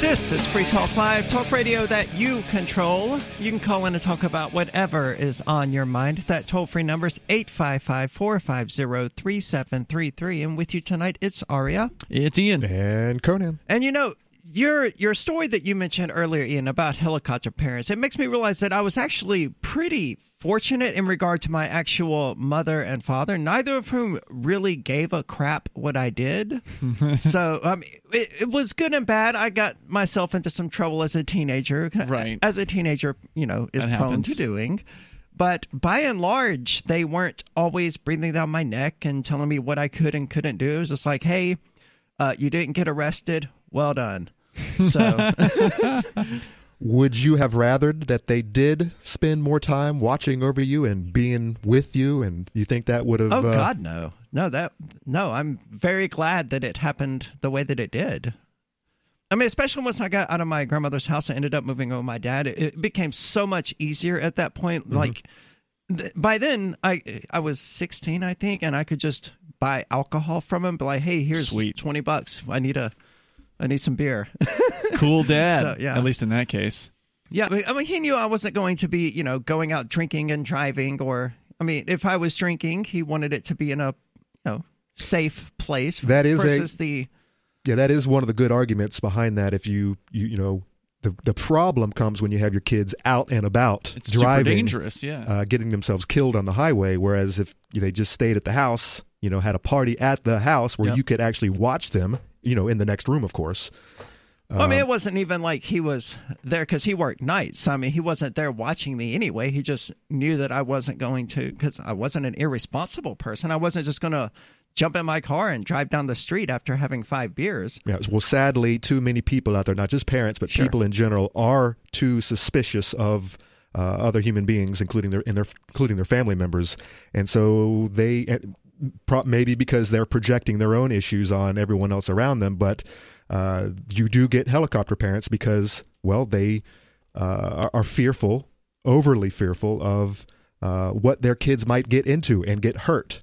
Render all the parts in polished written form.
This is Free Talk Live, talk radio that you control. You can call in and talk about whatever is on your mind. That toll-free number is 855-450-3733. And with you tonight, it's Aria. It's Ian. And Conan. And you know, your story that you mentioned earlier, Ian, about helicopter parents, it makes me realize that I was actually pretty fortunate in regard to my actual mother and father, neither of whom really gave a crap what I did. So it was good and bad. I got myself into some trouble as a teenager. Right. As a teenager, you know, is that prone happens. to doing. But by and large, they weren't always breathing down my neck and telling me what I could and couldn't do. It was just like, hey, you didn't get arrested. Well done. So would you have rathered that they did spend more time watching over you and being with you? And you think that would have... Oh, God, no. No, I'm very glad that it happened the way that it did. I mean, especially once I got out of my grandmother's house, I ended up moving with my dad. It became so much easier at that point. Mm-hmm. Like, by then, I was 16, I think, and I could just buy alcohol from him. Be like, hey, here's Sweet. $20. I need some beer. Cool dad, So, yeah. at least in that case. Yeah, I mean, he knew I wasn't going to be, going out drinking and driving, or, I mean, if I was drinking, he wanted it to be in a, safe place. That is that is one of the good arguments behind that. If the problem comes when you have your kids out and about It's driving, super dangerous, yeah. getting themselves killed on the highway. Whereas if they just stayed at the house, had a party at the house where Yep. you could actually watch them, in the next room, of course. I mean, it wasn't even like he was there because he worked nights. I mean, he wasn't there watching me anyway. He just knew that I wasn't going to, because I wasn't an irresponsible person. I wasn't just going to jump in my car and drive down the street after having 5 beers. Yeah, well, sadly, too many people out there, not just parents, but Sure. people in general, are too suspicious of other human beings, including their family members, and so they maybe because they're projecting their own issues on everyone else around them, but you do get helicopter parents because, well, they are fearful, overly fearful of what their kids might get into and get hurt.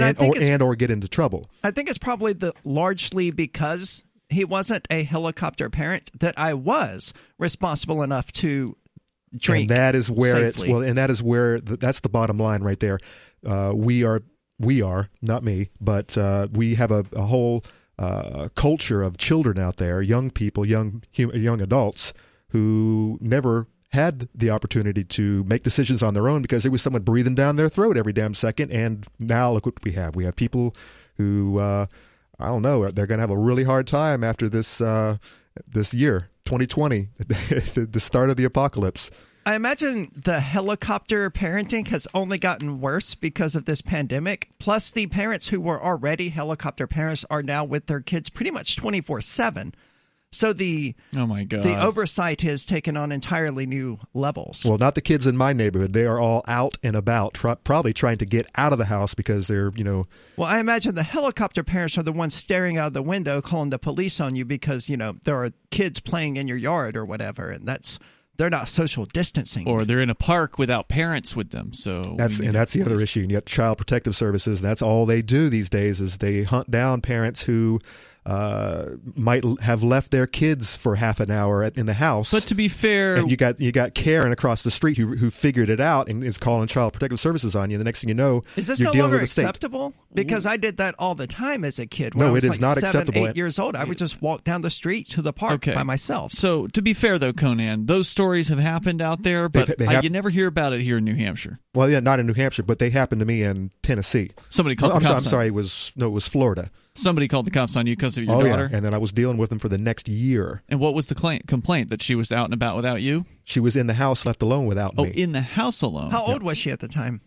Or get into trouble. I think it's probably largely because he wasn't a helicopter parent that I was responsible enough to drink. And that is where safely. that's the bottom line right there. We are not me, but we have a whole culture of children out there, young people, young adults who never had the opportunity to make decisions on their own because there was someone breathing down their throat every damn second. And now look what we have. We have people who, I don't know, they're going to have a really hard time after this year, 2020, the start of the apocalypse. I imagine the helicopter parenting has only gotten worse because of this pandemic. Plus, the parents who were already helicopter parents are now with their kids pretty much 24/7. So oh my God, the oversight has taken on entirely new levels. Well, not the kids in my neighborhood. They are all out and about, probably trying to get out of the house because they're, Well, I imagine the helicopter parents are the ones staring out of the window, calling the police on you because, there are kids playing in your yard or whatever, and they're not social distancing. Or they're in a park without parents with them. So that's the other issue. And yet Child Protective Services, that's all they do these days is they hunt down parents who might have left their kids for half an hour in the house. But to be fair, and you got Karen across the street who figured it out and is calling Child Protective Services on you. The next thing you know, is this you're no dealing longer with the state. acceptable? Because I did that all the time as a kid. When No, I was it is not 7, acceptable. 8 years old. I would just walk down the street to the park by myself. So to be fair, though, Conan, those stories have happened out there, but you never hear about it here in New Hampshire. Well, yeah, not in New Hampshire, but they happened to me in Tennessee. Somebody called the cops. I'm sorry, it was Florida. Somebody called the cops on you because of your daughter? Yeah. And then I was dealing with them for the next year. And what was the complaint? That she was out and about without you? She was in the house left alone without me. Oh, in the house alone. How old was she at the time?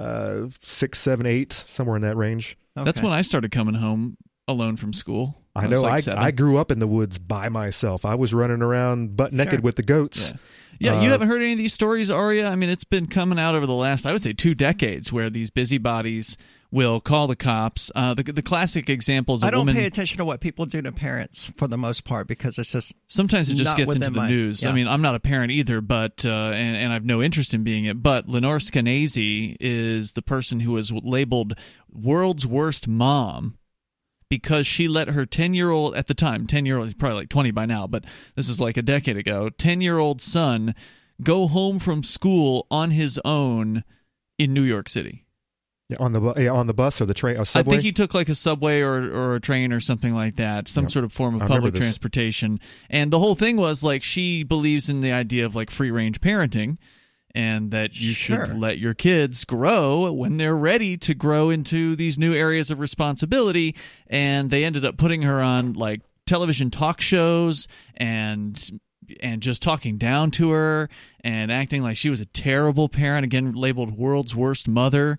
6, 7, 8, somewhere in that range. Okay. That's when I started coming home alone from school. I know. Was like I grew up in the woods by myself. I was running around butt naked with the goats. Yeah, you haven't heard any of these stories, Aria? I mean, it's been coming out over the last, I would say, 2 decades where these busybodies will call the cops. The classic example is I don't pay attention to what people do to parents for the most part because it's just sometimes it just gets into the news. Yeah. I mean, I'm not a parent either, but and I have no interest in being it. But Lenore Skenazy is the person who was labeled world's worst mom because she let her 10-year-old, at the time, 10-year-old, he's probably like 20 by now, but this was like a decade ago, 10-year-old son go home from school on his own in New York City. Yeah, on the bus or the train, or subway? I think he took like a subway or a train or something like that, some sort of form of public transportation. And the whole thing was like she believes in the idea of like free-range parenting, and that you should let your kids grow when they're ready to grow into these new areas of responsibility. And they ended up putting her on like television talk shows and just talking down to her and acting like she was a terrible parent, again labeled world's worst mother.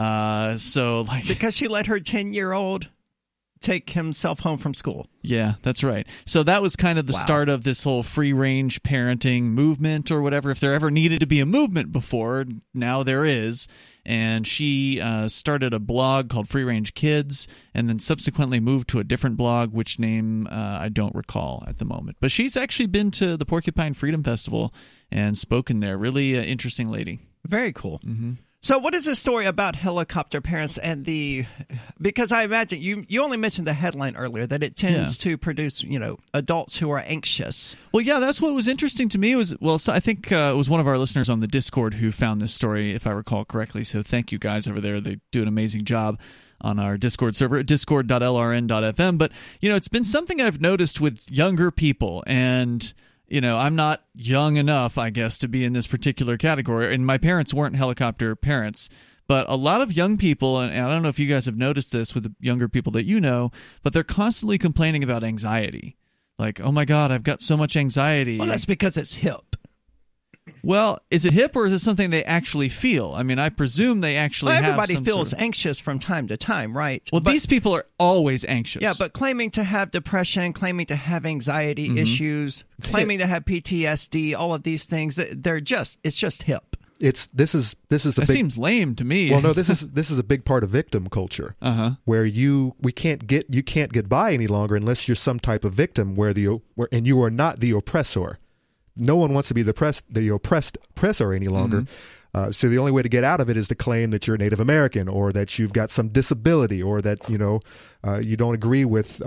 So like because she let her 10-year-old take himself home from school. Yeah, that's right. So that was kind of the start of this whole free-range parenting movement or whatever. If there ever needed to be a movement before, now there is. And she started a blog called Free Range Kids, and then subsequently moved to a different blog, which name I don't recall at the moment. But she's actually been to the Porcupine Freedom Festival and spoken there. Really interesting lady. Very cool. Mm-hmm. So what is this story about helicopter parents and because I imagine you only mentioned the headline earlier, that it tends to produce, adults who are anxious. Well, yeah, that's what was interesting to me. I think it was one of our listeners on the Discord who found this story, if I recall correctly. So thank you guys over there. They do an amazing job on our Discord server at discord.lrn.fm. But, it's been something I've noticed with younger people, and I'm not young enough, I guess, to be in this particular category, and my parents weren't helicopter parents, but a lot of young people, and I don't know if you guys have noticed this with the younger people that you know, but they're constantly complaining about anxiety. Like, oh my God, I've got so much anxiety. Well, that's because it's hip. Well, is it hip, or is it something they actually feel? I mean, I presume they actually have everybody some feels sort of... anxious from time to time, right? Well, these people are always anxious. Yeah, but claiming to have depression, claiming to have anxiety issues, claiming to have PTSD, all of these things, it's just hip. That seems lame to me. Well, no, this is a big part of victim culture, where you can't get by any longer unless you're some type of victim and you are not the oppressor. No one wants to be the oppressor any longer. So the only way to get out of it is to claim that you're Native American, or that you've got some disability, or that you don't agree with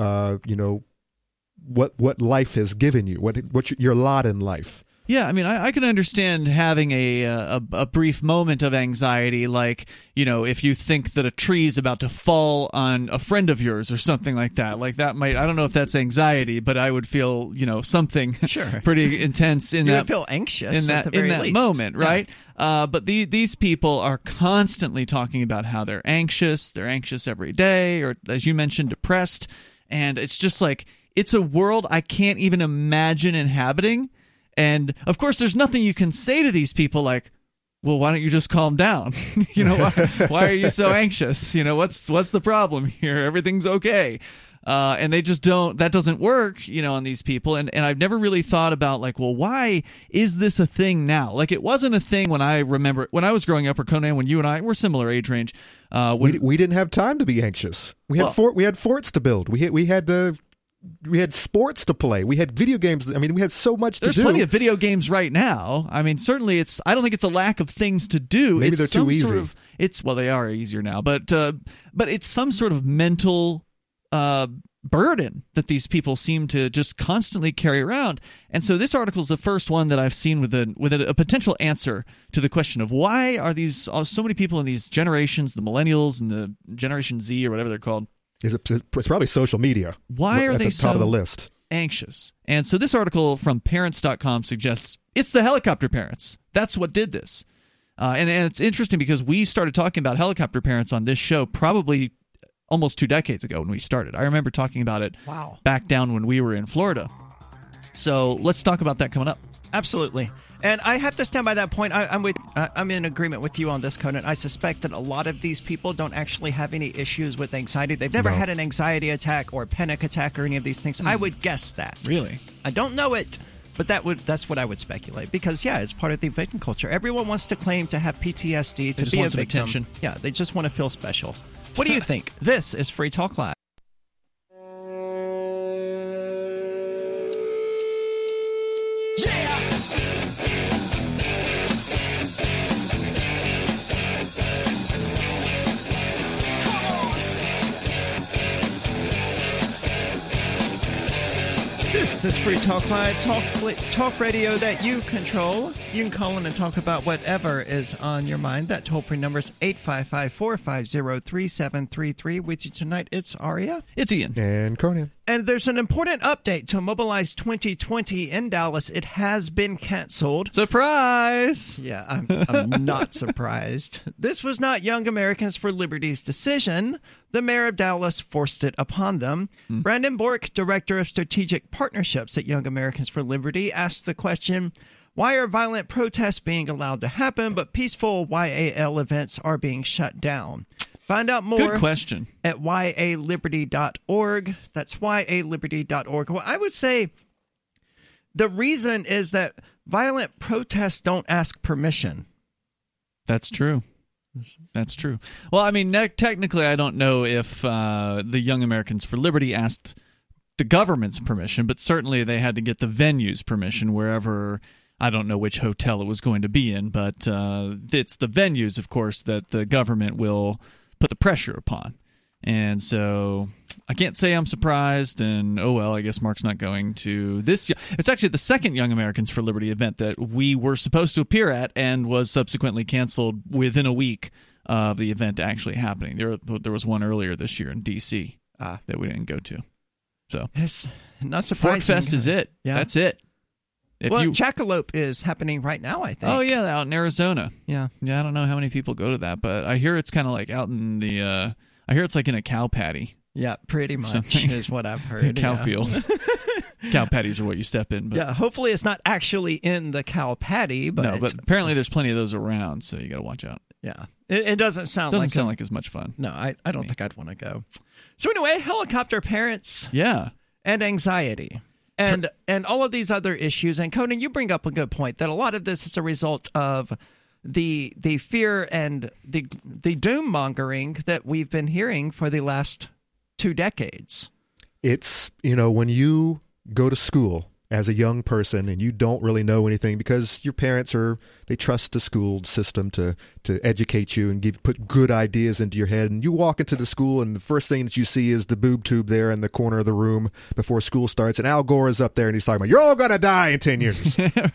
what life has given you, what your lot in life. Yeah, I mean, I can understand having a brief moment of anxiety, like, if you think that a tree is about to fall on a friend of yours or something like that. Like that might, I don't know if that's anxiety, but I would feel, something pretty intense in you that. Would feel anxious in at the very that least. moment, right? Yeah. But these people are constantly talking about how they're anxious. They're anxious every day, or as you mentioned, depressed. And it's just like, it's a world I can't even imagine inhabiting. And, of course, there's nothing you can say to these people like, well, why don't you just calm down? Why are you so anxious? What's the problem here? Everything's okay. And they just don't – that doesn't work, on these people. And I've never really thought about, like, well, why is this a thing now? Like, it wasn't a thing when I remember – when I was growing up, or Conan, when you and I – we're similar age range. We didn't have time to be anxious. We had forts to build. We had sports to play. We had video games. I mean, we had so much to do. There's plenty of video games right now. I mean, certainly I don't think it's a lack of things to do. Maybe they're too easy. They are easier now, but it's some sort of mental burden that these people seem to just constantly carry around. And so this article is the first one that I've seen with a potential answer to the question of why are so many people in these generations, the millennials and the Generation Z or whatever they're called. It's probably social media. Why are at they the top of the list? Anxious? And so this article from parents.com suggests it's the helicopter parents. That's what did this. And it's interesting because we started talking about helicopter parents on this show probably almost 2 decades ago when we started. I remember talking about it back down when we were in Florida. So let's talk about that coming up. Absolutely. And I have to stand by that point. I'm in agreement with you on this, Conan. I suspect that a lot of these people don't actually have any issues with anxiety. They've never had an anxiety attack or panic attack or any of these things. I would guess that. Really? I don't know it, but that's what I would speculate. Because, it's part of the victim culture. Everyone wants to claim to have PTSD, to be a victim. Attention. Yeah, they just want to feel special. What do you think? This is Free Talk Live. This is Free Talk Live, talk radio that you control. You can call in and talk about whatever is on your mind. That toll-free number is 855-450-3733. With you tonight, it's Aria. It's Ian. And Conan. And there's an important update to Mobilize 2020 in Dallas. It has been canceled. Surprise! Yeah, I'm not surprised. This was not Young Americans for Liberty's decision. The mayor of Dallas forced it upon them. Brandon Bork, director of strategic partnerships at Young Americans for Liberty, asked the question, why are violent protests being allowed to happen, but peaceful YAL events are being shut down? Find out more Good question. at yaliberty.org. That's yaliberty.org. Well, I would say the reason is that violent protests don't ask permission. That's true. That's true. Well, I mean, technically, I don't know if the Young Americans for Liberty asked the government's permission, but certainly they had to get the venue's permission wherever. I don't know which hotel it was going to be in, but it's the venues, of course, that the government will put the pressure upon. And so I can't say I'm surprised, and oh well, I guess Mark's not going to this. It's actually the second Young Americans for Liberty event that we were supposed to appear at and was subsequently canceled within a week of the event actually happening. There was one earlier this year in D.C. That we didn't go to. So it's not surprising. Fork Fest is it. Yeah. That's it. Jackalope is happening right now, I think. Oh, yeah, out in Arizona. Yeah. Yeah, I don't know how many people go to that, but I hear it's kind of like out in the I hear it's like in a cow patty. Yeah, pretty much Something. is what I've heard. Cow field. Cow patties are what you step in. But. Yeah, hopefully it's not actually in the cow patty. But no, but apparently there's plenty of those around, so you got to watch out. Yeah, it doesn't sound like as much fun. No, I don't think I'd want to go. So anyway, helicopter parents. Yeah. And anxiety. And all of these other issues. And Conan, you bring up a good point that a lot of this is a result of the fear and the doom mongering that we've been hearing for the last 2 decades. It's, when you go to school as a young person and you don't really know anything because your parents they trust the school system to educate you and put good ideas into your head, and you walk into the school and the first thing that you see is the boob tube there in the corner of the room before school starts, and Al Gore is up there and he's talking about, you're all gonna die in 10 years.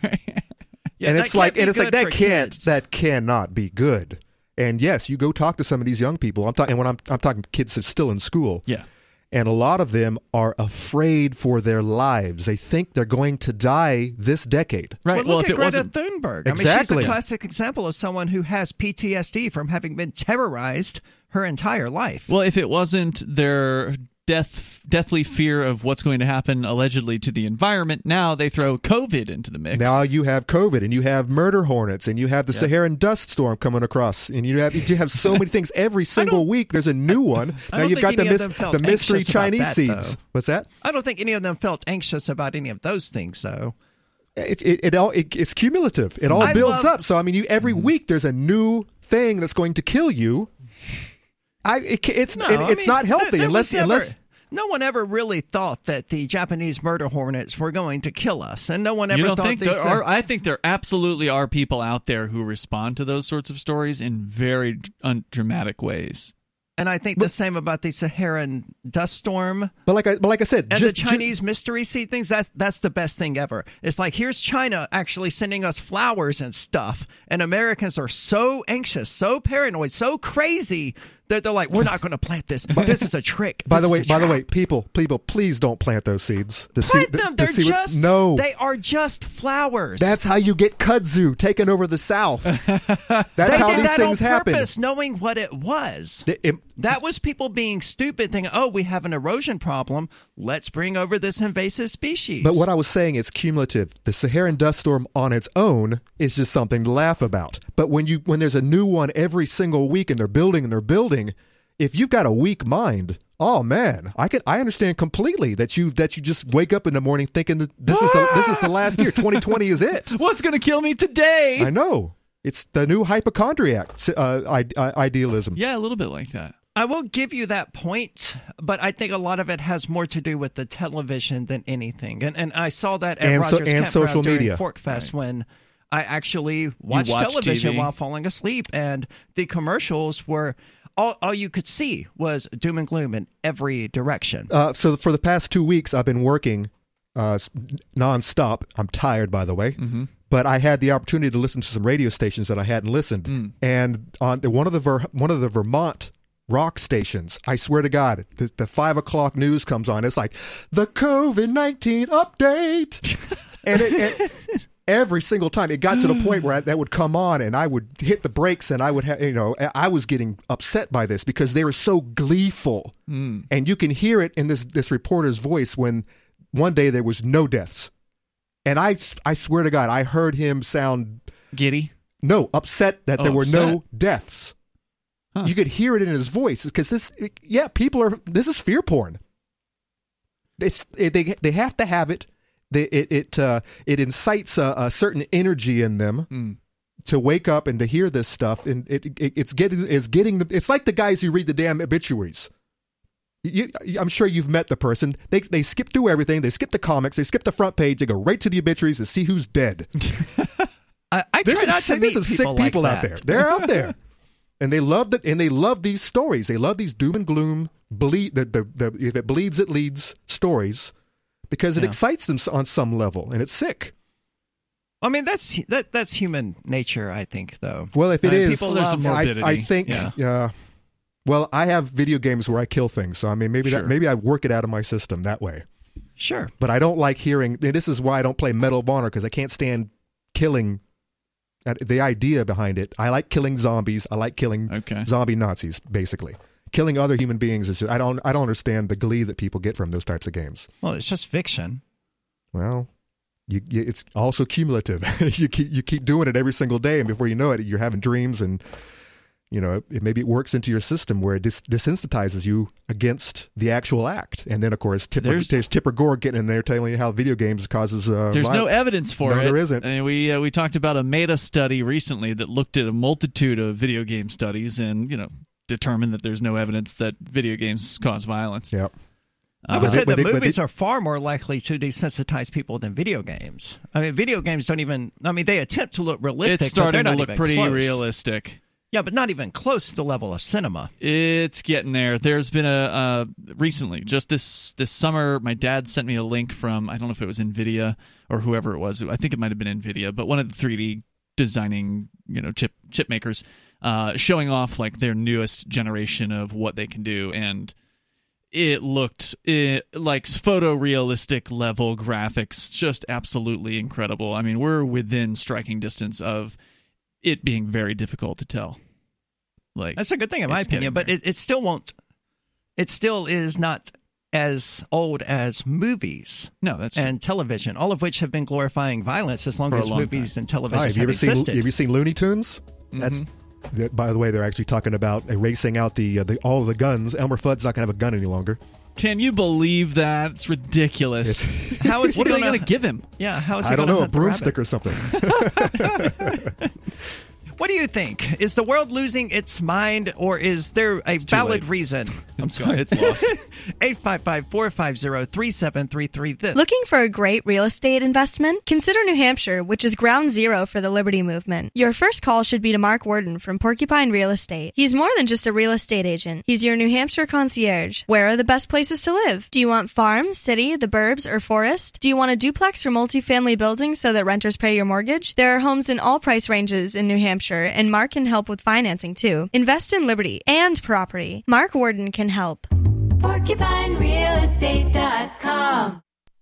Yeah, and it's like that kids. cannot be good. And yes, you go talk to some of these young people. I'm talking kids that's still in school. Yeah. And a lot of them are afraid for their lives. They think they're going to die this decade. Right. Well, look at Greta Thunberg. Exactly. I mean, she's a classic example of someone who has PTSD from having been terrorized her entire life. Well, if it wasn't their deathly fear of what's going to happen allegedly to the environment, now they throw COVID into the mix. Now you have COVID, and you have murder hornets, and you have the Saharan dust storm coming across, and you have so many things every single week. There's a new one. Now you've got the mystery Chinese seeds. What's that? I don't think any of them felt anxious about any of those things, though. It's cumulative. It all builds up. So I mean, every week there's a new thing that's going to kill you. It's not healthy unless no one ever really thought that the Japanese murder hornets were going to kill us, and no one ever thought these. I think there absolutely are people out there who respond to those sorts of stories in very dramatic ways. And I think the same about the Saharan dust storm. But like I said, and the Chinese mystery seed things, that's the best thing ever. It's like, here's China actually sending us flowers and stuff, and Americans are so anxious, so paranoid, so crazy that they're like, we're not going to plant this. This is a trick. By the way, people, please don't plant those seeds. Plant them. They are just flowers. That's how you get kudzu taken over the South. That's how these things happen. Purpose, knowing what it was. That was people being stupid, thinking, oh, we have an erosion problem. Let's bring over this invasive species. But what I was saying is cumulative. The Saharan dust storm on its own is just something to laugh about. But when there's a new one every single week and they're building, if you've got a weak mind, oh man, I understand completely that you just wake up in the morning thinking that this is the last year. 2020 is it. What's going to kill me today? I know. It's the new hypochondriac idealism. Yeah, a little bit like that. I will give you that point, but I think a lot of it has more to do with the television than anything. And I saw that at Rogers Campground social during media. Fork Fest when I actually watched television TV. while falling asleep, and the commercials were all you could see was doom and gloom in every direction. So for the past 2 weeks, I've been working nonstop. I'm tired, by the way. But I had the opportunity to listen to some radio stations that I hadn't listened. And on one of the Vermont rock stations, I swear to God, the 5 o'clock news comes on. It's like the COVID-19 update, and every single time it got to the point where that would come on, and I would hit the brakes, and I would have, I was getting upset by this because they were so gleeful, and you can hear it in this reporter's voice when one day there was no deaths. And I swear to God, I heard him sound giddy. No, upset that there were no deaths. Huh. You could hear it in his voice because this is fear porn. They have to have it. It incites a certain energy in them to wake up and to hear this stuff, and it's like the guys who read the damn obituaries. I'm sure you've met the person. They skip through everything. They skip the comics. They skip the front page. They go right to the obituaries to see who's dead. I try not to meet some sick people like out there. They're out there, and they love these stories. They love these doom and gloom, if it bleeds, it leads stories, because it excites them on some level, and it's sick. I mean, that's human nature, I think, though. Well, if it is, people love morbidity. I think. Well, I have video games where I kill things, so I mean, maybe I work it out of my system that way. Sure. But I don't like hearing. And this is why I don't play Medal of Honor, because I can't stand killing. The idea behind it. I like killing zombies. I like killing zombie Nazis. Basically, killing other human beings is. I don't understand the glee that people get from those types of games. Well, it's just fiction. Well, it's also cumulative. you keep doing it every single day, and before you know it, you're having dreams and. Maybe it works into your system where it desensitizes you against the actual act. And then, of course, there's Tipper Gore getting in there telling you how video games causes there's no evidence for it. No, there isn't. And we talked about a meta study recently that looked at a multitude of video game studies and, determined that there's no evidence that video games cause violence. Yep. I would say that movies are far more likely to desensitize people than video games. I mean, video games don't even... I mean, they attempt to look realistic, it's starting but they're to not look even pretty close. realistic. Yeah, but not even close to the level of cinema. It's getting there. There's been recently, just this summer, my dad sent me a link from, I don't know if it was NVIDIA or whoever it was. I think it might have been NVIDIA, but one of the 3D designing, chip makers, showing off like their newest generation of what they can do, and it looked like photorealistic level graphics, just absolutely incredible. I mean, we're within striking distance of it being very difficult to tell. Like, that's a good thing in my opinion, but it still won't. It still is not as old as movies. No, that's and television, all of which have been glorifying violence as long as movies and television have existed. Have you seen Looney Tunes? That's. By the way, they're actually talking about erasing out all of the guns. Elmer Fudd's not going to have a gun any longer. Can you believe that? It's ridiculous. How is he what are they going to give him? Yeah, how is he? I don't know, a broomstick or something. What do you think? Is the world losing its mind, or is there a valid reason? I'm sorry, it's lost. 855-450-3733. Looking for a great real estate investment? Consider New Hampshire, which is ground zero for the Liberty Movement. Your first call should be to Mark Worden from Porcupine Real Estate. He's more than just a real estate agent. He's your New Hampshire concierge. Where are the best places to live? Do you want farm, city, the burbs, or forest? Do you want a duplex or multifamily building so that renters pay your mortgage? There are homes in all price ranges in New Hampshire, and Mark can help with financing too. Invest in liberty and property. Mark Worden can help. PorcupineRealEstate.com.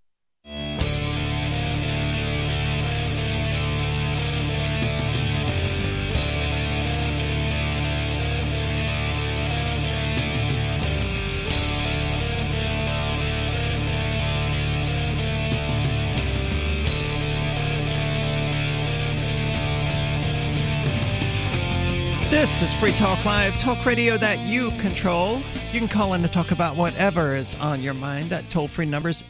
This is Free Talk Live, talk radio that you control. You can call in to talk about whatever is on your mind. That toll-free number is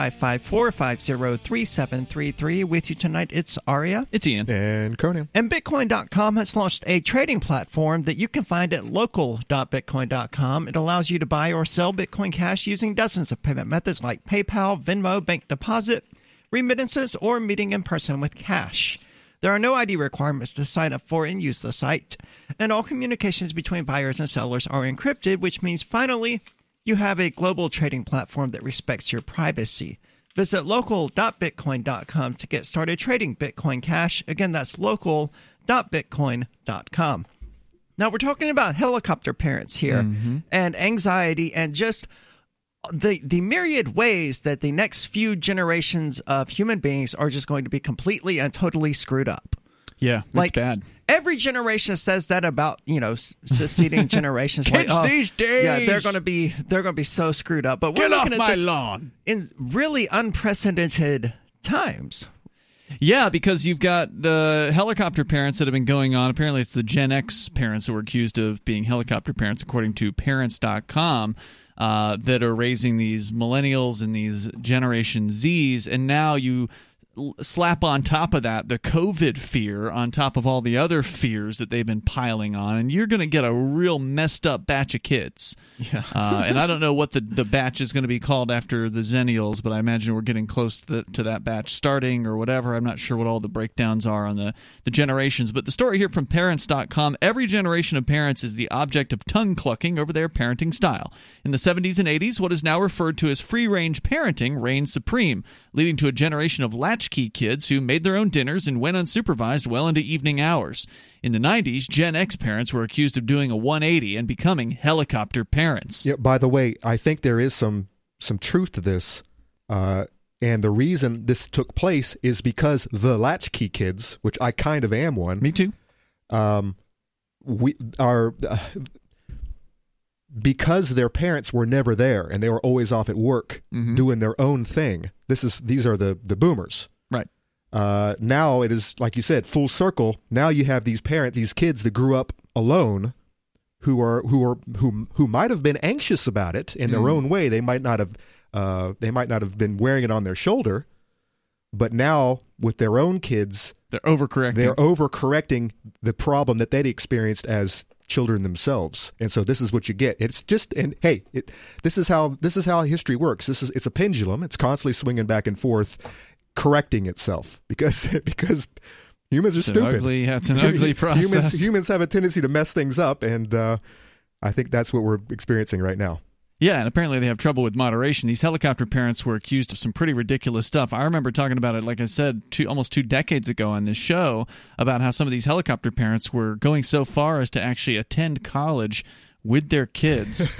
855-450-3733. With you tonight, it's Aria. It's Ian. And Conan. And Bitcoin.com has launched a trading platform that you can find at local.bitcoin.com. It allows you to buy or sell Bitcoin Cash using dozens of payment methods like PayPal, Venmo, bank deposit, remittances, or meeting in person with cash. There are no ID requirements to sign up for and use the site, and all communications between buyers and sellers are encrypted, which means finally you have a global trading platform that respects your privacy. Visit local.bitcoin.com to get started trading Bitcoin Cash. Again, that's local.bitcoin.com. Now, we're talking about helicopter parents here and anxiety and just the myriad ways that the next few generations of human beings are just going to be completely and totally screwed up. Yeah, it's bad. Every generation says that about, succeeding generations. Kids these days, yeah, they're going to be so screwed up. But we're get off looking at my this lawn in really unprecedented times. Yeah, because you've got the helicopter parents that have been going on. Apparently, it's the Gen X parents who were accused of being helicopter parents, according to Parents.com, that are raising these millennials and these Generation Zs. And now you slap on top of that the COVID fear on top of all the other fears that they've been piling on, and you're going to get a real messed up batch of kids. Yeah. And I don't know what the batch is going to be called after the Zennials, but I imagine we're getting close to that batch starting or whatever. I'm not sure what all the breakdowns are on the generations. But the story here from Parents.com, every generation of parents is the object of tongue clucking over their parenting style. In the 70s and 80s, what is now referred to as free-range parenting reigned supreme, leading to a generation of latchkey kids who made their own dinners and went unsupervised well into evening hours. In the 90s, Gen X parents were accused of doing a 180 and becoming helicopter parents. Yeah, by the way, I think there is some truth to this. And the reason this took place is because the latchkey kids, which I kind of am one. Me too. We are because their parents were never there and they were always off at work doing their own thing. These are the boomers. Right. Now it is, like you said, full circle. Now you have these kids that grew up alone, who might have been anxious about it in their own way. They might not have been wearing it on their shoulder, but now with their own kids, they're overcorrecting the problem that they'd experienced as children themselves. And so this is what you get. It's just, and hey, this is how history works. It's a pendulum. It's constantly swinging back and forth, correcting itself because humans are stupid. It's an ugly process. Humans have a tendency to mess things up, and I think that's what we're experiencing right now. Yeah, and apparently they have trouble with moderation. These helicopter parents were accused of some pretty ridiculous stuff. I remember talking about it, like I said, almost 2 decades ago on this show, about how some of these helicopter parents were going so far as to actually attend college with their kids.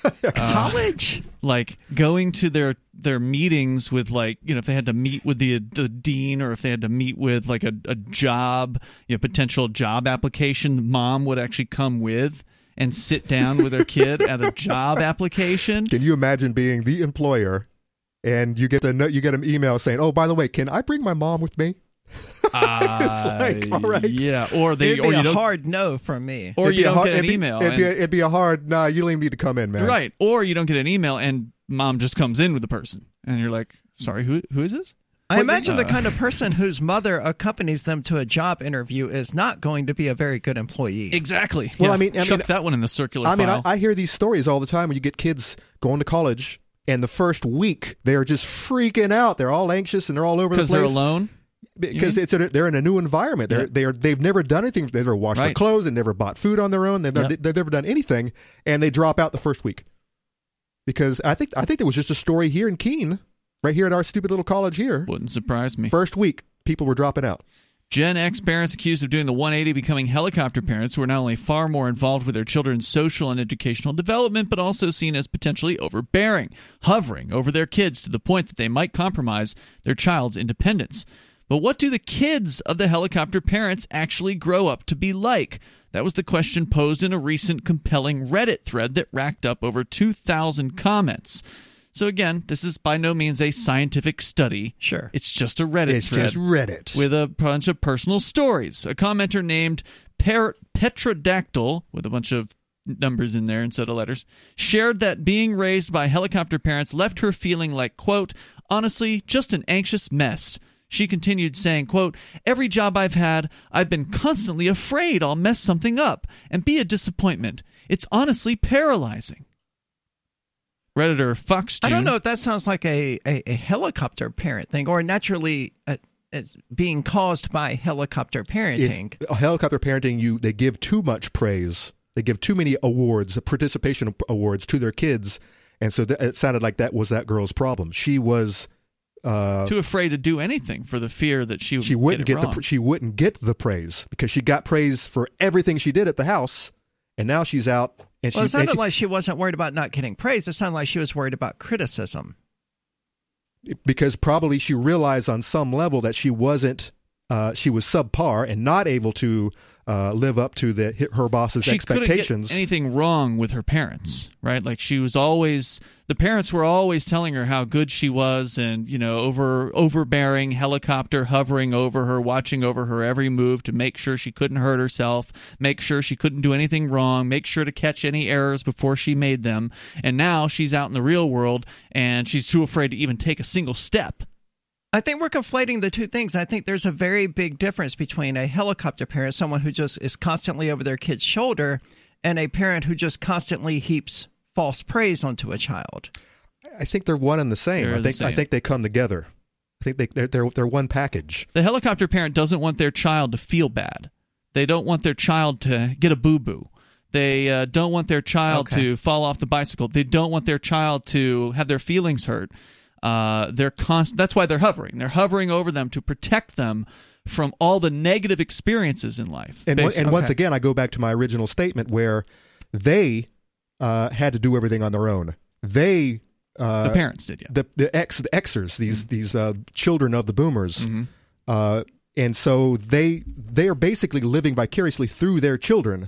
College? Like going to their meetings with, like, if they had to meet with the dean, or if they had to meet with like a job, potential job application, mom would actually come with and sit down with their kid at a job application. Can you imagine being the employer and you get an email saying, "Oh, by the way, can I bring my mom with me?" It's like, all right. Yeah, it'd be a hard no from me. Or you don't get an email. It'd be a hard, nah, you don't even need to come in, man. Right. Or you don't get an email and mom just comes in with the person. And you're like, sorry, who is this? I imagine the kind of person whose mother accompanies them to a job interview is not going to be a very good employee. Exactly. Well, yeah. Chuck that one in the circular file. I mean, I hear these stories all the time when you get kids going to college, and the first week they're just freaking out. They're all anxious and they're all over the place. Because they're alone? Because they're in a new environment. They've never done anything. They've never washed their clothes. They've never bought food on their own. They've never done anything, and they drop out the first week. Because I think there was just a story here in Keene, right here at our stupid little college here. Wouldn't surprise me. First week, people were dropping out. Gen X parents accused of doing the 180 becoming helicopter parents who are not only far more involved with their children's social and educational development, but also seen as potentially overbearing, hovering over their kids to the point that they might compromise their child's independence. But what do the kids of the helicopter parents actually grow up to be like? That was the question posed in a recent compelling Reddit thread that racked up over 2,000 comments. So again, this is by no means a scientific study. Sure. It's just a Reddit thread. It's just Reddit. With a bunch of personal stories. A commenter named Petrodactyl, with a bunch of numbers in there instead of letters, shared that being raised by helicopter parents left her feeling like, quote, honestly, just an anxious mess. She continued saying, quote, every job I've had, I've been constantly afraid I'll mess something up and be a disappointment. It's honestly paralyzing. Redditor Fox June. I don't know if that sounds like a helicopter parent thing, or naturally it's being caused by helicopter parenting. If helicopter parenting, they give too much praise. They give too many awards, participation awards to their kids. And so it sounded like that was that girl's problem. She was too afraid to do anything for the fear that she wouldn't get it wrong. she wouldn't get the praise because she got praise for everything she did at the house, and now she's out. And it sounded like she wasn't worried about not getting praise. It sounded like she was worried about criticism. Because probably she realized on some level that she wasn't. She was subpar and not able to live up to her boss's expectations. She couldn't get anything wrong with her parents, right? Like the parents were always telling her how good she was, and overbearing, helicopter hovering over her, watching over her every move to make sure she couldn't hurt herself, make sure she couldn't do anything wrong, make sure to catch any errors before she made them. And now she's out in the real world, and she's too afraid to even take a single step. I think we're conflating the two things. I think there's a very big difference between a helicopter parent, someone who just is constantly over their kid's shoulder, and a parent who just constantly heaps false praise onto a child. I think they're one and the same. I think they come together. I think they're one package. The helicopter parent doesn't want their child to feel bad. They don't want their child to get a boo-boo. They don't want their child to fall off the bicycle. They don't want their child to have their feelings hurt. That's why they're hovering. They're hovering over them to protect them from all the negative experiences in life. And once again, I go back to my original statement where they had to do everything on their own. The parents did, yeah. The Xers, these children of the boomers, and so they are basically living vicariously through their children.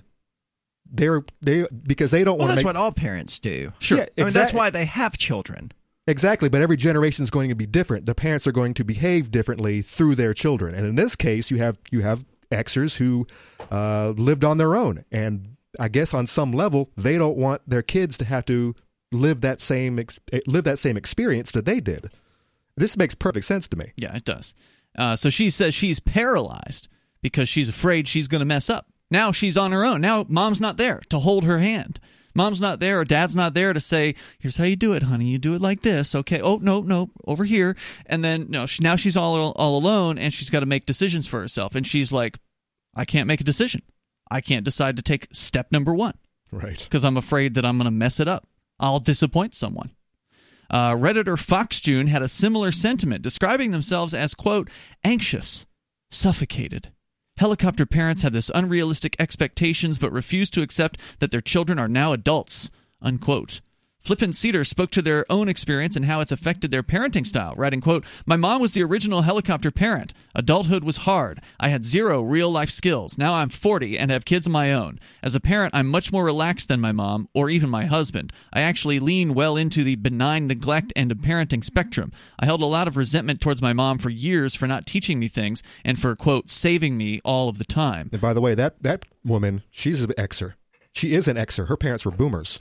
Because they don't want to. That's what all parents do. Sure, yeah, exactly. That's why they have children. Exactly, but every generation is going to be different. The parents are going to behave differently through their children, and in this case, you have Xers who lived on their own, and I guess on some level, they don't want their kids to have to live that same experience that they did. This makes perfect sense to me. Yeah, it does. So she says she's paralyzed because she's afraid she's going to mess up. Now she's on her own. Now mom's not there to hold her hand. Mom's not there or dad's not there to say, here's how you do it, honey. You do it like this. Okay. Oh, no, over here. And then now she's all alone, and she's got to make decisions for herself. And she's like, I can't make a decision. I can't decide to take step number one. Right. Because I'm afraid that I'm going to mess it up. I'll disappoint someone. Redditor Fox June had a similar sentiment, describing themselves as, quote, anxious, suffocated. Helicopter parents have this unrealistic expectations but refuse to accept that their children are now adults, unquote. Flippin' Cedar spoke to their own experience and how it's affected their parenting style, writing, quote, my mom was the original helicopter parent. Adulthood was hard. I had 0 real-life skills. Now I'm 40 and have kids of my own. As a parent, I'm much more relaxed than my mom, or even my husband. I actually lean well into the benign neglect end of parenting spectrum. I held a lot of resentment towards my mom for years for not teaching me things and for, quote, saving me all of the time. And by the way, that woman, she's an Xer. She is an Xer. Her parents were boomers.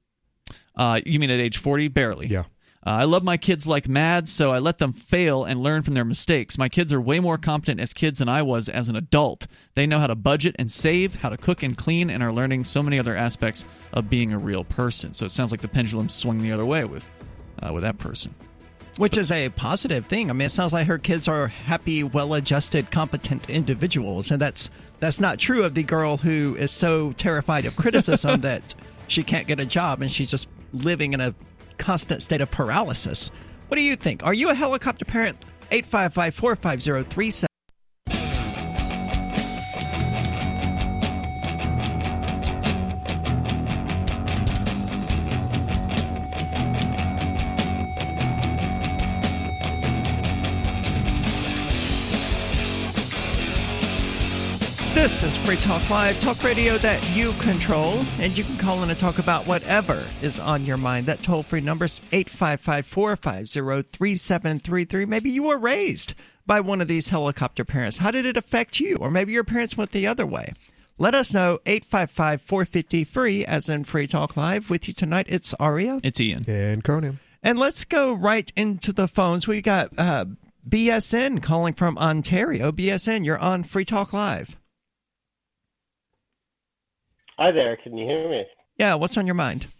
You mean at age 40? Barely. Yeah. I love my kids like mad, so I let them fail and learn from their mistakes. My kids are way more competent as kids than I was as an adult. They know how to budget and save, how to cook and clean, and are learning so many other aspects of being a real person. So it sounds like the pendulum swung the other way with that person. Which is a positive thing. I mean, it sounds like her kids are happy, well-adjusted, competent individuals. And that's not true of the girl who is so terrified of criticism that she can't get a job and she's just living in a constant state of paralysis. What do you think? Are you a helicopter parent? 855-450-37. This is Free Talk Live, talk radio that you control, and you can call in and talk about whatever is on your mind. That toll-free number is 855-450-3733. Maybe you were raised by one of these helicopter parents. How did it affect you? Or maybe your parents went the other way. Let us know, 855-450-FREE, as in Free Talk Live. With you tonight, it's Aria. It's Ian. And Conan. And let's go right into the phones. We got BSN calling from Ontario. BSN, you're on Free Talk Live. Hi there, can you hear me? Yeah, what's on your mind?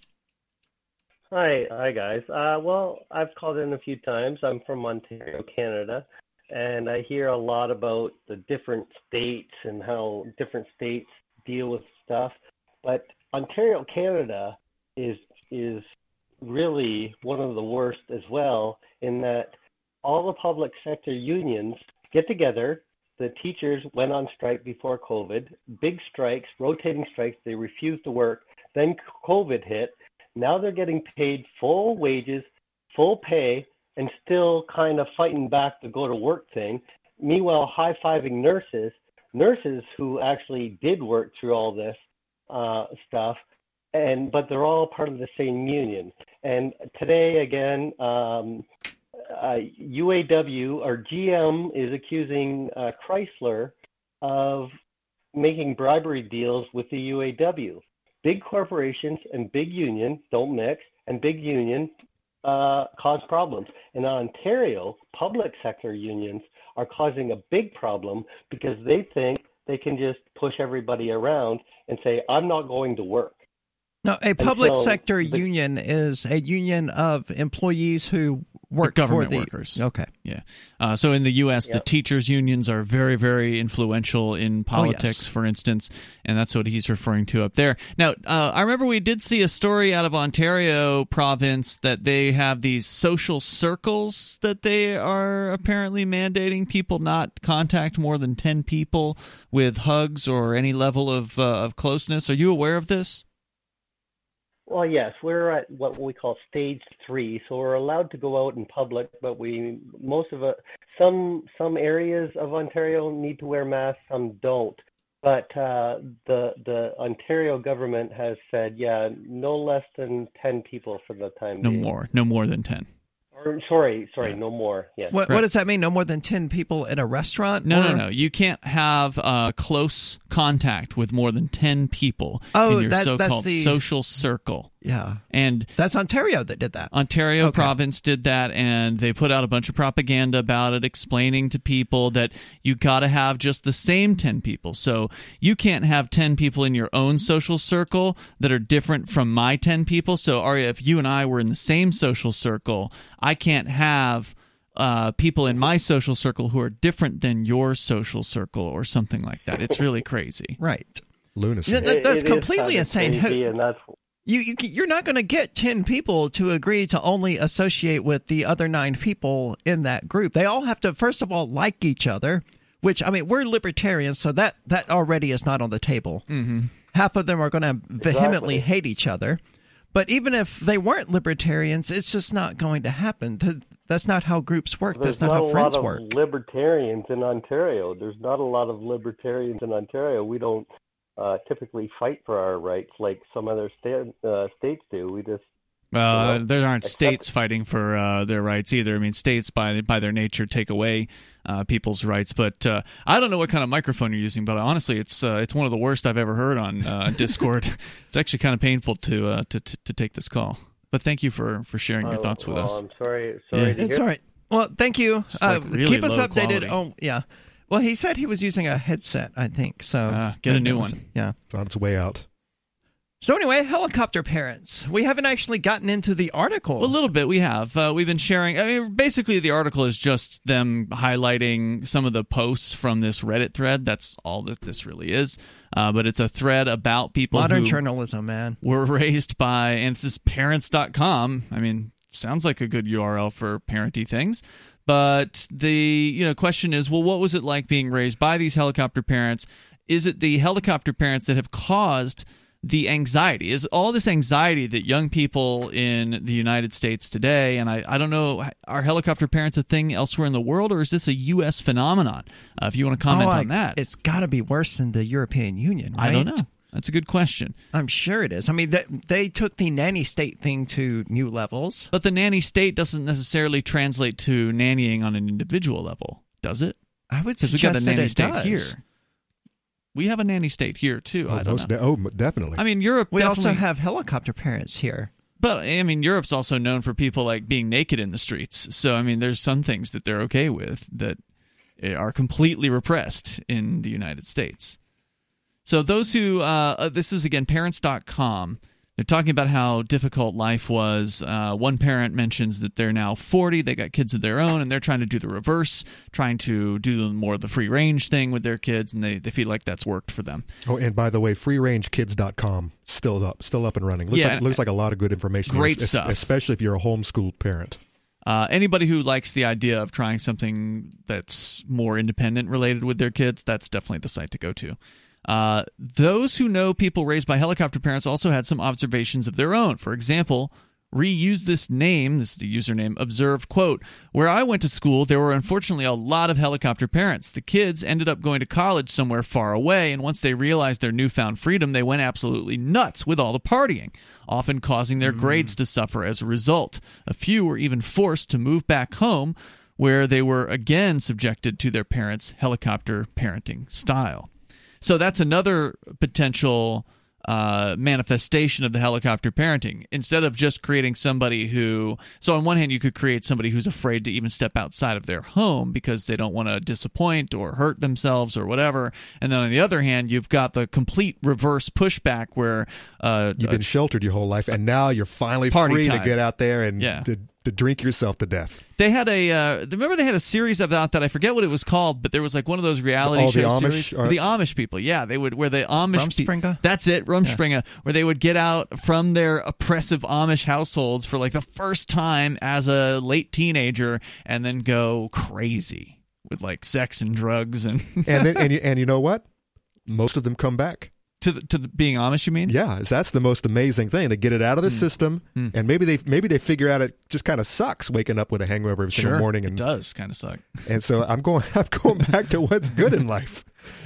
Hi guys. Well, I've called in a few times. I'm from Ontario, Canada, and I hear a lot about the different states and how different states deal with stuff. But Ontario, Canada is really one of the worst as well, in that all the public sector unions get together. The teachers went on strike before COVID, big strikes, rotating strikes. They refused to work. Then COVID hit. Now they're getting paid full wages, full pay, and still kind of fighting back the go-to-work thing. Meanwhile, high-fiving nurses who actually did work through all this stuff, but they're all part of the same union. And today, again, UAW or GM is accusing Chrysler of making bribery deals with the UAW. Big corporations and big union don't mix, and big union cause problems. In Ontario, public sector unions are causing a big problem because they think they can just push everybody around and say, I'm not going to work. No, a public sector union is a union of employees who work government for the workers. Okay. Yeah. So in the U.S., the teachers' unions are very, very influential in politics, for instance, and that's what he's referring to up there. Now, I remember we did see a story out of Ontario province that they have these social circles that they are apparently mandating people not contact more than 10 people with hugs or any level of closeness. Are you aware of this? Well, yes, we're at what we call stage 3, so we're allowed to go out in public, but some areas of Ontario need to wear masks, some don't. But the Ontario government has said, no less than 10 people for the time being. No more than 10. Or, sorry, no more. Yeah. What does that mean? No more than 10 people in a restaurant? No. You can't have close contact with more than 10 people in your so-called social circle. Yeah. And that's Ontario that did that. Ontario province did that, and they put out a bunch of propaganda about it, explaining to people that you got to have just the same 10 people. So you can't have 10 people in your own social circle that are different from my 10 people. So, Aria, if you and I were in the same social circle, I can't have people in my social circle who are different than your social circle or something like that. It's really crazy. Right. Lunacy. That's completely insane. Crazy, and that's... You're not going to get 10 people to agree to only associate with the other 9 people in that group. They all have to, first of all, like each other, which, I mean, we're libertarians, so that already is not on the table. Mm-hmm. Half of them are going to vehemently hate each other. But even if they weren't libertarians, it's just not going to happen. That's not how groups work. That's not how friends work. There's not a lot of libertarians in Ontario. There's not a lot of libertarians in Ontario. We don't typically fight for our rights like some other states do. We just there aren't states fighting for their rights either. I mean, states by their nature take away people's rights. But I don't know what kind of microphone you're using, but honestly, it's one of the worst I've ever heard on Discord. It's actually kind of painful to take this call. But thank you for sharing your thoughts with us. I'm sorry to hear. It's all right. Well, thank you. Really keep us updated. Quality. Oh, yeah. Well, he said he was using a headset, I think. So get a new one. Yeah. It's on its way out. So anyway, helicopter parents. We haven't actually gotten into the article. A little bit we have. We've been sharing. I mean, basically the article is just them highlighting some of the posts from this Reddit thread. That's all that this really is. But it's a thread about people Modern who journalism, man. were raised by, and this is parents.com. I mean, sounds like a good URL for parenty things. But the question is, well, what was it like being raised by these helicopter parents? Is it the helicopter parents that have caused the anxiety? Is all this anxiety that young people in the United States today, and I don't know, are helicopter parents a thing elsewhere in the world, or is this a U.S. phenomenon? If you want to comment on that. It's got to be worse than the European Union, right? I don't know. That's a good question. I'm sure it is. I mean, they took the nanny state thing to new levels. But the nanny state doesn't necessarily translate to nannying on an individual level, does it? I would suggest we got a nanny state does. Here. We have a nanny state here, too. I don't know. Definitely. I mean, Europe We definitely... also have helicopter parents here. But, I mean, Europe's also known for people, like, being naked in the streets. So, I mean, there's some things that they're okay with that are completely repressed in the United States. So those who, this is, again, parents.com. They're talking about how difficult life was. One parent mentions that they're now 40, they got kids of their own, and they're trying to do the reverse, trying to do more of the free-range thing with their kids, and they feel like that's worked for them. Oh, and by the way, freerangekids.com, still up and running. Looks like a lot of good information. Great stuff. Especially if you're a homeschooled parent. Anybody who likes the idea of trying something that's more independent related with their kids, that's definitely the site to go to. Those who know people raised by helicopter parents also had some observations of their own. For example, reuse this name, this is the username, observed, quote, "Where I went to school, there were unfortunately a lot of helicopter parents. The kids ended up going to college somewhere far away, and once they realized their newfound freedom, they went absolutely nuts with all the partying, often causing their grades to suffer as a result. A few were even forced to move back home, where they were again subjected to their parents' helicopter parenting style." So that's another potential manifestation of the helicopter parenting. Instead of just creating somebody who... So on one hand, you could create somebody who's afraid to even step outside of their home because they don't want to disappoint or hurt themselves or whatever. And then on the other hand, you've got the complete reverse pushback where... you've been sheltered your whole life, and now you're finally free to get out there and to drink yourself to death. They had remember they had a series about that. I forget what it was called, but there was like one of those reality show series. The Amish people, yeah, they would where the Amish people. That's it, Rumspringa, where they would get out from their oppressive Amish households for like the first time as a late teenager, and then go crazy with like sex and drugs and and you know what? Most of them come back. To being Amish, you mean? Yeah, that's the most amazing thing. They get it out of the system, and maybe they figure out it just kind of sucks waking up with a hangover every single morning. And it does kind of suck. And so I'm going back to what's good in life.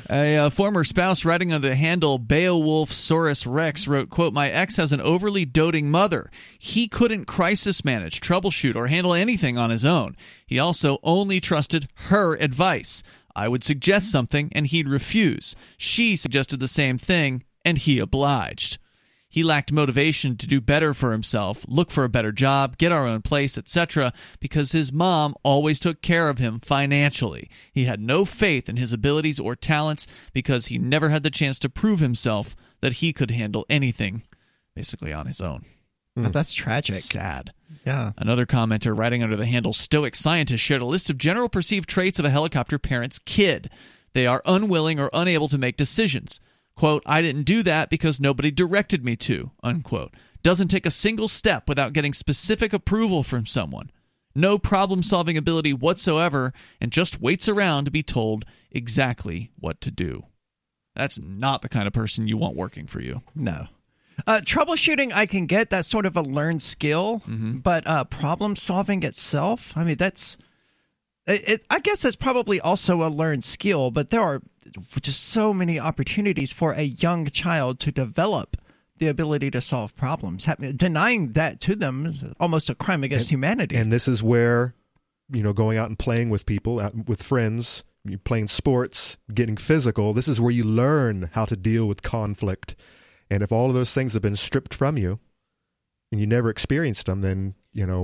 A former spouse writing under the handle Beowulfsaurus Rex wrote, quote, "My ex has an overly doting mother. He couldn't crisis manage, troubleshoot, or handle anything on his own. He also only trusted her advice. I would suggest something, and he'd refuse. She suggested the same thing, and he obliged. He lacked motivation to do better for himself, look for a better job, get our own place, etc., because his mom always took care of him financially. He had no faith in his abilities or talents because he never had the chance to prove himself that he could handle anything, basically on his own." That's tragic. Sad. Yeah. Another commenter writing under the handle Stoic Scientist shared a list of general perceived traits of a helicopter parent's kid. They are unwilling or unable to make decisions. Quote, "I didn't do that because nobody directed me to," unquote. Doesn't take a single step without getting specific approval from someone. No problem-solving ability whatsoever, and just waits around to be told exactly what to do. That's not the kind of person you want working for you. No. Troubleshooting, I can get. That's sort of a learned skill, but problem solving itself, I mean, that's I guess it's probably also a learned skill, but there are just so many opportunities for a young child to develop the ability to solve problems. Denying that to them is almost a crime against humanity. And this is where, going out and playing with people, with friends, playing sports, getting physical, this is where you learn how to deal with conflict. And if all of those things have been stripped from you and you never experienced them, then,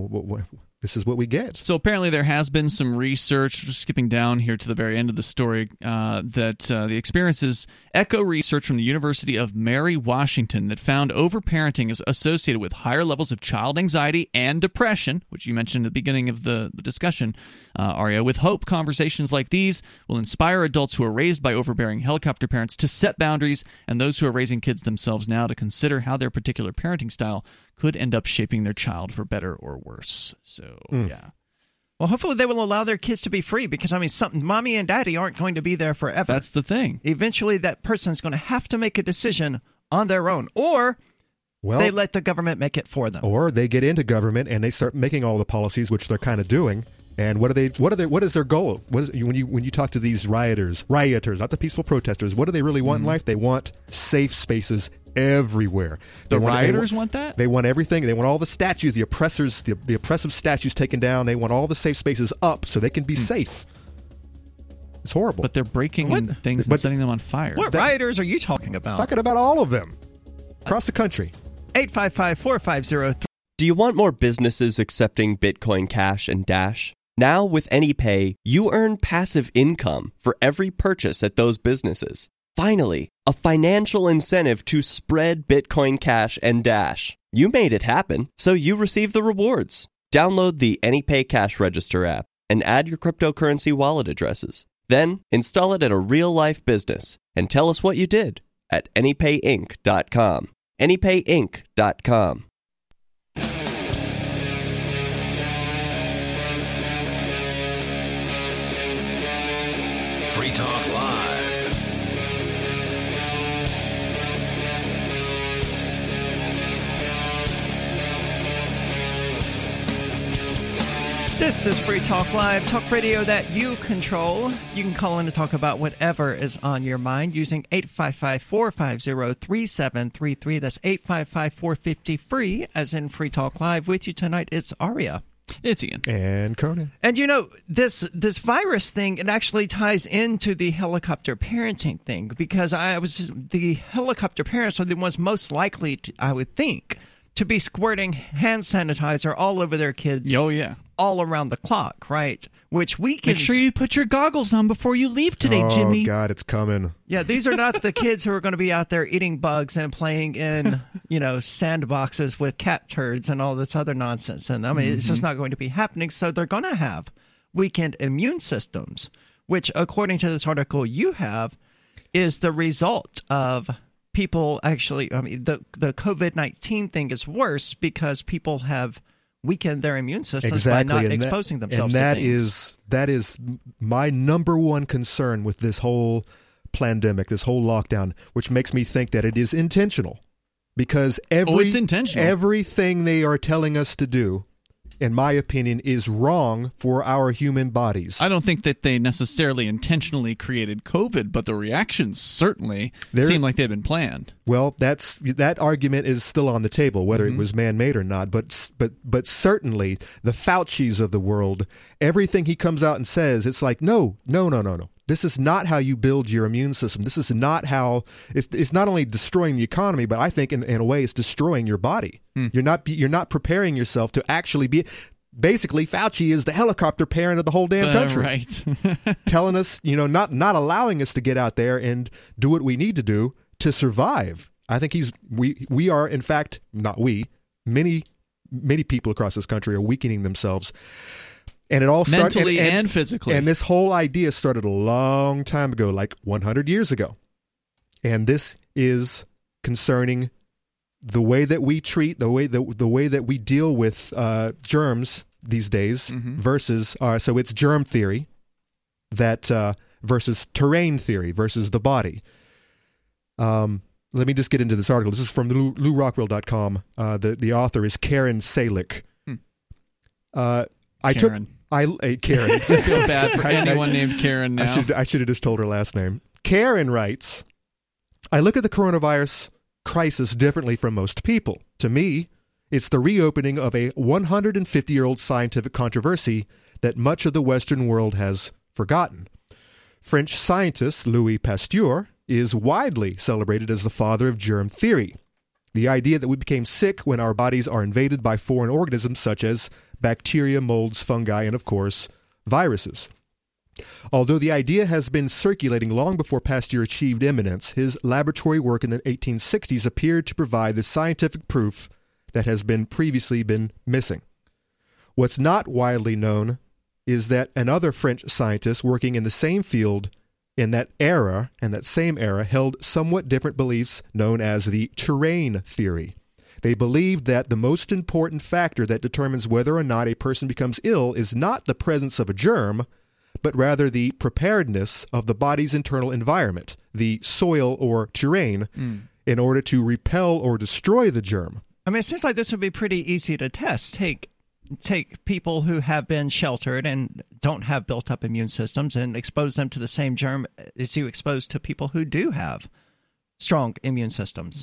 this is what we get. So apparently there has been some research, just skipping down here to the very end of the story, that the experiences echo research from the University of Mary Washington that found overparenting is associated with higher levels of child anxiety and depression, which you mentioned at the beginning of the discussion, Aria. With hope, conversations like these will inspire adults who are raised by overbearing helicopter parents to set boundaries, and those who are raising kids themselves now to consider how their particular parenting style could end up shaping their child for better or worse. So, yeah. Well, hopefully they will allow their kids to be free because, mommy and daddy aren't going to be there forever. That's the thing. Eventually, that person's going to have to make a decision on their own, or they let the government make it for them. Or they get into government and they start making all the policies, which they're kind of doing. And what is their goal? When you talk to these rioters, not the peaceful protesters, what do they really want in life? They want safe spaces everywhere. The rioters want that? They want everything. They want all the statues, the oppressors, the oppressive statues taken down. They want all the safe spaces up so they can be safe. It's horrible. But they're breaking things and setting them on fire. What rioters are you talking about? Talking about all of them across the country. 855-450. Do you want more businesses accepting Bitcoin Cash and Dash? Now with AnyPay, you earn passive income for every purchase at those businesses. Finally, a financial incentive to spread Bitcoin Cash and Dash. You made it happen, so you receive the rewards. Download the AnyPay Cash Register app and add your cryptocurrency wallet addresses. Then install it at a real-life business and tell us what you did at AnyPayInc.com. AnyPayInc.com. This is Free Talk Live, talk radio that you control. You can call in to talk about whatever is on your mind using 855-450-3733. That's 855-450-FREE, as in Free Talk Live. With you tonight, it's Aria. It's Ian. And Conan. And you know, this virus thing, it actually ties into the helicopter parenting thing, because the helicopter parents are the ones most likely, I would think, to be squirting hand sanitizer all over their kids. Oh, yeah. All around the clock, right? Which we can... Make sure you put your goggles on before you leave today, Jimmy. Oh, God, it's coming. Yeah, these are not the kids who are going to be out there eating bugs and playing in, sandboxes with cat turds and all this other nonsense. And I mean, it's just not going to be happening. So they're going to have weakened immune systems, which, according to this article you have, is the result of people actually... I mean, the COVID-19 thing is worse because people have weaken their immune systems by not exposing themselves to things. That is my number one concern with this whole pandemic, this whole lockdown, which makes me think that it is intentional. Because it's intentional. Everything they are telling us to do, in my opinion, is wrong for our human bodies. I don't think that they necessarily intentionally created COVID, but the reactions certainly seem like they've been planned. Well, that argument is still on the table, whether it was man-made or not. But certainly the Faucis of the world, everything he comes out and says, it's like, no. This is not how you build your immune system. This is not how it's not only destroying the economy, but I think in a way it's destroying your body. You're not preparing yourself to actually be. Basically, Fauci is the helicopter parent of the whole damn country, right? Telling us, not allowing us to get out there and do what we need to do to survive. I think we are, in fact, not we. Many people across this country are weakening themselves. And it all started mentally and physically. And this whole idea started a long time ago, like 100 years ago. And this is concerning the way that we treat, the way that we deal with germs these days versus so it's germ theory that versus terrain theory versus the body. Let me just get into this article. This is from LouRockwell.com. The author is Karen Salick. Karen. Karen. I feel bad for anyone named Karen now. I should have just told her last name. Karen writes, I look at the coronavirus crisis differently from most people. To me, it's the reopening of a 150-year-old scientific controversy that much of the Western world has forgotten. French scientist Louis Pasteur is widely celebrated as the father of germ theory. The idea that we became sick when our bodies are invaded by foreign organisms such as bacteria, molds, fungi, and, of course, viruses. Although the idea has been circulating long before Pasteur achieved eminence, his laboratory work in the 1860s appeared to provide the scientific proof that has previously been missing. What's not widely known is that another French scientist working in the same field in that same era, held somewhat different beliefs known as the terrain theory. They believed that the most important factor that determines whether or not a person becomes ill is not the presence of a germ, but rather the preparedness of the body's internal environment, the soil or terrain, in order to repel or destroy the germ. I mean, it seems like this would be pretty easy to test. Take people who have been sheltered and don't have built-up immune systems and expose them to the same germ as you expose to people who do have strong immune systems.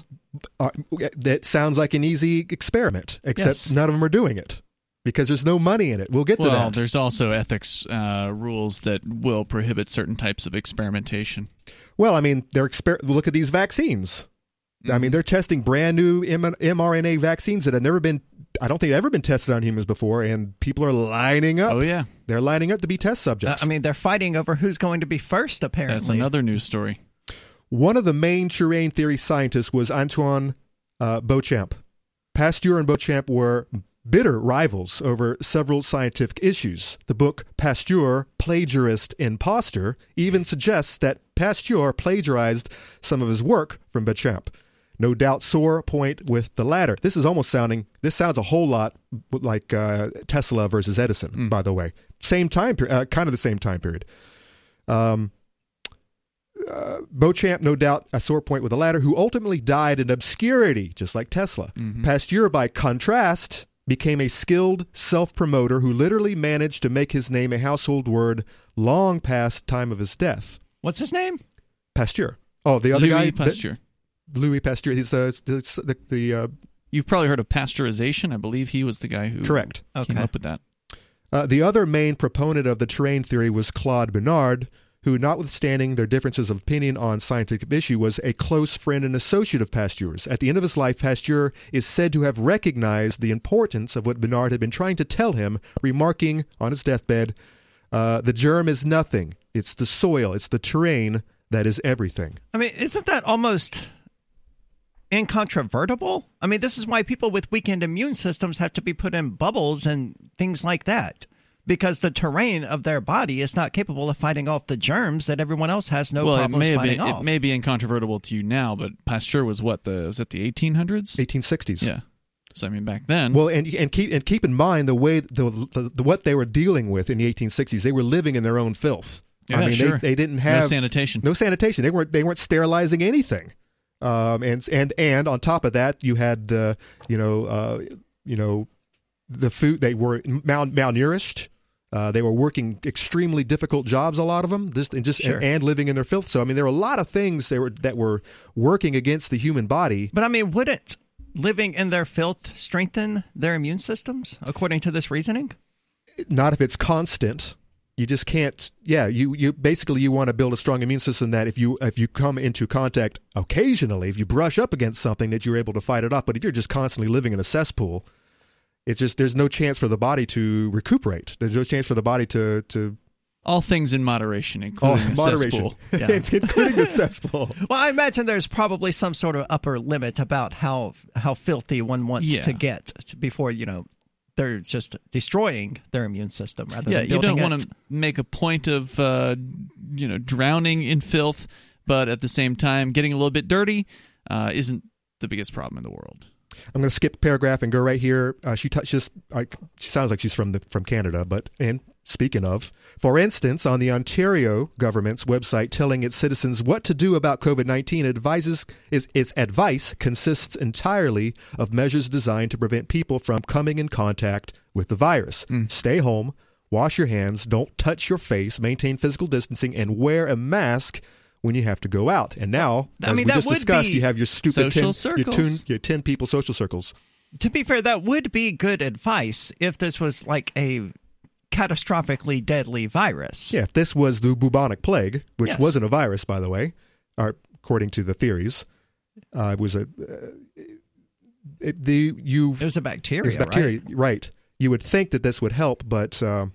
That sounds like an easy experiment, except none of them are doing it because there's no money in it. We'll get to that. Well, there's also ethics rules that will prohibit certain types of experimentation. Well, I mean, look at these vaccines. I mean, they're testing brand new mRNA vaccines that have never been, I don't think ever been tested on humans before, and people are lining up. Oh, yeah. They're lining up to be test subjects. I mean, they're fighting over who's going to be first, apparently. That's another news story. One of the main terrain theory scientists was Antoine Beauchamp. Pasteur and Beauchamp were bitter rivals over several scientific issues. The book Pasteur, Plagiarist Imposter even suggests that Pasteur plagiarized some of his work from Beauchamp. No doubt sore point with the latter. This sounds a whole lot like Tesla versus Edison, by the way. Same time period, kind of the same time period. Beauchamp, no doubt, a sore point with the latter, who ultimately died in obscurity, just like Tesla. Pasteur, by contrast, became a skilled self-promoter who literally managed to make his name a household word long past time of his death. What's his name? Pasteur. Oh, the other Louis guy? Pasteur. Louis Pasteur. He's the You've probably heard of pasteurization. I believe he was the guy who correct. came up with that. The other main proponent of the terrain theory was Claude Bernard, who, notwithstanding their differences of opinion on scientific issue, was a close friend and associate of Pasteur's. At the end of his life, Pasteur is said to have recognized the importance of what Bernard had been trying to tell him, remarking on his deathbed, the germ is nothing. It's the soil, it's the terrain that is everything. I mean, isn't that almost incontrovertible? I mean, this is why people with weakened immune systems have to be put in bubbles and things like that, because the terrain of their body is not capable of fighting off the germs that everyone else has no problems fighting off. It may be incontrovertible to you now, but Pasteur was was it the 1800s? 1860s. Yeah. So I mean, back then. Well, and keep in mind the way what they were dealing with in the 1860s. They were living in their own filth. Yeah, I mean, sure. they didn't have no sanitation. No sanitation. They weren't sterilizing anything. And on top of that, you had the food. They were malnourished. They were working extremely difficult jobs, a lot of them, and living in their filth. So I mean, there were a lot of things that were working against the human body. But I mean, wouldn't living in their filth strengthen their immune systems, according to this reasoning? Not if it's constant. You just can't. Yeah, you basically you want to build a strong immune system that if you come into contact occasionally, if you brush up against something, that you're able to fight it off. But if you're just constantly living in a cesspool, it's just there's no chance for the body to recuperate. There's no chance for the body to all things in moderation, including a cesspool. Yeah. Including the cesspool. Well, I imagine there's probably some sort of upper limit about how filthy one wants to get before they're just destroying their immune system rather than building you don't it. want to make a point of drowning in filth, but at the same time, getting a little bit dirty isn't the biggest problem in the world. I'm going to skip a paragraph and go right here. She sounds like she's from Canada, and speaking of, for instance, on the Ontario government's website telling its citizens what to do about COVID-19, its advice consists entirely of measures designed to prevent people from coming in contact with the virus. Stay home, wash your hands, don't touch your face, maintain physical distancing, and wear a mask when you have to go out. And now, as we just discussed, you have your stupid 10 people social circles. To be fair, that would be good advice if this was like a catastrophically deadly virus. Yeah, if this was the bubonic plague, which wasn't a virus, by the way, according to the theories, it was a it was a bacteria. It was bacteria, right? You would think that this would help, but I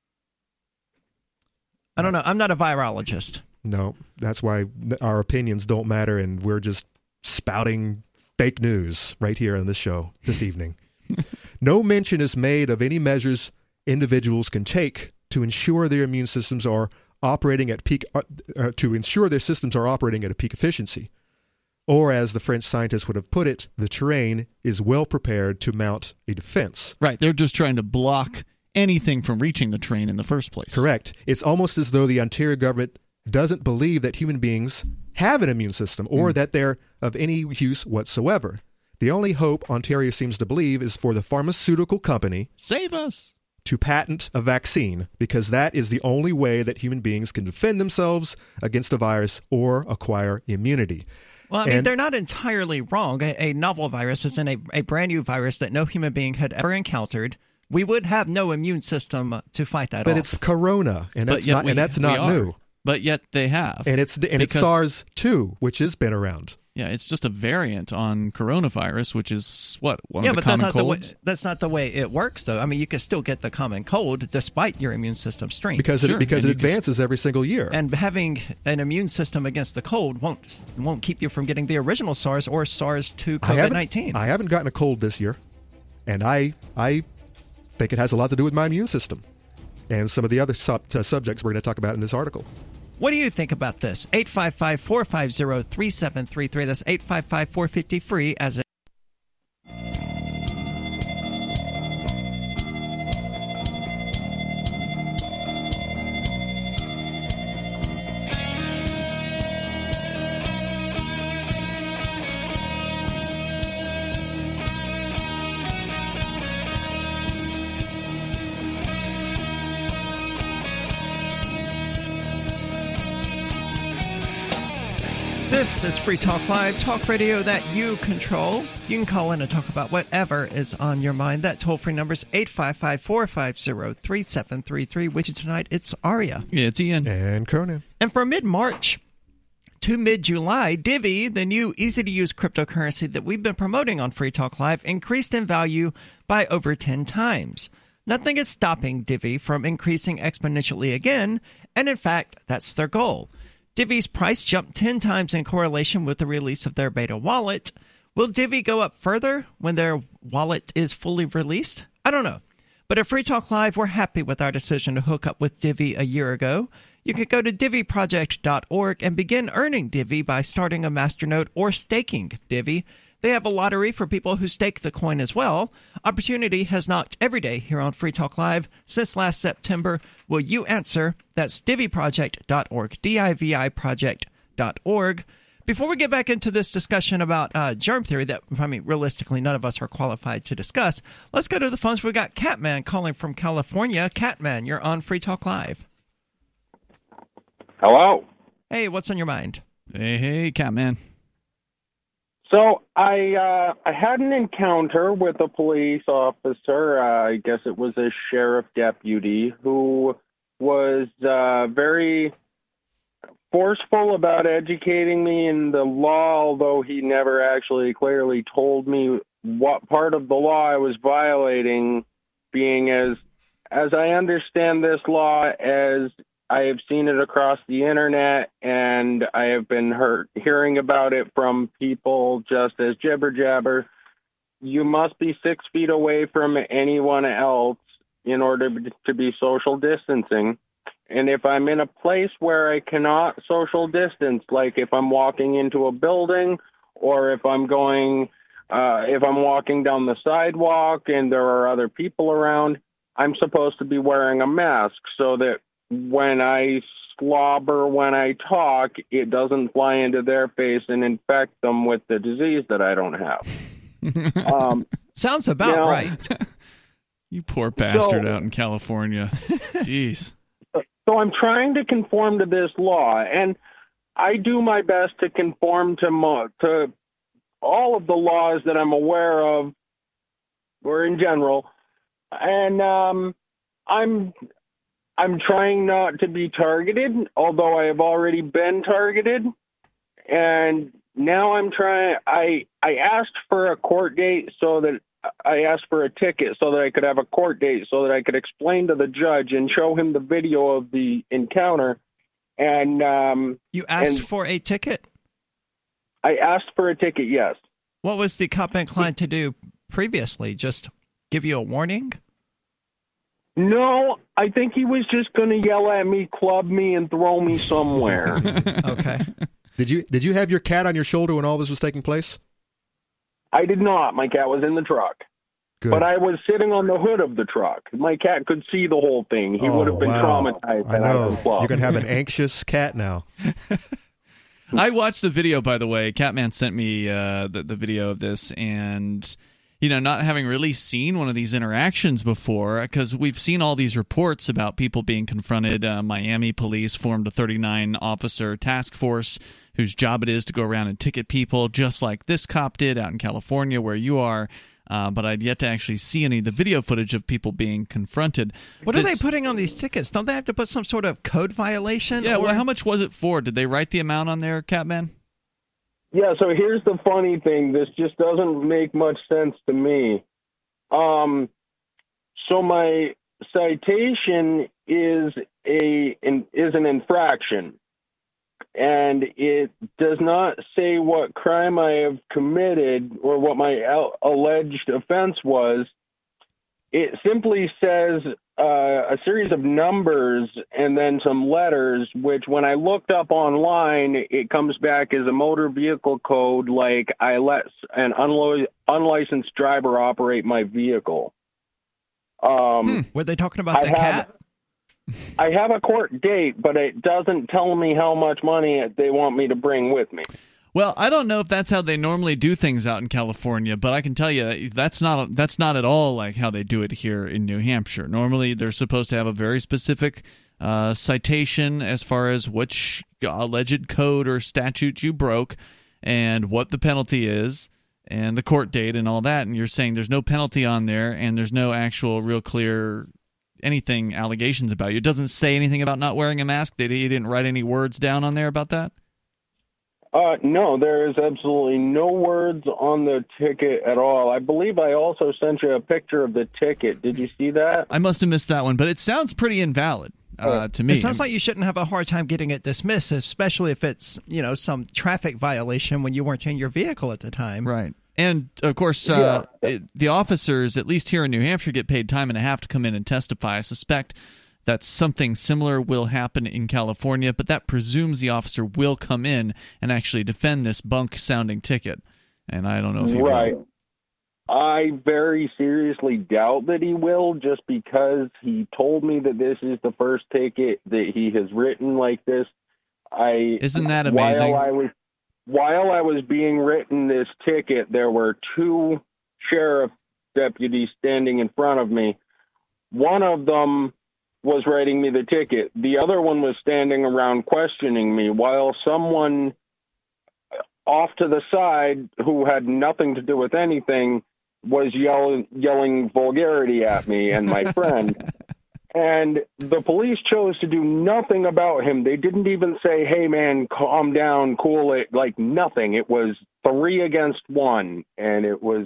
don't know. I'm not a virologist. No, that's why our opinions don't matter, and we're just spouting fake news right here on this show this evening. No mention is made of any measures individuals can take to ensure their immune systems are operating at peak, to ensure their systems are operating at a peak efficiency. Or, as the French scientists would have put it, the terrain is well prepared to mount a defense. Right, they're just trying to block anything from reaching the terrain in the first place. Correct. It's almost as though the Ontario government doesn't believe that human beings have an immune system or that they're of any use whatsoever. The only hope Ontario seems to believe is for the pharmaceutical company save us to patent a vaccine, because that is the only way that human beings can defend themselves against a virus or acquire immunity. Well, I mean, they're not entirely wrong. A novel virus isn't a brand new virus that no human being had ever encountered. We would have no immune system to fight that off. But it's corona, and that's not new. But yet they have. And it's SARS-2, which has been around. Yeah, it's just a variant on coronavirus, which is one of the common colds. That's not the way it works, though. I mean, you can still get the common cold despite your immune system strength. Because it advances every single year. And having an immune system against the cold won't keep you from getting the original SARS or SARS-2 COVID-19. I haven't gotten a cold this year, and I think it has a lot to do with my immune system and some of the other subjects we're going to talk about in this article. What do you think about this? 855-450-3733. That's 855-450-FREE as a This is Free Talk Live, talk radio that you control. You can call in and talk about whatever is on your mind. That toll-free number is 855-450-3733. With you tonight, it's Aria. Yeah, it's Ian. And Conan. And for mid-March to mid-July, Divi, the new easy-to-use cryptocurrency that we've been promoting on Free Talk Live, increased in value by over 10 times. Nothing is stopping Divi from increasing exponentially again, and in fact, that's their goal. Divi's price jumped 10 times in correlation with the release of their beta wallet. Will Divi go up further when their wallet is fully released? I don't know. But at Free Talk Live, we're happy with our decision to hook up with Divi a year ago. You can go to diviproject.org and begin earning Divi by starting a masternode or staking Divi. They have a lottery for people who stake the coin as well. Opportunity has knocked every day here on Free Talk Live since last September. Will you answer? That's diviproject.org, D-I-V-I project.org. Before we get back into this discussion about germ theory that, realistically, none of us are qualified to discuss, let's go to the phones. We've got Catman calling from California. Catman, you're on Free Talk Live. Hello. Hey, what's on your mind? Hey, Catman. So I had an encounter with a police officer. I guess it was a sheriff deputy who was very forceful about educating me in the law, although he never actually clearly told me what part of the law I was violating, being as I understand this law, as I have seen it across the internet, and I have been hearing about it from people just as jibber jabber. You must be 6 feet away from anyone else in order to be social distancing. And if I'm in a place where I cannot social distance, like if I'm walking into a building, or if I'm walking down the sidewalk and there are other people around, I'm supposed to be wearing a mask so that when I slobber, when I talk, it doesn't fly into their face and infect them with the disease that I don't have. Sounds about right. You poor bastard out in California. Jeez. So I'm trying to conform to this law, and I do my best to conform to all of the laws that I'm aware of, or in general, and I'm trying not to be targeted, although I have already been targeted. And now I asked for a court date I asked for a ticket so that I could have a court date so that I could explain to the judge and show him the video of the encounter. And you asked for a ticket? I asked for a ticket, yes. What was the cop inclined to do previously? Just give you a warning? No, I think he was just going to yell at me, club me, and throw me somewhere. Okay. Did you have your cat on your shoulder when all this was taking place? I did not. My cat was in the truck. Good. But I was sitting on the hood of the truck. My cat could see the whole thing. He would have been traumatized. I know. You're going to have an anxious cat now. I watched the video, by the way. Catman sent me the video of this, and not having really seen one of these interactions before, because we've seen all these reports about people being confronted. Miami police formed a 39-officer task force whose job it is to go around and ticket people, just like this cop did out in California where you are. But I'd yet to actually see any of the video footage of people being confronted. What are they putting on these tickets? Don't they have to put some sort of code violation? Yeah, well, how much was it for? Did they write the amount on there, Catman? Yeah, so here's the funny thing. This just doesn't make much sense to me. So my citation is an infraction, and it does not say what crime I have committed or what my alleged offense was. It simply says a series of numbers and then some letters, which when I looked up online, it comes back as a motor vehicle code, like I let an unlicensed driver operate my vehicle. Were they talking about the cat? I have a court date, but it doesn't tell me how much money they want me to bring with me. Well, I don't know if that's how they normally do things out in California, but I can tell you that's not at all like how they do it here in New Hampshire. Normally, they're supposed to have a very specific citation as far as which alleged code or statute you broke and what the penalty is and the court date and all that, and you're saying there's no penalty on there and there's no actual real clear anything allegations about you. It doesn't say anything about not wearing a mask. He didn't write any words down on there about that? No, there is absolutely no words on the ticket at all. I believe I also sent you a picture of the ticket. Did you see that? I must have missed that one, but it sounds pretty invalid to me. It sounds like you shouldn't have a hard time getting it dismissed, especially if it's, some traffic violation when you weren't in your vehicle at the time. Right. And, of course, the officers, at least here in New Hampshire, get paid time and a half to come in and testify. I suspect that something similar will happen in California, but that presumes the officer will come in and actually defend this bunk-sounding ticket. And I don't know if he will. I very seriously doubt that he will, just because he told me that this is the first ticket that he has written like this. Isn't that amazing? While I was being written this ticket, there were two sheriff deputies standing in front of me. One of them was writing me the ticket. The other one was standing around questioning me, while someone off to the side who had nothing to do with anything was yelling vulgarity at me and my friend. And the police chose to do nothing about him. They didn't even say, hey, man, calm down, cool it, like nothing. It was 3 against 1, and it was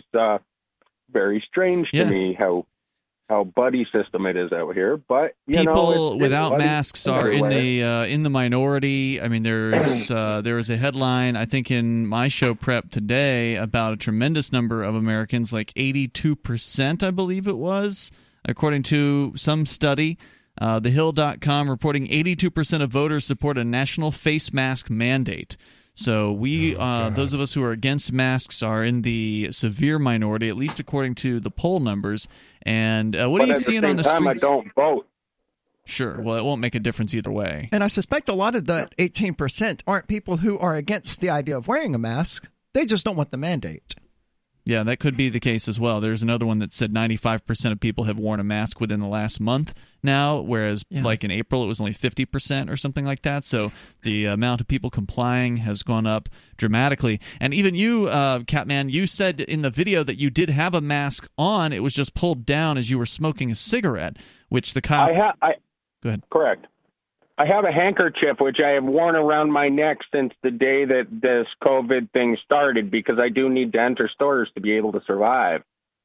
very strange to me how buddy system it is out here. But people without masks are in the minority. I mean, there was a headline, I think, in my show prep today about a tremendous number of Americans, like 82%, I believe it was, according to some study. TheHill.com reporting 82% of voters support a national face mask mandate. So those of us who are against masks are in the severe minority, at least according to the poll numbers. And what are you seeing on the streets? I don't vote. Sure. Well, it won't make a difference either way. And I suspect a lot of the 18% aren't people who are against the idea of wearing a mask. They just don't want the mandate. Yeah, that could be the case as well. There's another one that said 95% of people have worn a mask within the last month now, whereas like in April it was only 50% or something like that. So the amount of people complying has gone up dramatically. And even you, Catman, you said in the video that you did have a mask on. It was just pulled down as you were smoking a cigarette, which the cop... Go ahead. Correct. I have a handkerchief, which I have worn around my neck since the day that this COVID thing started, because I do need to enter stores to be able to survive.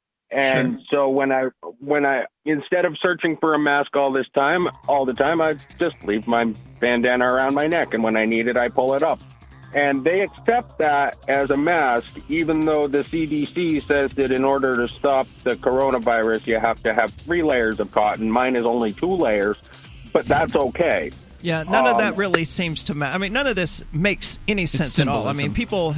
And so when I instead of searching for a mask all the time, I just leave my bandana around my neck. And when I need it, I pull it up. And they accept that as a mask, even though the CDC says that in order to stop the coronavirus, you have to have 3 layers of cotton. Mine is only 2 layers. But that's okay. Yeah, none of that really seems to matter. I mean, none of this makes any sense at all. I mean, people,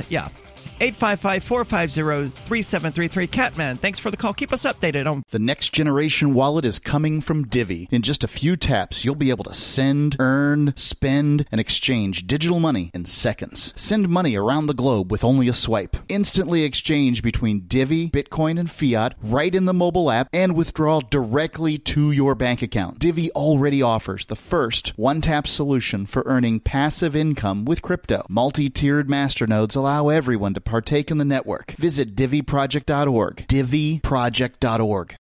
855-450-3733. Catman, thanks for the call. Keep us updated on... The next generation wallet is coming from Divvy. In just a few taps, you'll be able to send, earn, spend, and exchange digital money in seconds. Send money around the globe with only a swipe. Instantly exchange between Divvy, Bitcoin, and fiat right in the mobile app, and withdraw directly to your bank account. Divvy already offers the first one-tap solution for earning passive income with crypto. Multi-tiered masternodes allow everyone to partake in the network. Visit DivvyProject.org. DivvyProject.org.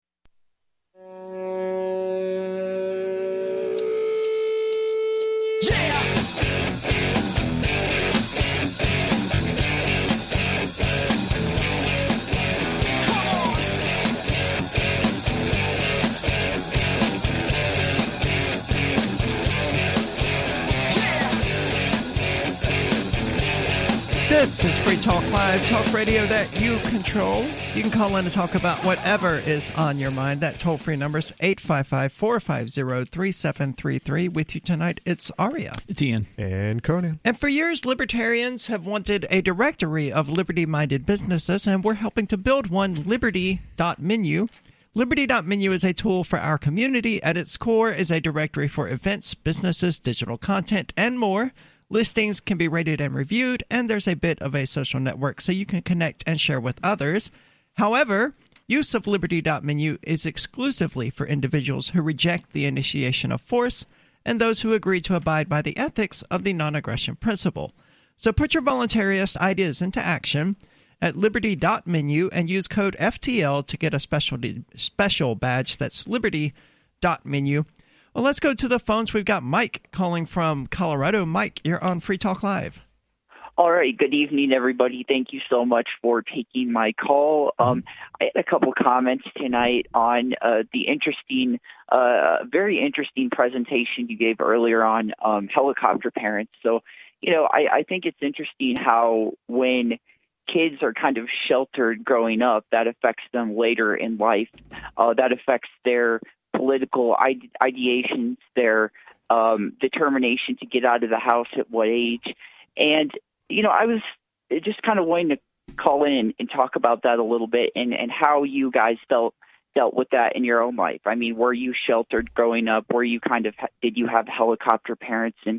This is Free Talk Live, talk radio that you control. You can call in to talk about whatever is on your mind. That toll-free number is 855-450-3733. With you tonight, it's Aria. It's Ian. And Conan. And for years, libertarians have wanted a directory of liberty-minded businesses, and we're helping to build one, Liberty.menu. Liberty.menu is a tool for our community. At its core is a directory for events, businesses, digital content, and more. Listings can be rated and reviewed, and there's a bit of a social network so you can connect and share with others. However, use of Liberty.menu is exclusively for individuals who reject the initiation of force, and those who agree to abide by the ethics of the non-aggression principle. So put your voluntarist ideas into action at liberty.menu and use code FTL to get a special badge. That's liberty.menu. Well, let's go to the phones. We've got Mike calling from Colorado. Mike, you're on Free Talk Live. All right. Good evening, everybody. Thank you so much for taking my call. I had a couple comments tonight on the very interesting presentation you gave earlier on helicopter parents. So, I think it's interesting how when kids are kind of sheltered growing up, that affects them later in life. That affects their political ideations, their determination to get out of the house at what age. And I was just kind of wanting to call in and talk about that a little bit and how you guys dealt with that in your own life. I mean, were you sheltered growing up? Did you have helicopter parents? And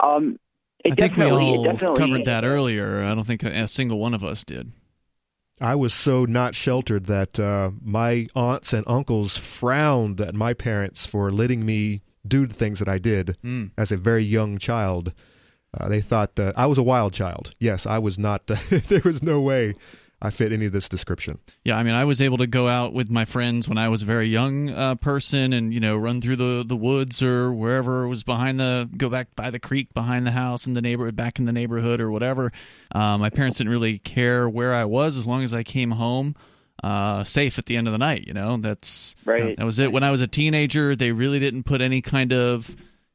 I think we all covered that earlier. I don't think a single one of us did. I was so not sheltered that my aunts and uncles frowned at my parents for letting me do the things that I did as a very young child. They thought that I was a wild child. Yes, I was not. There was no way I fit any of this description. Yeah, I mean, I was able to go out with my friends when I was a very young person and, run through the woods or wherever it was go back by the creek behind the house in the neighborhood, back in the neighborhood or whatever. My parents didn't really care where I was as long as I came home safe at the end of the night. That's right. That was it. When I was a teenager, they really didn't put any kind of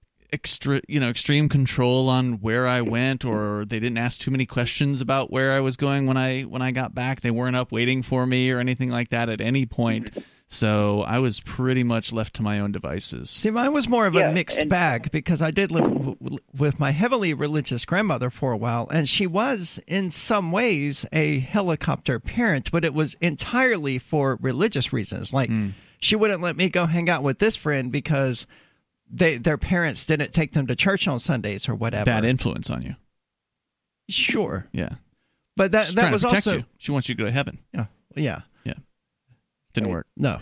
extreme control on where I went, or they didn't ask too many questions about where I was going when I got back. They weren't up waiting for me or anything like that at any point. So I was pretty much left to my own devices. See, mine was more of a mixed bag because I did live with my heavily religious grandmother for a while, and she was in some ways a helicopter parent, but it was entirely for religious reasons. Like she wouldn't let me go hang out with this friend because their parents didn't take them to church on Sundays or whatever. Bad influence on you. Sure. Yeah. But that was also... you. She wants you to go to heaven. Yeah. Didn't work. No.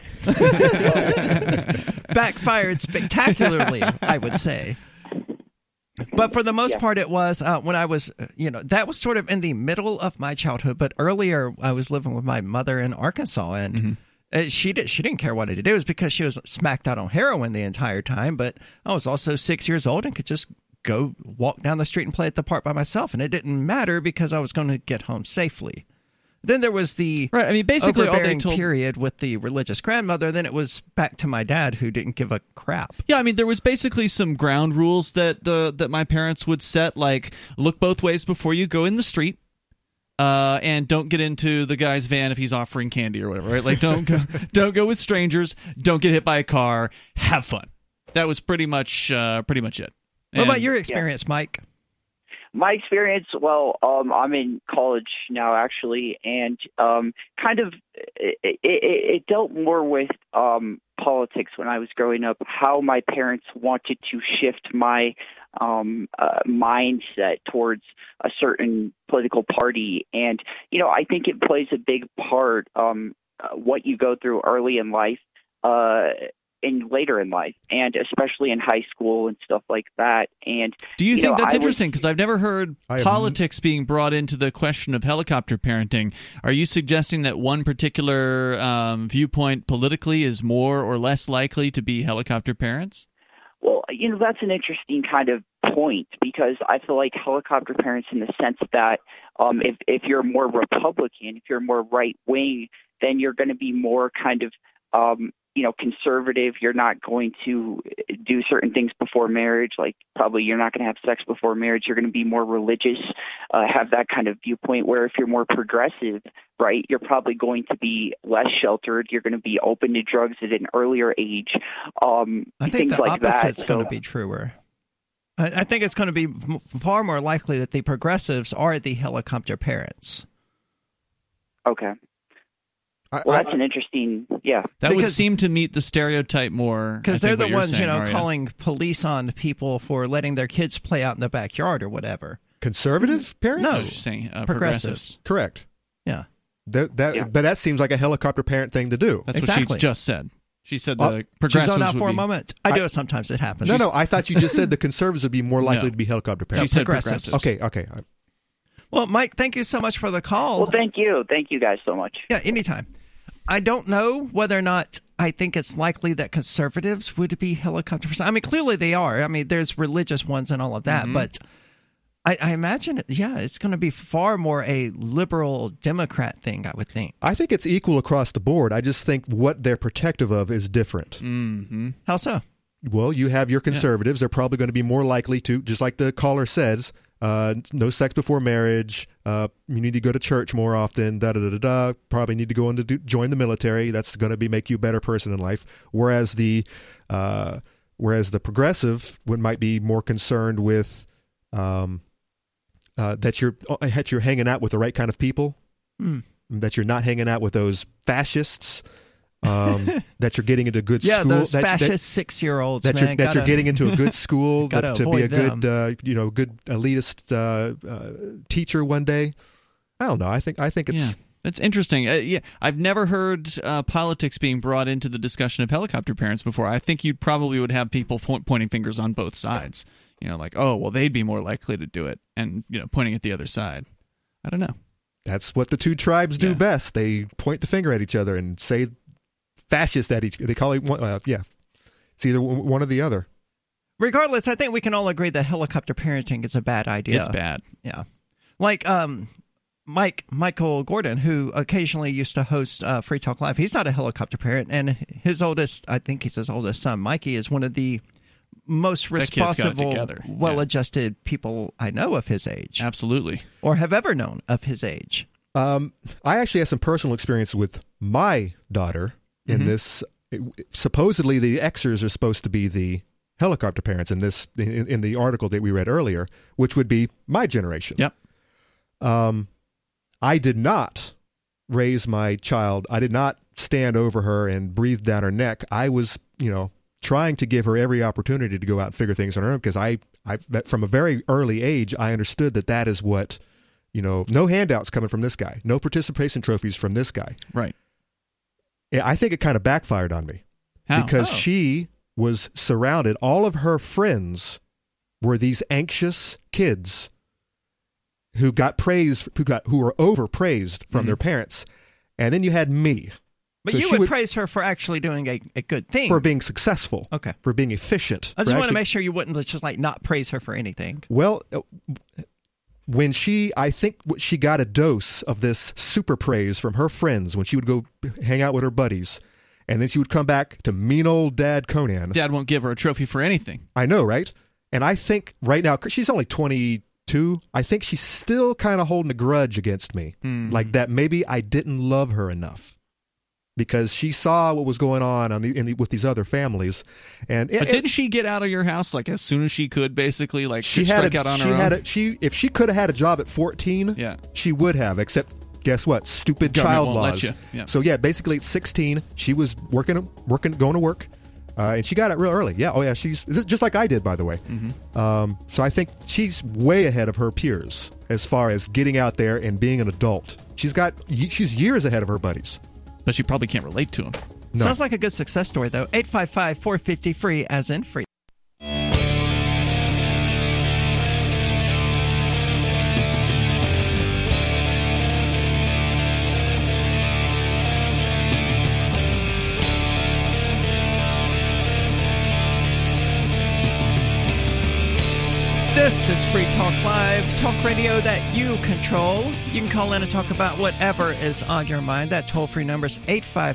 Backfired spectacularly, I would say. But for the most part, it was when I was, that was sort of in the middle of my childhood. But earlier, I was living with my mother in Arkansas, and she didn't care what I did. It was because she was smacked out on heroin the entire time. But I was also 6 years old and could just go walk down the street and play at the park by myself. And it didn't matter because I was going to get home safely. Then there was the basically overbearing period with the religious grandmother. Then it was back to my dad, who didn't give a crap. Yeah, I mean, there was basically some ground rules that my parents would set, like look both ways before you go in the street. And don't get into the guy's van if he's offering candy or whatever, right? Like, don't go with strangers. Don't get hit by a car. Have fun. That was pretty much it. What about your experience, Mike? My experience, well, I'm in college now, actually, and kind of it dealt more with politics when I was growing up, how my parents wanted to shift my mindset towards a certain political party. And, I think it plays a big part what you go through early in life and later in life, and especially in high school and stuff like that. And do you think that's interesting? Because I've never heard politics being brought into the question of helicopter parenting. Are you suggesting that one particular viewpoint politically is more or less likely to be helicopter parents? Well, that's an interesting kind of point, because I feel like helicopter parents in the sense that if you're more Republican, if you're more right wing, then you're going to be more kind of conservative. You're not going to do certain things before marriage. Like probably you're not going to have sex before marriage. You're going to be more religious, have that kind of viewpoint, where if you're more progressive, right, you're probably going to be less sheltered. You're going to be open to drugs at an earlier age. I think things the like opposite's that. going to be truer. I think it's going to be far more likely that the progressives are the helicopter parents. Okay. Well, that's an interesting, That would seem to meet the stereotype more. Because they're the ones, calling police on people for letting their kids play out in the backyard or whatever. Conservative parents? No, saying progressives. Correct. Yeah. But that seems like a helicopter parent thing to do. That's what she just said. She said the She's progressives zoned out would for a be- moment. I do it sometimes. It happens. No, I thought you just said the conservatives would be more likely No. to be helicopter She parents. said progressives. progressives. Okay. Well, Mike, thank you so much for the call. Well, thank you. Thank you guys so much. Yeah, anytime. I don't know whether or not I think it's likely that conservatives would be helicopter parents. I mean, clearly they are. I mean, there's religious ones and all of that, but I imagine, it's going to be far more a liberal Democrat thing, I would think. I think it's equal across the board. I just think what they're protective of is different. Mm-hmm. How so? Well, you have your conservatives. They're probably going to be more likely to, just like the caller says, no sex before marriage. You need to go to church more often. Probably need to go join the military. That's going to make you a better person in life. Whereas the progressive might be more concerned with that you're hanging out with the right kind of people. That you're not hanging out with those fascists. That you're getting into good school. Yeah, those fascist 6-year-olds. That you're getting into a good school. To be a them. good good elitist teacher one day. I don't know. I think it's. That's interesting. I've never heard politics being brought into the discussion of helicopter parents before. I think you probably would have people pointing fingers on both sides. Like, oh, well, they'd be more likely to do it, and pointing at the other side. I don't know. That's what the two tribes do best. They point the finger at each other and say fascist at each. They call it one. It's either one or the other. Regardless, I think we can all agree that helicopter parenting is a bad idea. It's bad. Yeah, like Michael Gordon, who occasionally used to host Free Talk Live. He's not a helicopter parent, and his oldest son, Mikey, is one of the most responsible, well-adjusted people I know of his age. Absolutely. Or have ever known of his age. I actually have some personal experience with my daughter in this. Supposedly, the Xers are supposed to be the helicopter parents in this in the article that we read earlier, which would be my generation. Yep. I did not raise my child. I did not stand over her and breathe down her neck. I was, trying to give her every opportunity to go out and figure things on her own, because I from a very early age, I understood that is what, no handouts coming from this guy, no participation trophies from this guy. Right. I think it kind of backfired on me. How? Because she was surrounded. All of her friends were these anxious kids who got praised, who were overpraised from their parents. And then you had me. But So you she would praise her for actually doing a good thing. for being successful. Okay. For being efficient. I just for want to actually- make sure you wouldn't just not praise her for anything. Well, when I think she got a dose of this super praise from her friends when she would go hang out with her buddies, and then she would come back to mean old Dad Conan. Dad won't give her a trophy for anything. I know, right? And I think right now, 'cause she's only 22, I think she's still kind of holding a grudge against me. Like that maybe I didn't love her enough. Because she saw what was going on with these other families, but didn't she get out of your house like as soon as she could, basically, like she strike out on her own? If she could have had a job at 14, she would have. Except, guess what? Stupid Government child won't let laws. you. Yeah. So basically at 16, she was working, going to work, and she got it real early. Yeah, she's just like I did, by the way. So I think she's way ahead of her peers as far as getting out there and being an adult. She's years ahead of her buddies. But she probably can't relate to him. No. Sounds like a good success story, though. 855-450-FREE, as in free. This is Free Talk Live, talk radio that you control. You can call in and talk about whatever is on your mind. That toll-free number is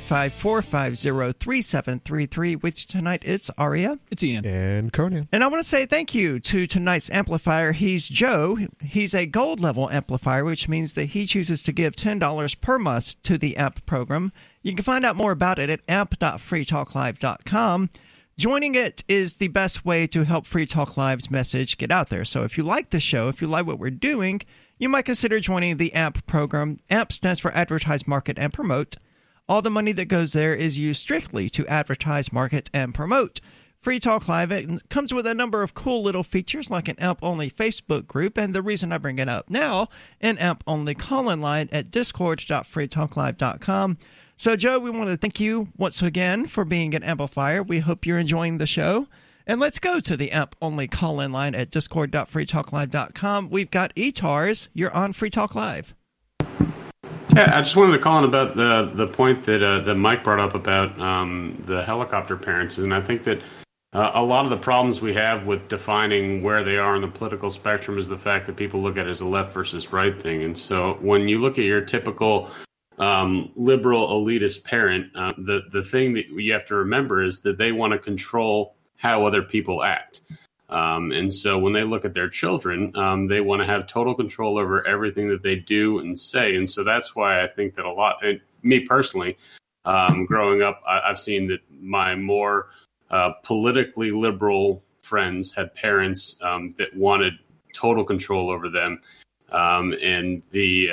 855-450-3733. With you tonight, it's Aria. It's Ian. And Conan. And I want to say thank you to tonight's amplifier. He's Joe. He's a gold level amplifier, which means that he chooses to give $10 per month to the AMP program. You can find out more about it at amp.freetalklive.com. Joining it is the best way to help Free Talk Live's message get out there. So if you like the show, if you like what we're doing, you might consider joining the AMP program. AMP stands for Advertise, Market, and Promote. All the money that goes there is used strictly to advertise, market, and promote Free Talk Live. It comes with a number of cool little features like an AMP-only Facebook group, and the reason I bring it up now, an AMP-only call-in line at discord.freetalklive.com. So, Joe, we want to thank you once again for being an amplifier. We hope you're enjoying the show. And let's go to the amp-only call-in line at discord.freetalklive.com. We've got Etars. You're on Free Talk Live. Yeah, I just wanted to call in about the point that Mike brought up about the helicopter parents. And I think that a lot of the problems we have with defining where they are on the political spectrum is the fact that people look at it as a left versus right thing. And so when you look at your typical liberal elitist parent, the thing that you have to remember is that they want to control how other people act. And so when they look at their children, they want to have total control over everything that they do and say. And so that's why I think that a lot, and me personally, growing up, I've seen that my more politically liberal friends had parents that wanted total control over them. And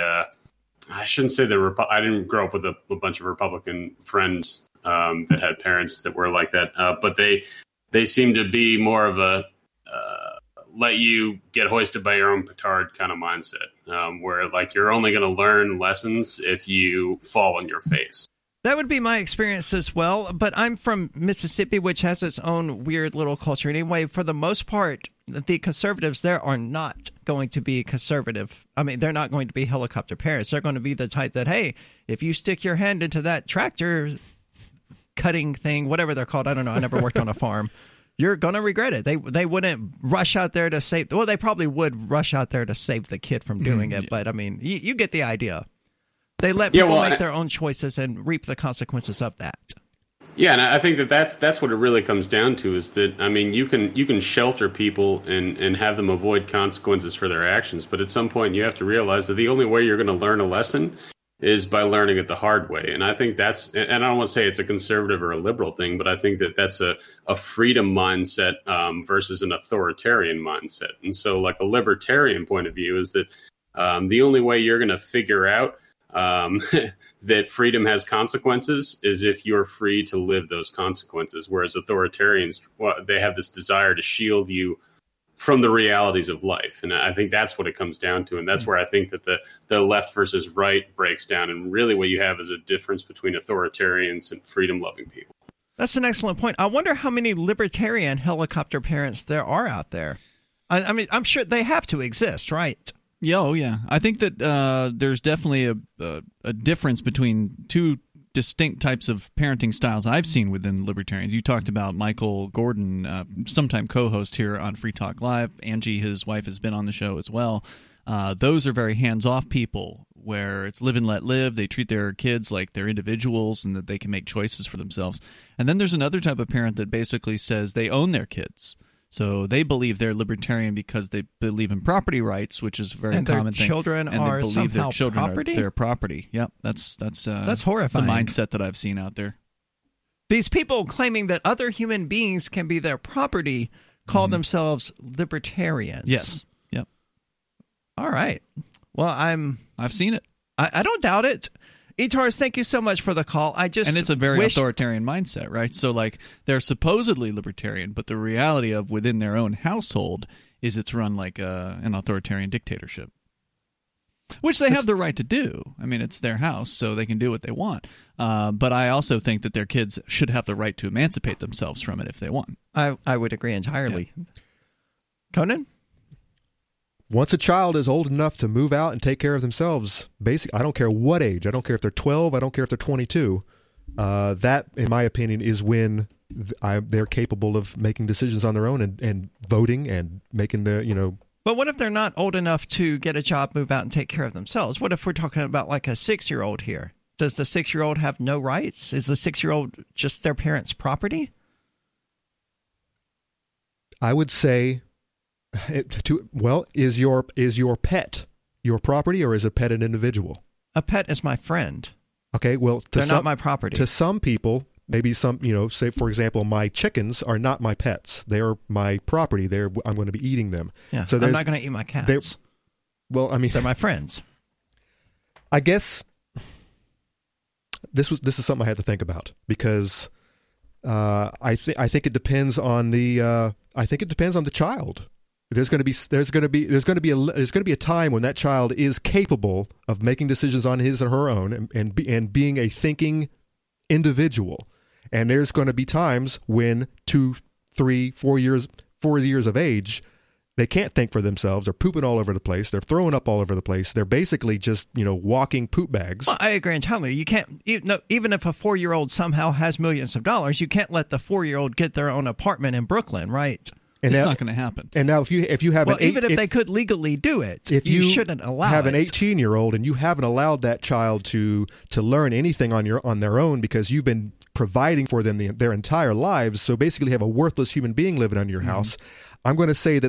I shouldn't say I didn't grow up with a bunch of Republican friends that had parents that were like that, but they seem to be more of a let you get hoisted by your own petard kind of mindset, where like you're only going to learn lessons if you fall on your face. That would be my experience as well, but I'm from Mississippi, which has its own weird little culture. Anyway, for the most part, the conservatives there are not going to be conservative. I mean, they're not going to be helicopter parents. They're going to be the type that, hey, if you stick your hand into that tractor cutting thing, whatever they're called, I don't know, I never worked on a farm, you're going to regret it. They wouldn't rush out there to save, well, they probably would rush out there to save the kid from doing it, but I mean, you get the idea. They let people make their own choices and reap the consequences of that. Yeah, and I think that's what it really comes down to is that, I mean, you can shelter people and have them avoid consequences for their actions, but at some point you have to realize that the only way you're going to learn a lesson is by learning it the hard way. And I think that's, and I don't want to say it's a conservative or a liberal thing, but I think that that's a freedom mindset versus an authoritarian mindset. And so like a libertarian point of view is that the only way you're going to figure out that freedom has consequences is if you're free to live those consequences. Whereas authoritarians, they have this desire to shield you from the realities of life. And I think that's what it comes down to. And that's where I think that the left versus right breaks down. And really what you have is a difference between authoritarians and freedom-loving people. That's an excellent point. I wonder how many libertarian helicopter parents there are out there. I mean, I'm sure they have to exist, right? Yeah, oh yeah. I think that there's definitely a difference between two distinct types of parenting styles I've seen within libertarians. You talked about Michael Gordon, sometime co-host here on Free Talk Live. Angie, his wife, has been on the show as well. Those are very hands-off people where it's live and let live. They treat their kids like they're individuals and that they can make choices for themselves. And then there's another type of parent that basically says they own their kids. So they believe they're libertarian because they believe in property rights, which is a very common thing. Children and are they believe somehow their children property? are their property. Yep, that's horrifying. It's a mindset that I've seen out there. These people claiming that other human beings can be their property call themselves libertarians. Yes. Yep. All right. Well, I've seen it. I don't doubt it. Etars, thank you so much for the call. And it's a very authoritarian mindset, right? So, like, they're supposedly libertarian, but the reality of within their own household is it's run like an authoritarian dictatorship, which they have the right to do. I mean, it's their house, so they can do what they want. But I also think that their kids should have the right to emancipate themselves from it if they want. I would agree entirely. Yeah. Conan? Once a child is old enough to move out and take care of themselves, basically, I don't care what age. I don't care if they're 12. I don't care if they're 22. That, in my opinion, is when they're capable of making decisions on their own and voting and making But what if they're not old enough to get a job, move out, and take care of themselves? What if we're talking about like a 6-year-old here? Does the 6-year-old have no rights? Is the 6-year-old just their parents' property? I would say... is your pet your property, or is a pet an individual? A pet is my friend. Okay, well, they're not my property. To some people, maybe some, say for example, my chickens are not my pets. They're my property. I'm going to be eating them. Yeah, so I'm not going to eat my cats. They're my friends. I guess this is something I had to think about because I think it depends on the child. There's going to be a time when that child is capable of making decisions on his or her own and being a thinking individual. And there's going to be times when 2, 3, 4 years of age, they can't think for themselves. They're pooping all over the place. They're throwing up all over the place. They're basically just, walking poop bags. Well, I agree entirely. You can't, even if a 4-year-old somehow has millions of dollars, you can't let the 4-year-old get their own apartment in Brooklyn, right? And it's not going to happen. And now, if you have if they could legally do it, if you shouldn't allow have it. an 18-year-old and you haven't allowed that child to learn anything on their own because you've been providing for them their entire lives, so basically have a worthless human being living under your house, I'm going to say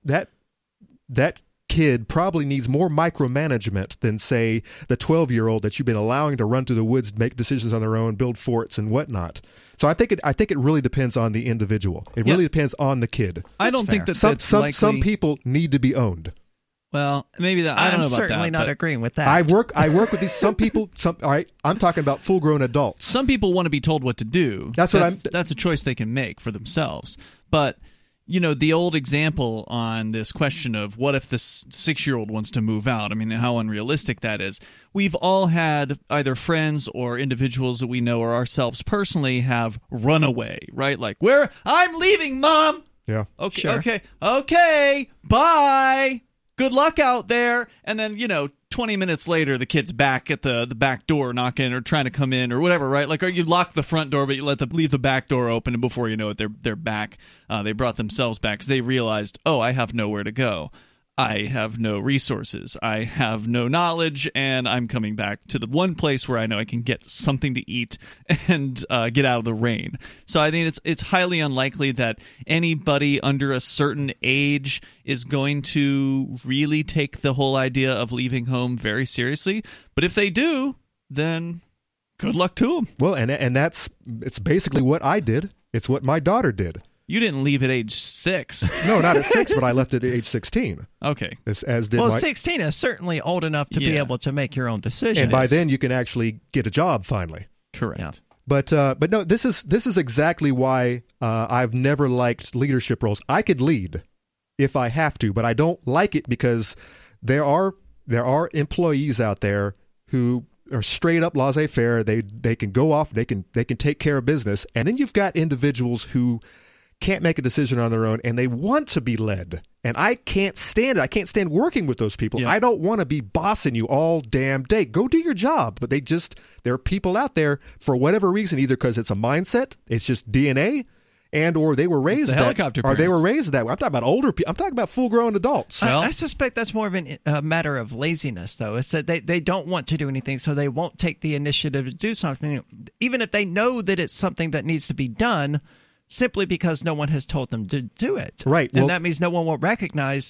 that kid probably needs more micromanagement than, say, the 12-year-old that you've been allowing to run through the woods, make decisions on their own, build forts and whatnot. So I think it really depends on the individual. It really depends on the kid. I don't think that's some people need to be owned. Well, maybe that. I don't know about that. I'm certainly not agreeing with that. I work with these some people. All right, I'm talking about full-grown adults. Some people want to be told what to do. That's a choice they can make for themselves. But the old example on this question of what if this 6-year-old wants to move out? I mean, how unrealistic that is. We've all had either friends or individuals that we know or ourselves personally have run away, right? Like, I'm leaving, Mom. Yeah. Okay. Sure. Okay. Bye. Good luck out there. And then, 20 minutes later, the kid's back at the back door knocking or trying to come in or whatever, right? Like, or you lock the front door, but you leave the back door open, and before you know it, they're back. They brought themselves back because they realized, I have nowhere to go. I have no resources. I have no knowledge, and I'm coming back to the one place where I know I can get something to eat and get out of the rain. So I think it's highly unlikely that anybody under a certain age is going to really take the whole idea of leaving home very seriously. But if they do, then good luck to them. Well, and it's basically what I did. It's what my daughter did. You didn't leave at age 6. No, not at 6, but I left at age 16. Okay. As did 16 is certainly old enough to be able to make your own decisions. And by then, you can actually get a job finally. Correct. Yeah. But no, this is exactly why I've never liked leadership roles. I could lead if I have to, but I don't like it because there are employees out there who are straight up laissez-faire. They can go off, they can take care of business, and then you've got individuals who can't make a decision on their own, and they want to be led. And I can't stand it. I can't stand working with those people. Yeah. I don't want to be bossing you all damn day. Go do your job. But there are people out there for whatever reason, either because it's a mindset, it's just DNA, and or they were raised they were raised that way. I'm talking about older people. I'm talking about full-grown adults. I suspect that's more of a matter of laziness, though. It's that they don't want to do anything, so they won't take the initiative to do something, even if they know that it's something that needs to be done, simply because no one has told them to do it. Right. And that means no one will recognize,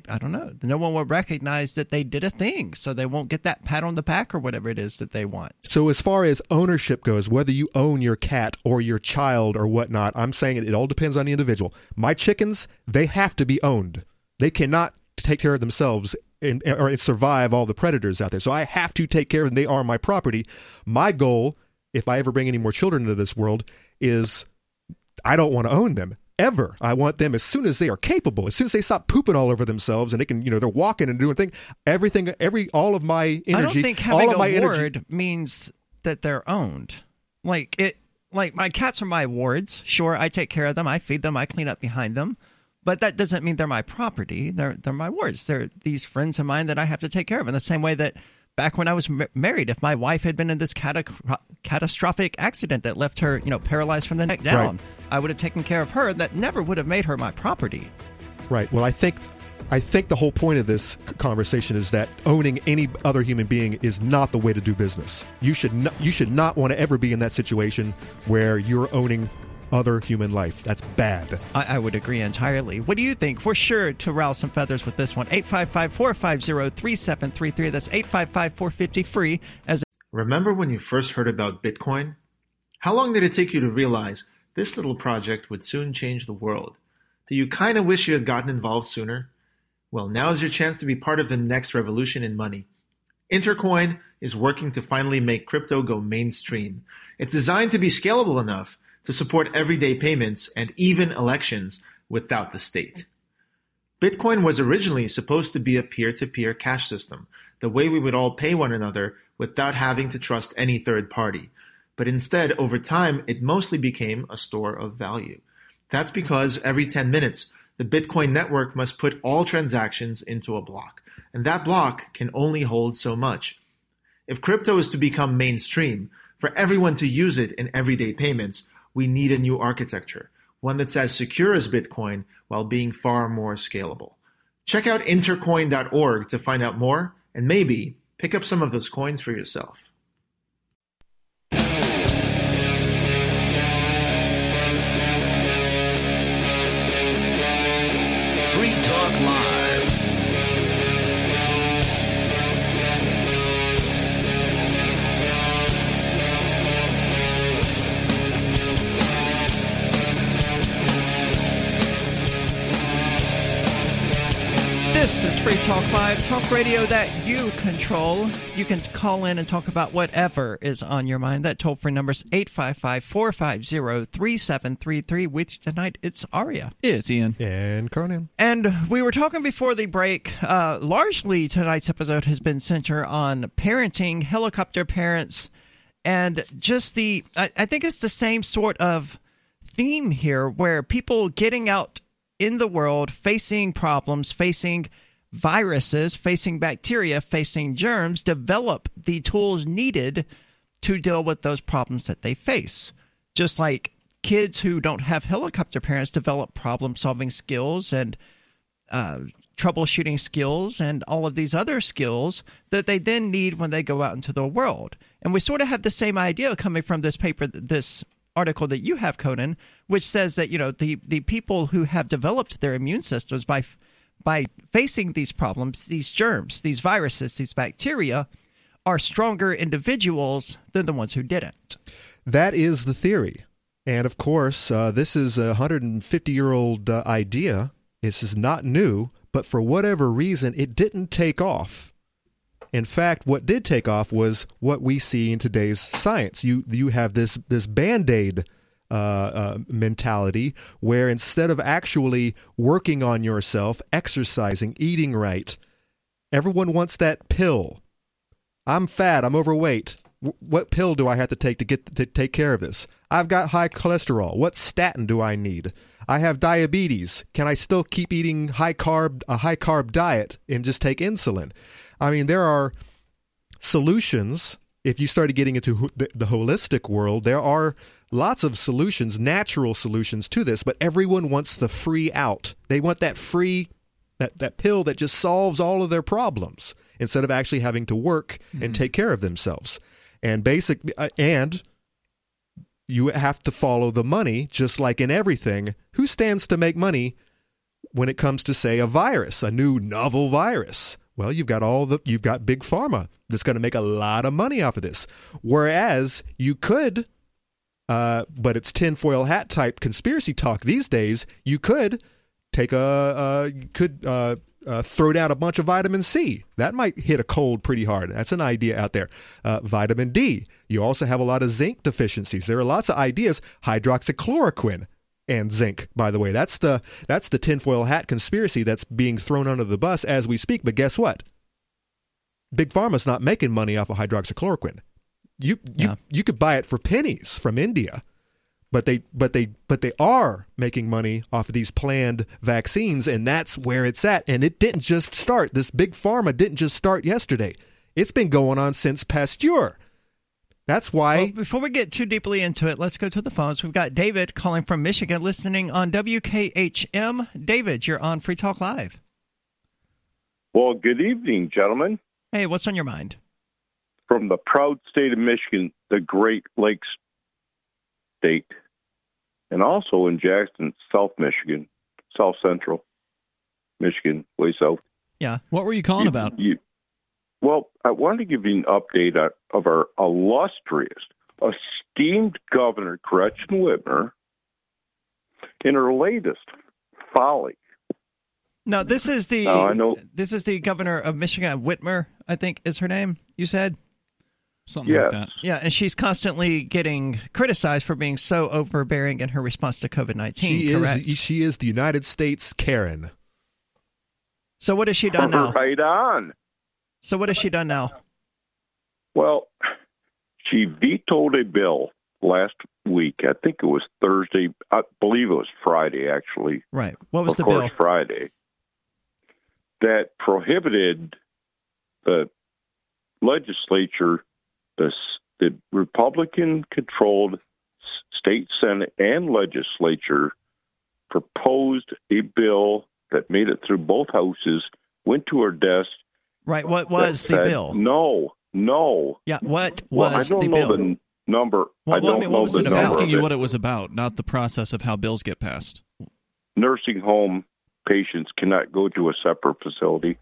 no one will recognize that they did a thing, so they won't get that pat on the back or whatever it is that they want. So as far as ownership goes, whether you own your cat or your child or whatnot, I'm saying it all depends on the individual. My chickens, they have to be owned. They cannot take care of themselves or survive all the predators out there. So I have to take care of them. They are my property. My goal, if I ever bring any more children into this world, is I don't want to own them ever. I want them as soon as they are capable, as soon as they stop pooping all over themselves and they can, they're walking and doing things. All of my energy. I don't think having a ward means that they're owned. Like my cats are my wards. Sure, I take care of them. I feed them. I clean up behind them. But that doesn't mean they're my property. They're my wards. They're these friends of mine that I have to take care of in the same way that back when I was married, if my wife had been in this catastrophic accident that left her, paralyzed from the neck down, right, I would have taken care of her. That never would have made her my property. Right. Well, I think the whole point of this conversation is that owning any other human being is not the way to do business. You should not want to ever be in that situation where you're owning other human life. That's bad. I would agree entirely. What do you think? We're sure to rouse some feathers with this one. 855-450-3733. That's 855-450-FREE. Remember when you first heard about Bitcoin? How long did it take you to realize this little project would soon change the world? Do you kind of wish you had gotten involved sooner? Well, now is your chance to be part of the next revolution in money. Intercoin is working to finally make crypto go mainstream. It's designed to be scalable enough to support everyday payments and even elections without the state. Bitcoin was originally supposed to be a peer-to-peer cash system, the way we would all pay one another without having to trust any third party. but instead, over time, it mostly became a store of value. That's because every 10 minutes, the Bitcoin network must put all transactions into a block, and that block can only hold so much. If crypto is to become mainstream, for everyone to use it in everyday payments, we need a new architecture, one that's as secure as Bitcoin while being far more scalable. Check out intercoin.org to find out more, and maybe pick up some of those coins for yourself. Free Talk Live. This is Free Talk Live, talk radio that you control. You can call in and talk about whatever is on your mind. That toll-free number is 855-450-3733. With you tonight, it's Aria. It's Ian. And Conan. And we were talking before the break. Largely, tonight's episode has been centered on parenting, helicopter parents, and just I think it's the same sort of theme here where people getting out in the world, facing problems, facing viruses, facing bacteria, facing germs, develop the tools needed to deal with those problems that they face. Just like kids who don't have helicopter parents develop problem-solving skills and troubleshooting skills and all of these other skills that they then need when they go out into the world. And we sort of have the same idea coming from this paper, this article that you have, Conan, which says that, you know, the people who have developed their immune systems by facing these problems, these germs, these viruses, these bacteria, are stronger individuals than the ones who didn't. That is the theory. And of course, this is a 150-year-old idea. This is not new, but for whatever reason, it didn't take off. In fact, what did take off was what we see in today's science. You have this Band-Aid mentality where instead of actually working on yourself, exercising, eating right, everyone wants that pill. I'm fat. I'm overweight. What pill do I have to take to take care of this? I've got high cholesterol. What statin do I need? I have diabetes. Can I still keep eating a high carb diet and just take insulin? I mean, there are solutions. If you started getting into the holistic world, there are lots of solutions, natural solutions to this, but everyone wants the free out. They want that free, that pill that just solves all of their problems instead of actually having to work and take care of themselves. And and you have to follow the money, just like in everything. Who stands to make money when it comes to, say, a virus, a new novel virus? Well, you've got Big Pharma that's going to make a lot of money off of this. Whereas you could, but it's tinfoil hat type conspiracy talk these days. You could take throw down a bunch of vitamin C. That might hit a cold pretty hard. That's an idea out there. Vitamin D. You also have a lot of zinc deficiencies. There are lots of ideas. Hydroxychloroquine. And zinc, by the way. That's the tinfoil hat conspiracy that's being thrown under the bus as we speak. But guess what? Big Pharma's not making money off of hydroxychloroquine. You could buy it for pennies from India, but they are making money off of these planned vaccines, and that's where it's at. And it didn't just start. This Big Pharma didn't just start yesterday. It's been going on since Pasteur. That's why. Well, before we get too deeply into it, let's go to the phones. We've got David calling from Michigan, listening on WKHM. David, you're on Free Talk Live. Well, good evening, gentlemen. Hey, what's on your mind? From the proud state of Michigan, the Great Lakes state, and also in Jackson, South Michigan, South Central Michigan, way south. Yeah. What were you calling about? Well, I wanted to give you an update of our illustrious, esteemed Governor Gretchen Whitmer in her latest folly. No, this is the governor of Michigan, Whitmer, I think is her name, you said? Something like that. Yeah, and she's constantly getting criticized for being so overbearing in her response to COVID-19, correct? She is the United States Karen. So what has she done now? Right on. So what has she done now? Well, She vetoed a bill last week. I think it was Thursday. I believe it was Friday, actually. Right. What was of the course, bill? Friday. That prohibited the legislature, the Republican-controlled state Senate and legislature proposed a bill that made it through both houses, went to her desk. Right. What was the bill? No. Yeah. What was the bill? I don't know the number. I don't know the I was number. asking you what it was about, not the process of how bills get passed. Nursing home patients cannot go to a separate facility.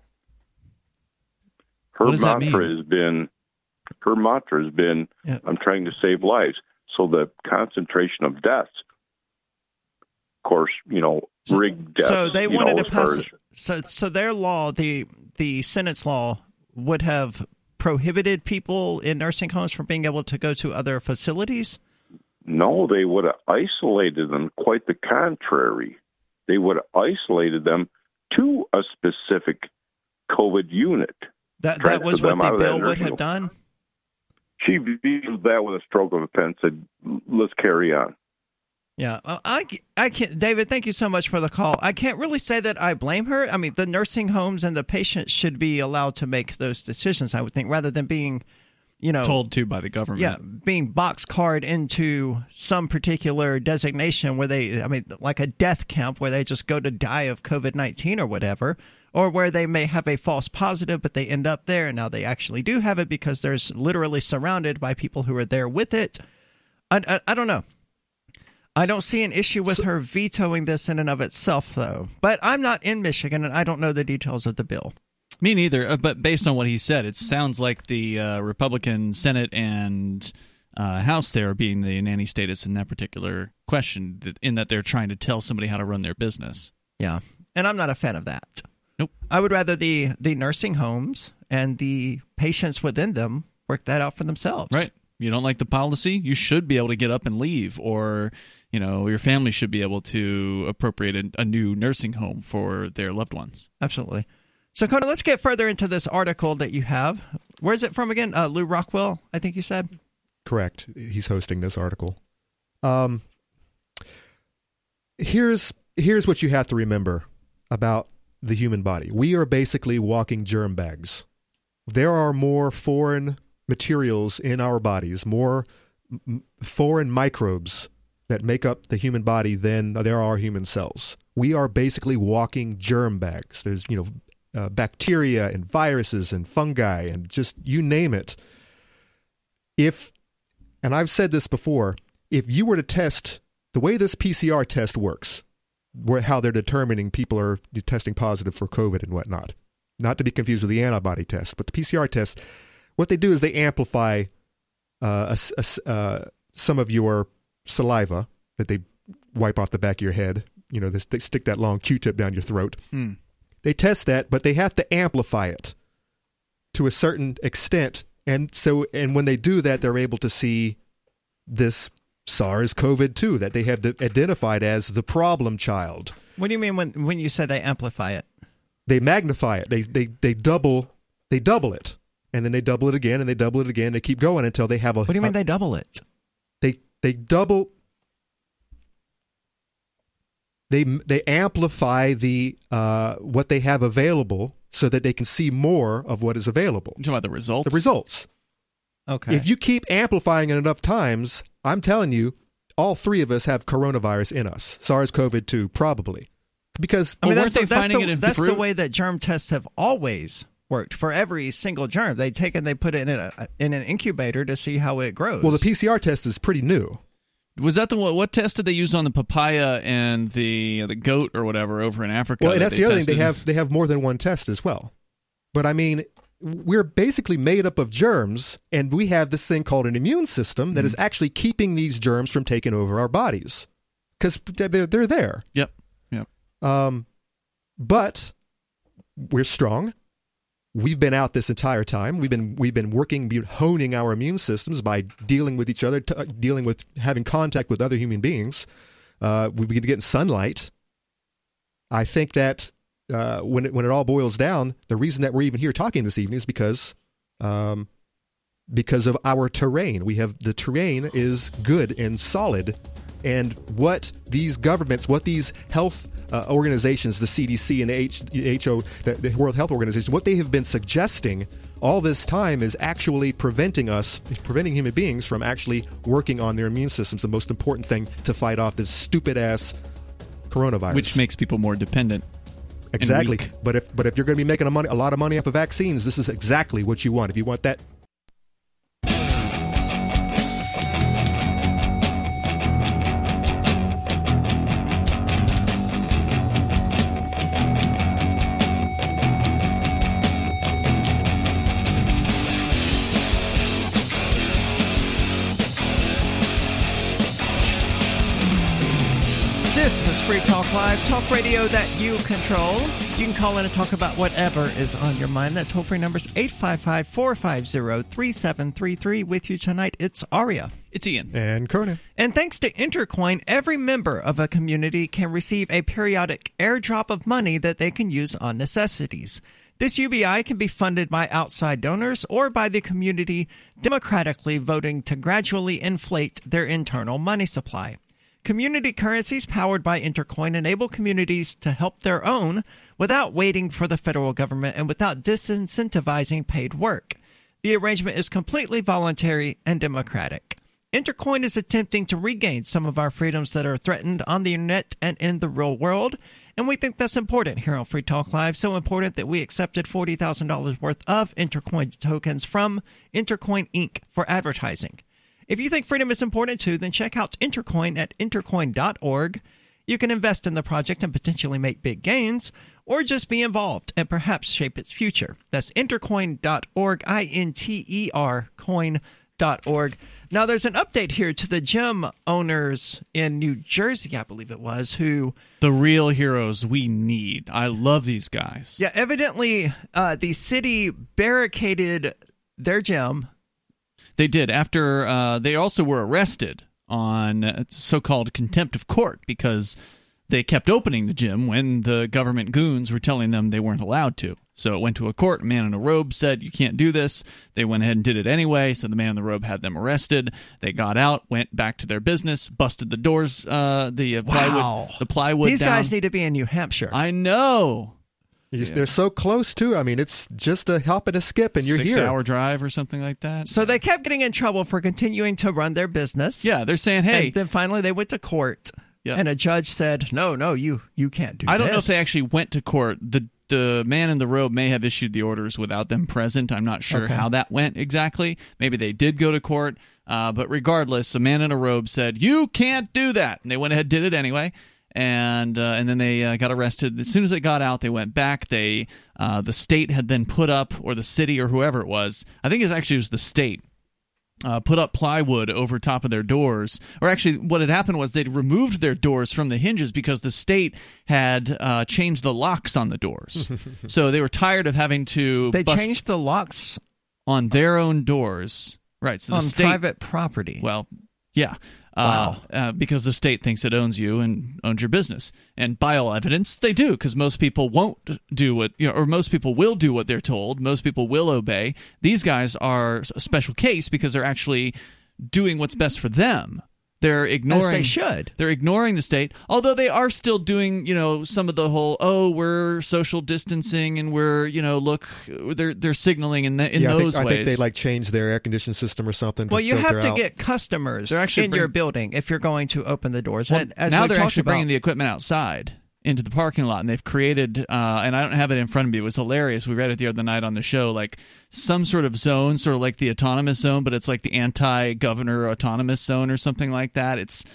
Her What does that mantra has been, I'm trying to save lives. So the concentration of deaths, of course, rigged deaths. So they wanted to as far pass. So their law, the Senate's law, would have prohibited people in nursing homes from being able to go to other facilities? No, they would have isolated them. Quite the contrary. They would have isolated them to a specific COVID unit. That was what the bill would have done? She vetoed that with a stroke of a pen, said, let's carry on. Yeah, I can't, David, thank you so much for the call. I can't really say that I blame her. I mean, the nursing homes and the patients should be allowed to make those decisions, I would think, rather than being, told to by the government. Yeah, being boxcarred into some particular designation where like a death camp where they just go to die of COVID-19 or whatever, or where they may have a false positive, but they end up there and now they actually do have it because they're literally surrounded by people who are there with it. I don't know. I don't see an issue with her vetoing this in and of itself, though. But I'm not in Michigan, and I don't know the details of the bill. Me neither, but based on what he said, it sounds like the Republican Senate and House there are being the nanny status in that particular question, in that they're trying to tell somebody how to run their business. Yeah, and I'm not a fan of that. Nope. I would rather the nursing homes and the patients within them work that out for themselves. Right. You don't like the policy? You should be able to get up and leave, or your family should be able to appropriate a new nursing home for their loved ones. Absolutely. So, Conan, let's get further into this article that you have. Where's it from again? Lou Rockwell, I think you said? Correct. He's hosting this article. Here's what you have to remember about the human body. We are basically walking germ bags. There are more foreign materials in our bodies, more foreign microbes that make up the human body than there are human cells. We are basically walking germ bags. There's, bacteria and viruses and fungi and just you name it. And I've said this before, if you were to test the way this PCR test works, how they're determining people are testing positive for COVID and whatnot, not to be confused with the antibody test, but the PCR test, what they do is they amplify some of your saliva that they wipe off the back of your head. They stick that long Q-tip down your throat. They test that, but they have to amplify it to a certain extent. And when they do that, they're able to see this SARS-CoV-2 that they have identified as the problem child. What do you mean when you say they amplify it? They magnify it. They double it. And then they double it again, and they double it again. They keep going until they have a... What do you mean they double it? They double... They amplify the what they have available so that they can see more of what is available. You're talking about the results? The results. Okay. If you keep amplifying it enough times, I'm telling you, all three of us have coronavirus in us. SARS-CoV-2, probably. Because that's the way that germ tests have always worked for every single germ. They put it in an incubator to see how it grows. Well, the PCR test is pretty new. Was that what test did they use on the papaya and the goat or whatever over in Africa? Well, that's the other thing. They have more than one test as well. But I mean, we're basically made up of germs, and we have this thing called an immune system that is actually keeping these germs from taking over our bodies because they're there. Yep. But we're strong. We've been out this entire time. We've been working, honing our immune systems by dealing with each other, dealing with having contact with other human beings. We begin to get in sunlight. I think that when it all boils down, the reason that we're even here talking this evening is because because of our terrain. The terrain is good and solid, and what these governments, what these health organizations, the CDC and the WHO, the World Health Organization, what they have been suggesting all this time is actually preventing human beings from actually working on their immune systems, the most important thing to fight off this stupid-ass coronavirus. Which makes people more dependent. Exactly. But if you're going to be making a lot of money off of vaccines, this is exactly what you want. If you want that. This is Free Talk Live, talk radio that you control. You can call in and talk about whatever is on your mind. That toll-free number is 855-450-3733. With you tonight, it's Aria. It's Ian. And Conan. And thanks to Intercoin, every member of a community can receive a periodic airdrop of money that they can use on necessities. This UBI can be funded by outside donors or by the community democratically voting to gradually inflate their internal money supply. Community currencies powered by Intercoin enable communities to help their own without waiting for the federal government and without disincentivizing paid work. The arrangement is completely voluntary and democratic. Intercoin is attempting to regain some of our freedoms that are threatened on the internet and in the real world, and we think that's important here on Free Talk Live, so important that we accepted $40,000 worth of Intercoin tokens from Intercoin Inc. for advertising. If you think freedom is important too, then check out Intercoin at intercoin.org. You can invest in the project and potentially make big gains, or just be involved and perhaps shape its future. That's intercoin.org, I-N-T-E-R, coin.org. Now, there's an update here to the gym owners in New Jersey, I believe it was, who... The real heroes we need. I love these guys. Yeah, evidently the city barricaded their gym. They did. After they also were arrested on so-called contempt of court because they kept opening the gym when the government goons were telling them they weren't allowed to. So it went to a court. A man in a robe said, you can't do this. They went ahead and did it anyway. So the man in the robe had them arrested. They got out, went back to their business, busted the doors, the plywood These down. guys need to be in New Hampshire. I know. They're so close, too. I mean, it's just a hop and a skip, and you're here. 6-hour drive or something like that. So they kept getting in trouble for continuing to run their business. Yeah, they're saying, hey. And then finally they went to court, and a judge said, no, you can't do this. I don't know if they actually went to court. The man in the robe may have issued the orders without them present. I'm not sure how that went exactly. Maybe they did go to court. But regardless, a man in a robe said, you can't do that. And they went ahead and did it anyway. And then they got arrested. As soon as they got out, they went back. The state had then put up, or the city or whoever it was, I think it was the state, put up plywood over top of their doors. Or actually, what had happened was they'd removed their doors from the hinges because the state had changed the locks on the doors. So they were tired of having to changed the locks on their own doors. Right. So the state, private property. Well, yeah. Because the state thinks it owns you and owns your business. And by all evidence, they do, because most people won't do what, or most people will do what they're told. Most people will obey. These guys are a special case because they're actually doing what's best for them. They're ignoring. As they should. They're ignoring the state, although they are still doing, some of the whole, we're social distancing and we're, look, they're signaling in those ways. I think they change their air conditioning system or something. Well, you have to get customers in your building if you're going to open the doors. Well, and as now they're actually bringing the equipment outside into the parking lot, and they've created, and I don't have it in front of me, it was hilarious, we read it the other night on the show, some sort of zone, sort of like the autonomous zone, but it's like the anti-governor autonomous zone or something like that. It's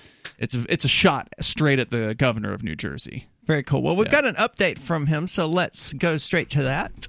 a shot straight at the governor of New Jersey. Very cool. Well, we've got an update from him, so let's go straight to that.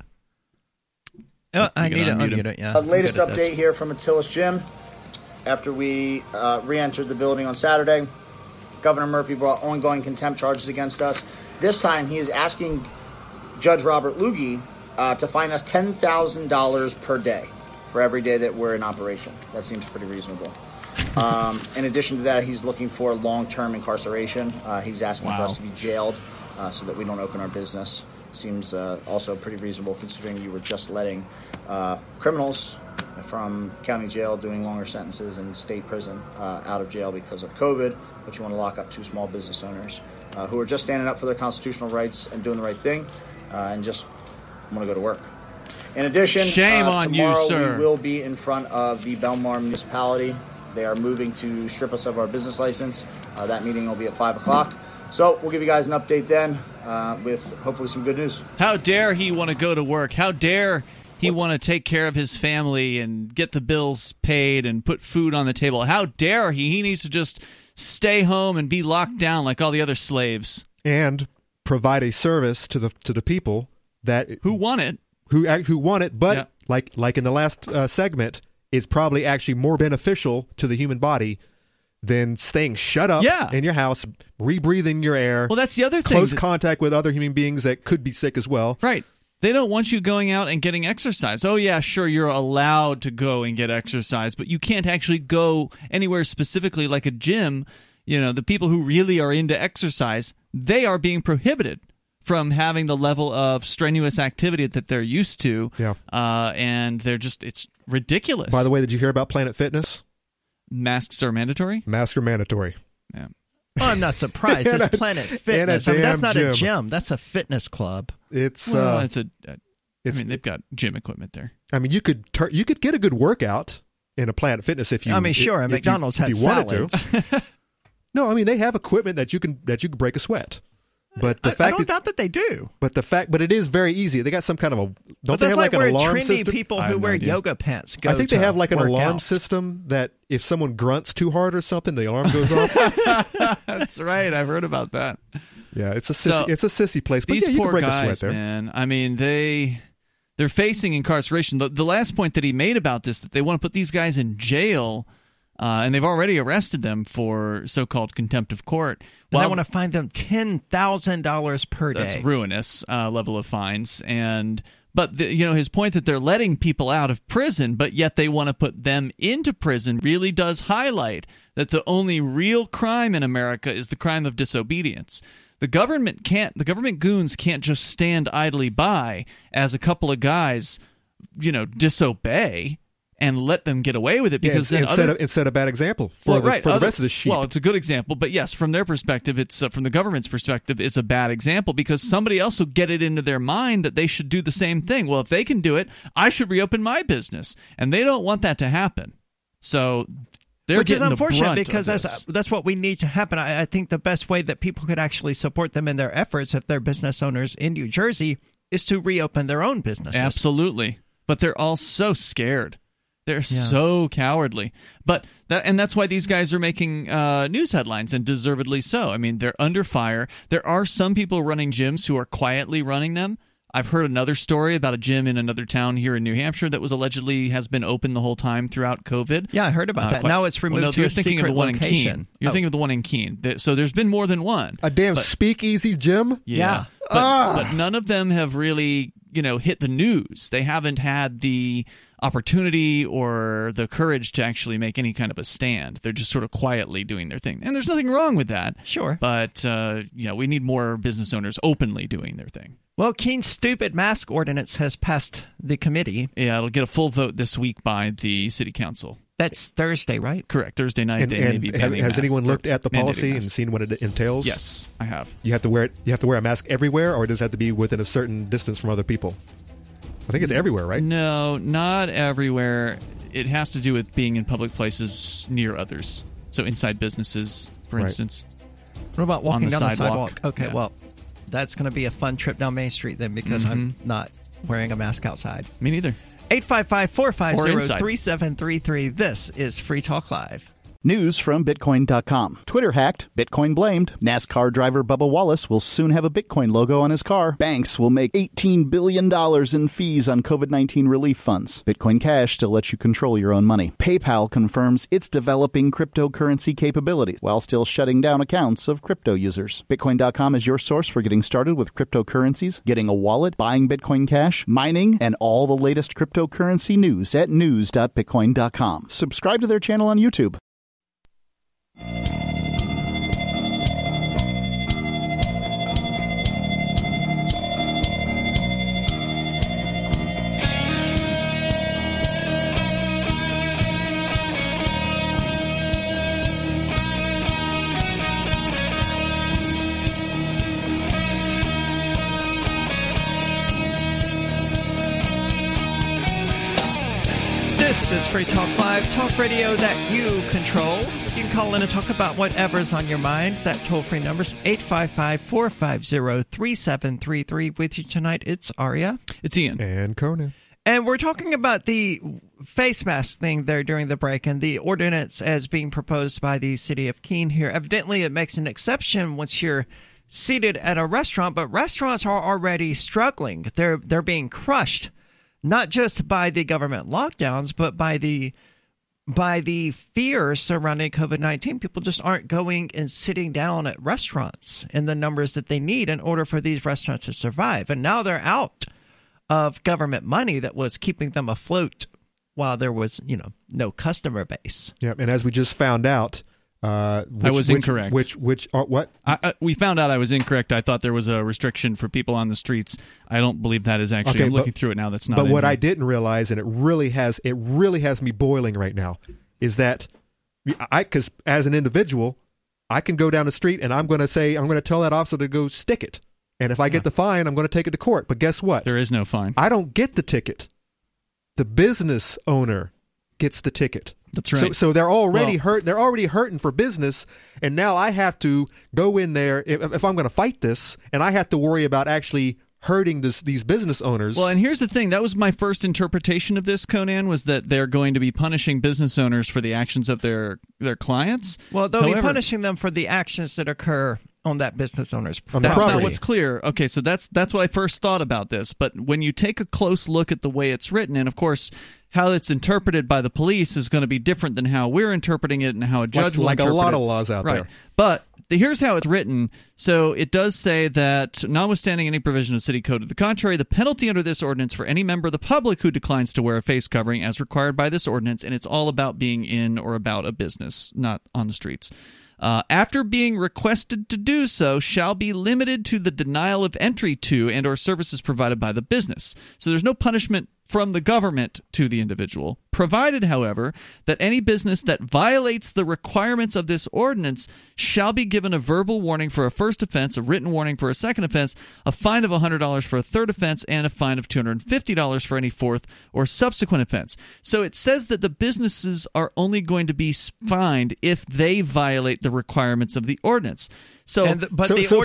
I need to unmute it, yeah. Latest update here from Attila's Gym. After we re-entered the building on Saturday, Governor Murphy brought ongoing contempt charges against us. This time, he is asking Judge Robert Lugie to fine us $10,000 per day for every day that we're in operation. That seems pretty reasonable. In addition to that, he's looking for long-term incarceration. He's asking for us to be jailed so that we don't open our business. Seems also pretty reasonable considering you were just letting criminals from county jail doing longer sentences and state prison out of jail because of COVID, but you want to lock up 2 small business owners who are just standing up for their constitutional rights and doing the right thing and just want to go to work. In addition, shame on you, tomorrow sir. we will be in front of the Belmar municipality. They are moving to strip us of our business license. That meeting will be at 5 o'clock. So we'll give you guys an update then with hopefully some good news. How dare he want to go to work? How dare he want to take care of his family and get the bills paid and put food on the table? How dare he? He needs to just stay home and be locked down like all the other slaves. And provide a service to the people who want it. Who want it, but like in the last segment, it's probably actually more beneficial to the human body than staying shut up in your house, rebreathing your air. Well, that's the other thing. Close contact with other human beings that could be sick as well. Right. They don't want you going out and getting exercise. Oh, yeah, sure, you're allowed to go and get exercise, but you can't actually go anywhere specifically like a gym. You know, the people who really are into exercise, they are being prohibited from having the level of strenuous activity that they're used to. Yeah. And they're just, it's ridiculous. By the way, did you hear about Planet Fitness? Masks are mandatory? Masks are mandatory. Yeah. Well, I'm not surprised. It's Planet Fitness. I mean, that's not a gym. That's a fitness club. It's I mean, they've got gym equipment there. I mean, you could get a good workout in a Planet Fitness if you. I mean, sure. And McDonald's has salads. No, I mean they have equipment that you can break a sweat. But the fact I don't doubt that they do. But it is very easy. They got some kind of a. Don't they have like an alarm trendy system? People who wear yoga pants go I think they have like an alarm out. system that if someone grunts too hard or something, the alarm goes off. That's right. I've heard about that. Yeah, it's a sissy place. But these yeah, you poor can break guys, a sweat there. man. I mean, they're facing incarceration. The last point that he made about this, that they want to put these guys in jail. And they've already arrested them for so-called contempt of court. Well, I want to fine them $10,000 per day. That's ruinous level of fines. But his point that they're letting people out of prison, but yet they want to put them into prison, really does highlight that the only real crime in America is the crime of disobedience. The government goons can't just stand idly by as a couple of guys, disobey and let them get away with it, because then set a bad example for the rest of the sheep. Well, it's a good example, but yes, from their perspective, it's from the government's perspective, it's a bad example because somebody else will get it into their mind that they should do the same thing. Well, if they can do it, I should reopen my business, and they don't want that to happen. So which is unfortunate because that's what we need to happen. I think the best way that people could actually support them in their efforts, if they're business owners in New Jersey, is to reopen their own businesses. Absolutely, but they're all so scared. They're so cowardly. But that's why these guys are making news headlines, and deservedly so. I mean, they're under fire. There are some people running gyms who are quietly running them. I've heard another story about a gym in another town here in New Hampshire that was allegedly has been open the whole time throughout COVID. Yeah, I heard about that. Now it's removed to a secret location. You're thinking of the one in Keene. So there's been more than one. A damn speakeasy gym? Yeah. But none of them have really, hit the news. They haven't had the opportunity or the courage to actually make any kind of a stand. They're just sort of quietly doing their thing. And there's nothing wrong with that. Sure. But, we need more business owners openly doing their thing. Well, Keene's stupid mask ordinance has passed the committee. Yeah, it'll get a full vote this week by the city council. That's Thursday, right? Correct. Thursday night. They may be banning has anyone looked at the policy masks and seen what it entails? Yes, I have. You have to wear it. You have to wear a mask everywhere, or does it have to be within a certain distance from other people? I think it's everywhere, right? No, not everywhere. It has to do with being in public places near others. So inside businesses, for instance. What about walking down the sidewalk? Okay, yeah. Well, that's going to be a fun trip down Main Street then, because I'm not wearing a mask outside. Me neither. 855-450-3733. This is Free Talk Live. News from Bitcoin.com. Twitter hacked, Bitcoin blamed. NASCAR driver Bubba Wallace will soon have a Bitcoin logo on his car. Banks will make $18 billion in fees on COVID-19 relief funds. Bitcoin Cash still lets you control your own money. PayPal confirms it's developing cryptocurrency capabilities while still shutting down accounts of crypto users. Bitcoin.com is your source for getting started with cryptocurrencies, getting a wallet, buying Bitcoin Cash, mining, and all the latest cryptocurrency news at news.bitcoin.com. Subscribe to their channel on YouTube. This is Free Talk Live, talk radio that you control. You can call in and talk about whatever's on your mind. That toll-free number is 855-450-3733. With you tonight, it's Aria. It's Ian. And Conan. And we're talking about the face mask thing there during the break and the ordinance as being proposed by the city of Keene here. Evidently, it makes an exception once you're seated at a restaurant, but restaurants are already struggling. They're being crushed, not just by the government lockdowns, but by the fear surrounding COVID-19. People just aren't going and sitting down at restaurants in the numbers that they need in order for these restaurants to survive. And now they're out of government money that was keeping them afloat while there was, no customer base. Yeah, and as we just found out, I was incorrect. What? We found out I was incorrect. I thought there was a restriction for people on the streets. I don't believe that is actually. Okay, I'm looking through it now. That's not. But what there. I didn't realize, and it really has me boiling right now, is that because as an individual, I can go down the street and I'm going to tell that officer to go stick it. And if I get the fine, I'm going to take it to court. But guess what? There is no fine. I don't get the ticket. The business owner gets the ticket. That's right. So they're already hurt. They're already hurting for business, and now I have to go in there if I'm going to fight this, and I have to worry about actually hurting these business owners. Well, and here's the thing. That was my first interpretation of this, Conan, was that they're going to be punishing business owners for the actions of their clients. Well, they'll be punishing them for the actions that occur on that business owner's property. That's not what's clear. Okay, so that's what I first thought about this. But when you take a close look at the way it's written, and of course how it's interpreted by the police is going to be different than how we're interpreting it and how a judge will interpret it. Like a lot of laws out there. But here's how it's written. So it does say that, notwithstanding any provision of city code to the contrary, the penalty under this ordinance for any member of the public who declines to wear a face covering as required by this ordinance, and it's all about being in or about a business, not on the streets, after being requested to do so, shall be limited to the denial of entry to and or services provided by the business. So there's no punishment from the government to the individual, provided, however, that any business that violates the requirements of this ordinance shall be given a verbal warning for a first offense, a written warning for a second offense, a fine of $100 for a third offense, and a fine of $250 for any fourth or subsequent offense. So it says that the businesses are only going to be fined if they violate the requirements of the ordinance. But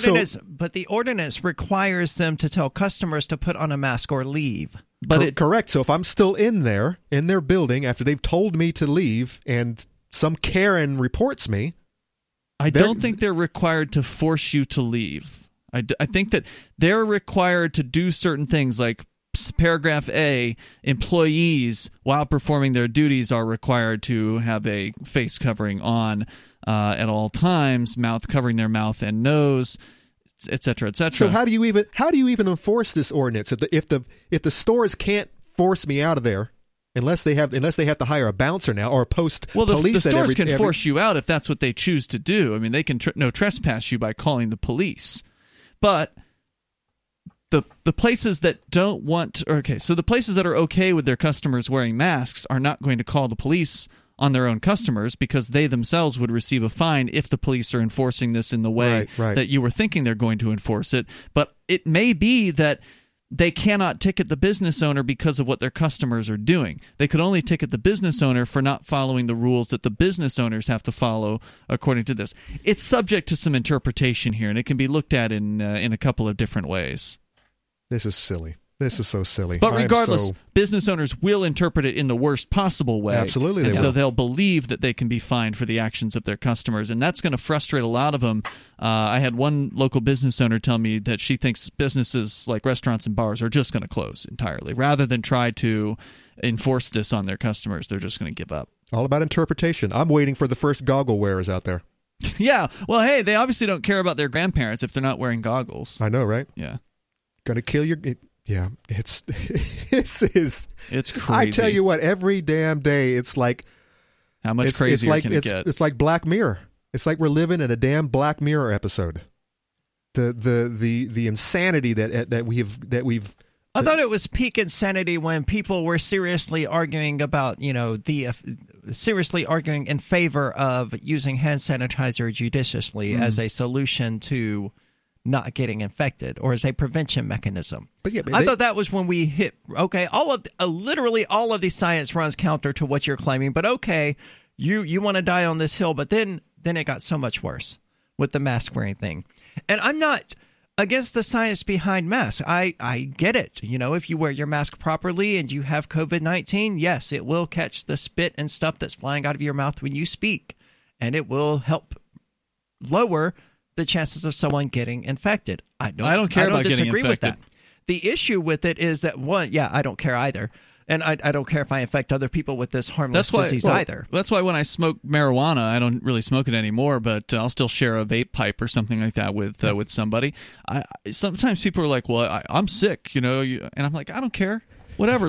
the ordinance requires them to tell customers to put on a mask or leave. Correct. So if I'm still in their building after they've told me to leave and some Karen reports me, I don't think they're required to force you to leave. I think that they're required to do certain things like paragraph A, employees, while performing their duties, are required to have a face covering on at all times, covering their mouth and nose, etc., etc. So how do you even enforce this ordinance if the stores can't force me out of there unless they have to hire a bouncer now or post police? The stores can force you out if that's what they choose to do. I mean, they can no trespass you by calling the police, but the places that don't want the places that are okay with their customers wearing masks are not going to call the police on their own customers because they themselves would receive a fine if the police are enforcing this in the way that you were thinking they're going to enforce it. But it may be that they cannot ticket the business owner because of what their customers are doing. They could only ticket the business owner for not following the rules that the business owners have to follow according to this. It's subject to some interpretation here, and it can be looked at in a couple of different ways. This is silly. This is so silly. But regardless, business owners will interpret it in the worst possible way. Absolutely, and so they'll believe that they can be fined for the actions of their customers, and that's going to frustrate a lot of them. I had one local business owner tell me that she thinks businesses like restaurants and bars are just going to close entirely. Rather than try to enforce this on their customers, they're just going to give up. All about interpretation. I'm waiting for the first goggle wearers out there. Yeah. Well, hey, they obviously don't care about their grandparents if they're not wearing goggles. I know, right? Yeah. Gonna kill your... Yeah, it's crazy. I tell you what, every damn day it's like how much crazier can it get? It's like Black Mirror. It's like we're living in a damn Black Mirror episode. The insanity that we've. I thought it was peak insanity when people were seriously arguing about seriously arguing in favor of using hand sanitizer judiciously as a solution to not getting infected or as a prevention mechanism. But yeah, I thought that was when we hit, okay, literally all of the science runs counter to what you're claiming, but okay, you want to die on this hill, but then it got so much worse with the mask wearing thing. And I'm not against the science behind masks. I get it. You know, if you wear your mask properly and you have COVID-19, yes, it will catch the spit and stuff that's flying out of your mouth when you speak, and it will help lower the chances of someone getting infected. I don't care about getting disagree with infected. that. The issue with it is that, I don't care either. And I don't care if I infect other people with this harmless disease either. That's why when I smoke marijuana, I don't really smoke it anymore, but I'll still share a vape pipe or something like that with somebody. Sometimes people are like, well, I'm sick, and I'm like, I don't care. Whatever, a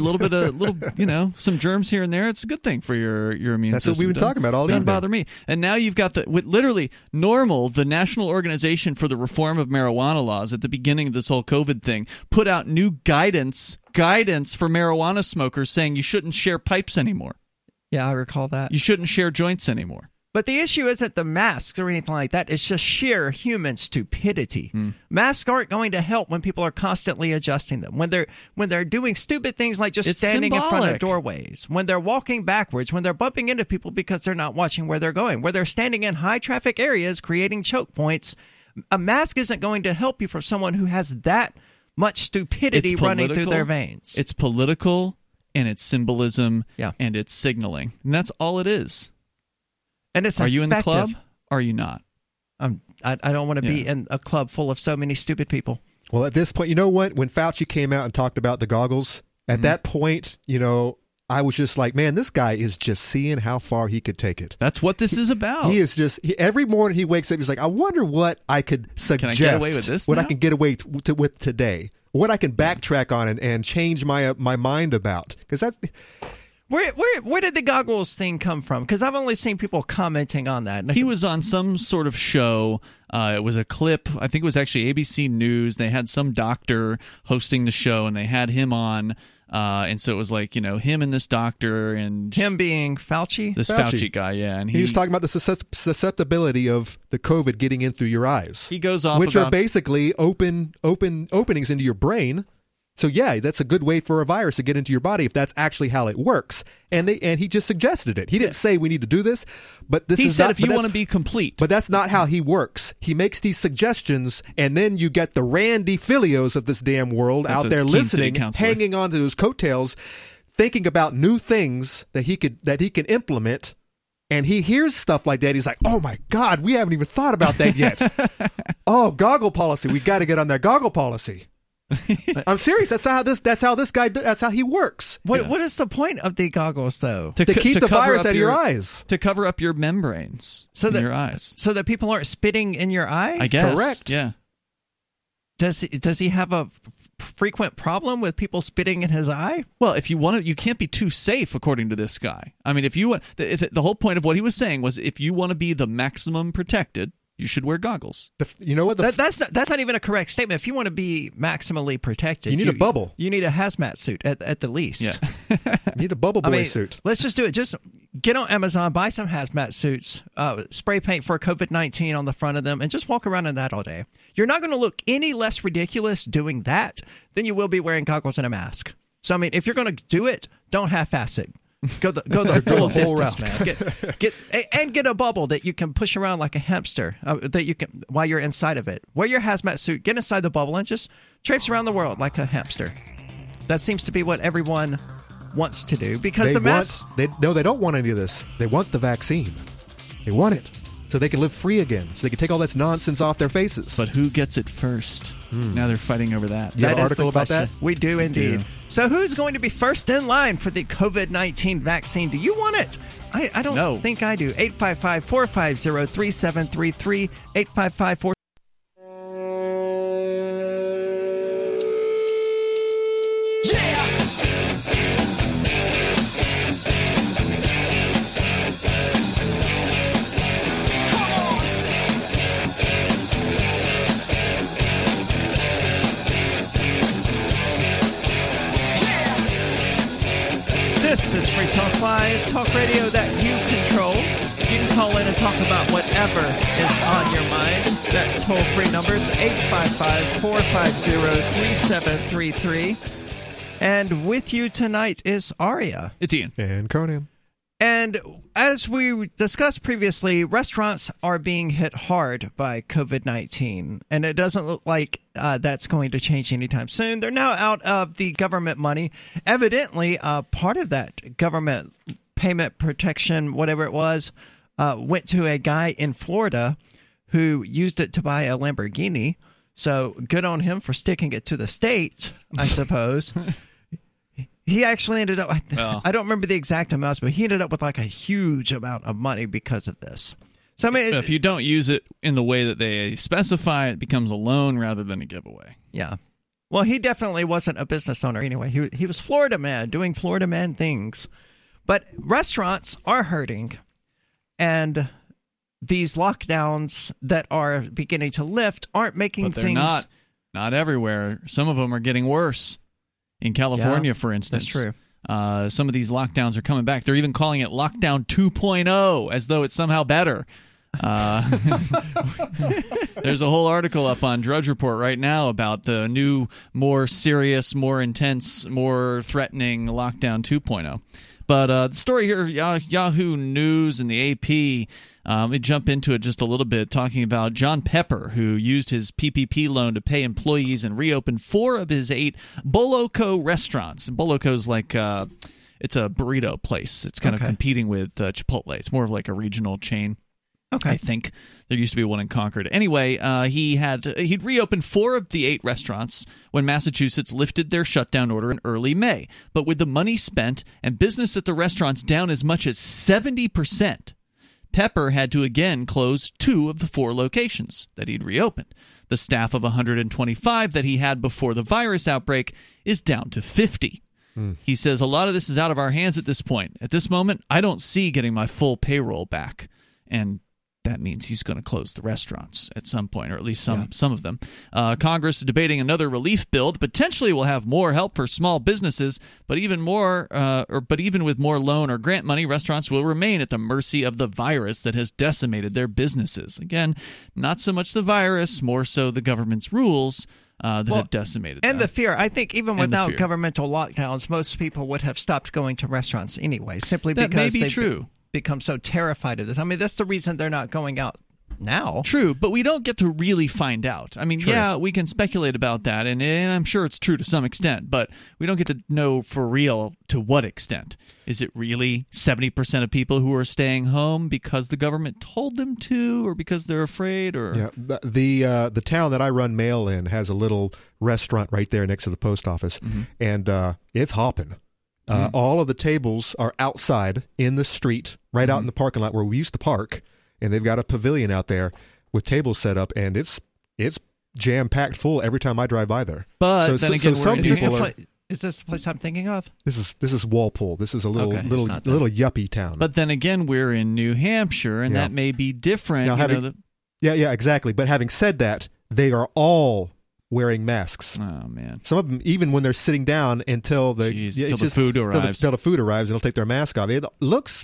little some germs here and there. It's a good thing for your immune system. That's what we've been talking about all evening. evening. Doesn't bother me. And now you've got literally NORML, the National Organization for the Reform of Marijuana Laws, at the beginning of this whole COVID thing, put out new guidance for marijuana smokers saying you shouldn't share pipes anymore. Yeah, I recall that. You shouldn't share joints anymore. But the issue isn't the masks or anything like that. It's just sheer human stupidity. Masks aren't going to help when people are constantly adjusting them. When they're doing stupid things like just standing in front of doorways, when they're walking backwards, when they're bumping into people because they're not watching where they're going, where they're standing in high traffic areas creating choke points. A mask isn't going to help you from someone who has that much stupidity running through their veins. It's political, and it's symbolism, and it's signaling. And that's all it is. And it's Are you in the club? Or are you not? I don't want to be in a club full of so many stupid people. Well, at this point, you know what? When Fauci came out and talked about the goggles, at that point, I was just like, man, this guy is just seeing how far he could take it. That's what this is about. He is just, every morning he wakes up, he's like, I wonder what I could suggest. Can I get away with this What now? I can get away with today. What I can backtrack on and change my mind about. Because that's... Where did the goggles thing come from? Because I've only seen people commenting on that. He was on some sort of show. It was a clip. I think it was actually ABC News. They had some doctor hosting the show, and they had him on. And so it was like, him and this doctor, and him being Fauci? This Fauci guy, yeah. And he was talking about the susceptibility of the COVID getting in through your eyes. He goes off which are basically openings into your brain. So yeah, that's a good way for a virus to get into your body if that's actually how it works. And he just suggested it. He didn't say we need to do this, but he said if you want to be complete. But that's not how he works. He makes these suggestions, and then you get the Randy Filios of this damn world out there listening, hanging on to his coattails, thinking about new things that he can implement. And he hears stuff like that. He's like, "Oh my God, we haven't even thought about that yet." Oh, goggle policy. We got to get on that goggle policy. I'm serious. That's how this guy. That's how he works. What is the point of the goggles, though? To keep the virus out of your eyes. To cover up your membranes in your eyes, so that people aren't spitting in your eye. I guess. Correct. Yeah. Does he have a frequent problem with people spitting in his eye? Well, if you want to, you can't be too safe, according to this guy. I mean, if you want, the whole point of what he was saying was, if you want to be the maximum protected, you should wear goggles. You know what? That's not even a correct statement. If you want to be maximally protected, you need a bubble. You need a hazmat suit at the least. Yeah. You need a bubble boy suit. Let's just do it. Just get on Amazon, buy some hazmat suits, spray paint for COVID-19 on the front of them, and just walk around in that all day. You're not going to look any less ridiculous doing that than you will be wearing goggles and a mask. So, I mean, if you're going to do it, don't half-ass it. Go the full distance, man. Get a bubble that you can push around like a hamster that you can while you're inside of it. Wear your hazmat suit, get inside the bubble, and just traipse around the world like a hamster. That seems to be what everyone wants to do because the mask. They don't want any of this. They want the vaccine. They want it so they can live free again. So they can take all this nonsense off their faces. But who gets it first? Now they're fighting over that. You have an article about that? We do indeed. So who's going to be first in line for the COVID-19 vaccine? Do you want it? I don't think I do. 855-450-3733. 855-450. This is Free Talk Live, talk radio that you control. You can call in and talk about whatever is on your mind. That toll-free number is 855-450-3733. And with you tonight is Aria. It's Ian. And Conan. And as we discussed previously, restaurants are being hit hard by COVID-19, and it doesn't look like that's going to change anytime soon. They're now out of the government money. Evidently, part of that government payment protection, whatever it was, went to a guy in Florida who used it to buy a Lamborghini. So good on him for sticking it to the state, I suppose. He actually ended up, I don't remember the exact amounts, but he ended up with like a huge amount of money because of this. So I mean, if you don't use it in the way that they specify, it becomes a loan rather than a giveaway. Yeah. Well, he definitely wasn't a business owner anyway. He was Florida man, doing Florida man things. But restaurants are hurting, and these lockdowns that are beginning to lift aren't making they're things... Not everywhere. Some of them are getting worse. In California, for instance. That's true. Some of these lockdowns are coming back. They're even calling it Lockdown 2.0 as though it's somehow better. There's a whole article up on Drudge Report right now about the new, more serious, more intense, more threatening Lockdown 2.0. But the story here, Yahoo News and the AP, let me jump into it just a little bit, talking about John Pepper, who used his PPP loan to pay employees and reopen 4 of his 8 Boloco restaurants. And Boloco's like it's a burrito place. It's kind of competing with Chipotle. It's more of like a regional chain. Okay. I think there used to be one in Concord. Anyway, he'd reopened 4 of the 8 restaurants when Massachusetts lifted their shutdown order in early May. But with the money spent and business at the restaurants down as much as 70%, Pepper had to again close 2 of the 4 locations that he'd reopened. The staff of 125 that he had before the virus outbreak is down to 50. He says, a lot of this is out of our hands at this point. At this moment, I don't see getting my full payroll back. And that means he's going to close the restaurants at some point, or at least some of them. Congress is debating another relief bill that potentially will have more help for small businesses, but even with more loan or grant money, restaurants will remain at the mercy of the virus that has decimated their businesses. Again, not so much the virus, more so the government's rules that have decimated them. And the fear. I think even without governmental lockdowns, most people would have stopped going to restaurants anyway, simply that because may be true. Become so terrified of this. I mean, that's the reason they're not going out now. True, but we don't get to really find out. I mean, we can speculate about that, and I'm sure it's true to some extent, but we don't get to know for real to what extent. Is it really 70% of people who are staying home because the government told them to, or because they're afraid? Or the town that I run mail in has a little restaurant right there next to the post office, and it's hopping. All of the tables are outside in the street, right out in the parking lot where we used to park, and they've got a pavilion out there with tables set up, and it's jam-packed full every time I drive by there. But then again, some people is this the place I'm thinking of? This is Walpole. This is a little yuppie town. But then again, we're in New Hampshire, and that may be different. Now, exactly. But having said that, they are all wearing masks. Oh man! Some of them, even when they're sitting down until the food arrives, until the food arrives, and they'll take their mask off. It looks,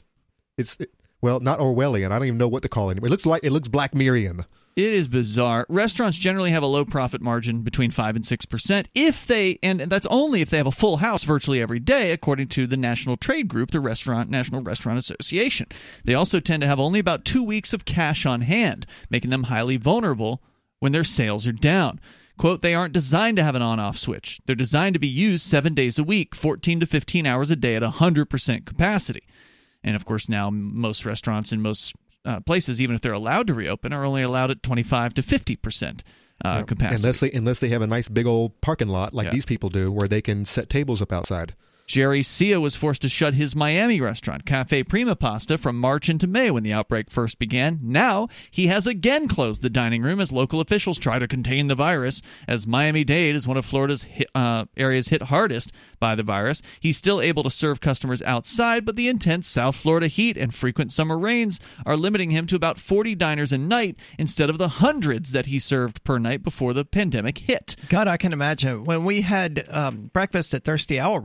not Orwellian. I don't even know what to call it. It looks Black Mirrorian. It is bizarre. Restaurants generally have a low profit margin between 5 and 6%, and that's only if they have a full house virtually every day, according to the national trade group, the National Restaurant Association. They also tend to have only about 2 weeks of cash on hand, making them highly vulnerable when their sales are down. Quote, they aren't designed to have an on-off switch. They're designed to be used 7 days a week, 14 to 15 hours a day at 100% capacity. And, of course, now most restaurants in most places, even if they're allowed to reopen, are only allowed at 25 to 50% capacity. Unless they have a nice big old parking lot like these people do where they can set tables up outside. Jerry Sia was forced to shut his Miami restaurant, Cafe Prima Pasta, from March into May when the outbreak first began. Now, he has again closed the dining room as local officials try to contain the virus. As Miami-Dade is one of Florida's areas hit hardest by the virus, he's still able to serve customers outside, but the intense South Florida heat and frequent summer rains are limiting him to about 40 diners a night instead of the hundreds that he served per night before the pandemic hit. God, I can imagine. When we had breakfast at Thirsty Owl recently,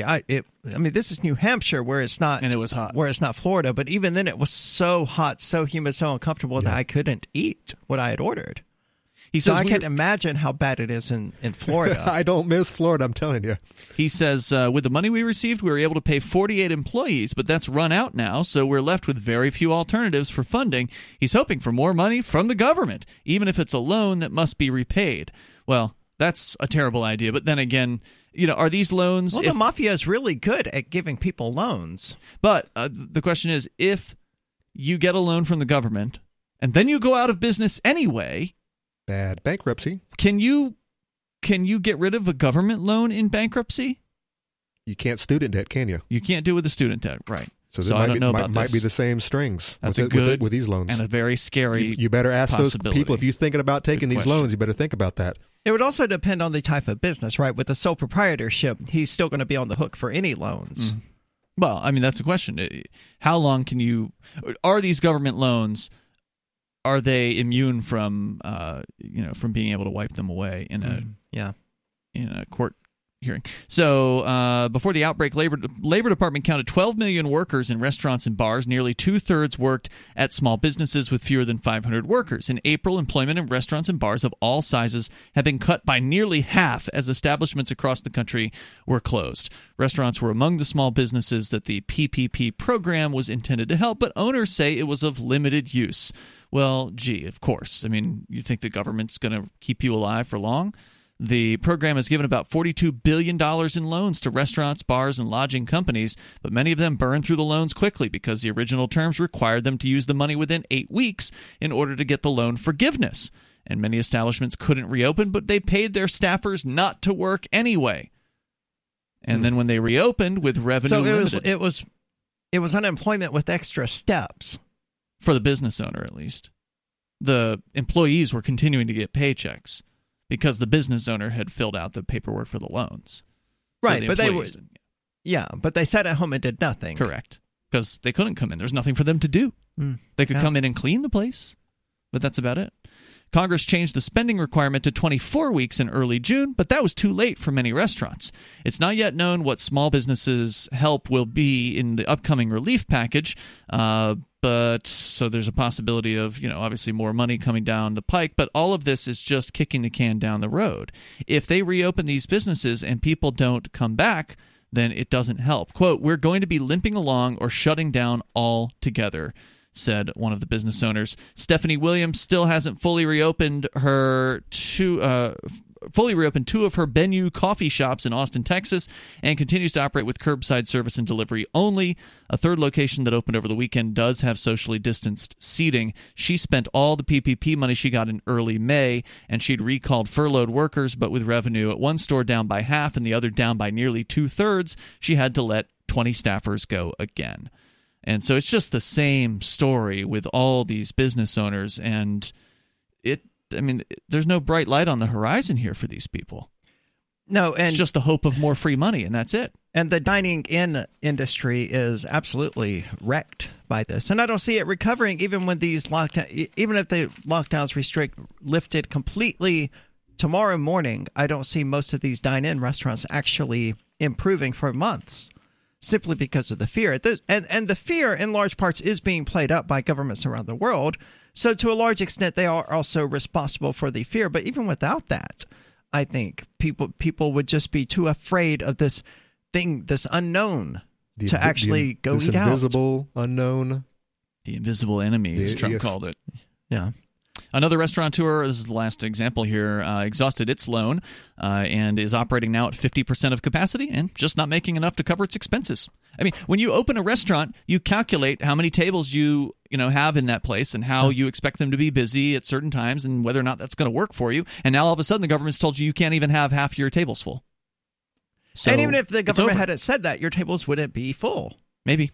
this is New Hampshire, where it's not, and it was hot, where it's not Florida. But even then, it was so hot, so humid, so uncomfortable that I couldn't eat what I had ordered. He so says I can't imagine how bad it is in Florida. I don't miss Florida, I'm telling you. He says, with the money we received, we were able to pay 48 employees, but that's run out now, so we're left with very few alternatives for funding. He's hoping for more money from the government, even if it's a loan that must be repaid. Well, that's a terrible idea, but then again, are these loans... Well, the mafia is really good at giving people loans. But the question is, if you get a loan from the government, and then you go out of business anyway... Bad bankruptcy. Can you get rid of a government loan in bankruptcy? You can't student debt, can you? You can't do it with the student debt, right? So I don't know about might be the same strings. That's with these loans, and a very scary. You better ask those people, if you're thinking about taking these loans, you better think about that. It would also depend on the type of business, right? With the sole proprietorship, he's still going to be on the hook for any loans. Mm. Well, that's the question. How long can you? Are these government loans? Are they immune from from being able to wipe them away in a court hearing? So before the outbreak, Labor Department counted 12 million workers in restaurants and bars. Nearly 2/3 worked at small businesses with fewer than 500 workers. In April, employment in restaurants and bars of all sizes have been cut by nearly half as establishments across the country were closed. Restaurants were among the small businesses that the PPP program was intended to help, but owners say it was of limited use. Well, gee, of course. You think the government's going to keep you alive for long? The program has given about $42 billion in loans to restaurants, bars, and lodging companies, but many of them burned through the loans quickly because the original terms required them to use the money within 8 weeks in order to get the loan forgiveness. And many establishments couldn't reopen, but they paid their staffers not to work anyway. And then when they reopened with revenue limited, it was unemployment with extra steps. For the business owner, at least. The employees were continuing to get paychecks because the business owner had filled out the paperwork for the loans. Right, but but they sat at home and did nothing. Correct, because they couldn't come in. There's nothing for them to do. They could come in and clean the place, but that's about it. Congress changed the spending requirement to 24 weeks in early June, but that was too late for many restaurants. It's not yet known what small businesses' help will be in the upcoming relief package, but so there's a possibility of, obviously more money coming down the pike, but all of this is just kicking the can down the road. If they reopen these businesses and people don't come back, then it doesn't help. Quote, "We're going to be limping along or shutting down altogether," said one of the business owners. Stephanie Williams still hasn't fully reopened two of her Bennu coffee shops in Austin, Texas, and continues to operate with curbside service and delivery only. A third location that opened over the weekend does have socially distanced seating. She spent all the PPP money she got in early May, and she'd recalled furloughed workers, but with revenue at one store down by half and the other down by nearly 2/3, she had to let 20 staffers go again. And so it's just the same story with all these business owners, and there's no bright light on the horizon here for these people. No, and it's just the hope of more free money, and that's it. And the dining in industry is absolutely wrecked by this, and I don't see it recovering even when these even if the lockdowns lifted completely tomorrow morning. I don't see most of these dine-in restaurants actually improving for months, simply because of the fear. And the fear, in large parts, is being played up by governments around the world. So to a large extent, they are also responsible for the fear. But even without that, I think people would just be too afraid of this thing, this unknown, to actually go eat out. This invisible unknown. The invisible enemy, as Trump called it. Yeah. Another restaurateur, this is the last example here, exhausted its loan and is operating now at 50% of capacity and just not making enough to cover its expenses. When you open a restaurant, you calculate how many tables you have in that place and how you expect them to be busy at certain times and whether or not that's going to work for you. And now all of a sudden the government's told you can't even have half your tables full. So and even if the government hadn't said that, your tables wouldn't be full. Maybe.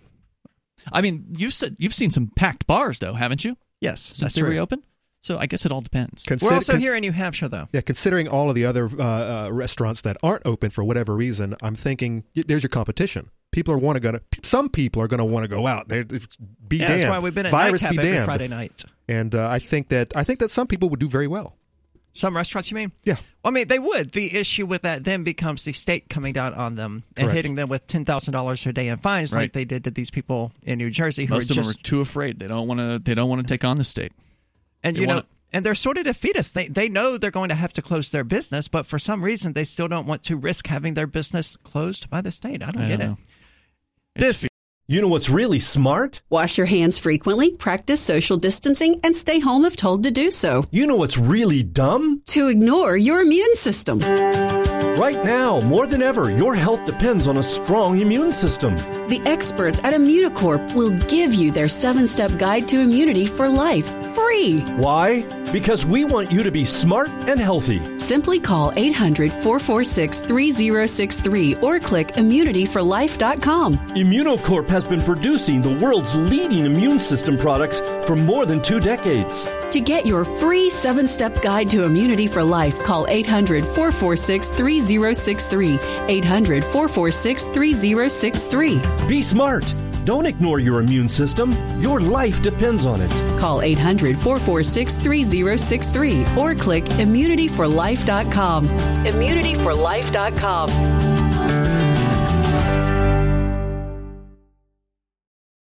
You've seen some packed bars, though, haven't you? Yes, since they reopened. So I guess it all depends. We're also here in New Hampshire, though. Yeah, considering all of the other restaurants that aren't open for whatever reason, I'm thinking there's your competition. Some people are going to want to go out. Be damned. That's why we've been at Virus Nightcap be every damned. Friday night. And I think that some people would do very well. Some restaurants, you mean? Yeah. Well, I mean, they would. The issue with that then becomes the state coming down on them and Correct. hitting them with $10,000 a day in fines, Right. like they did to these people in New Jersey who Most are of them just are too afraid. They don't want to. They don't want to take on the state. and they you know. wanna- And they're sort of defeatist. They know they're going to have to close their business, but for some reason they still don't want to risk having their business closed by the state. I don't get it. This You know what's really smart? Wash your hands frequently, practice social distancing, and stay home if told to do so. You know what's really dumb? To ignore your immune system. Right now, more than ever, your health depends on a strong immune system. The experts at Immunocorp will give you their 7-step guide to immunity for life, free. Why? Because we want you to be smart and healthy. Simply call 800-446-3063 or click immunityforlife.com. Immunocorp has been producing the world's leading immune system products for more than 2 decades. To get your free 7-step guide to immunity for life, call 800-446-3063. 800-446-3063. Be smart. Don't ignore your immune system. Your life depends on it. Call 800-446-3063 or click immunityforlife.com. Immunityforlife.com.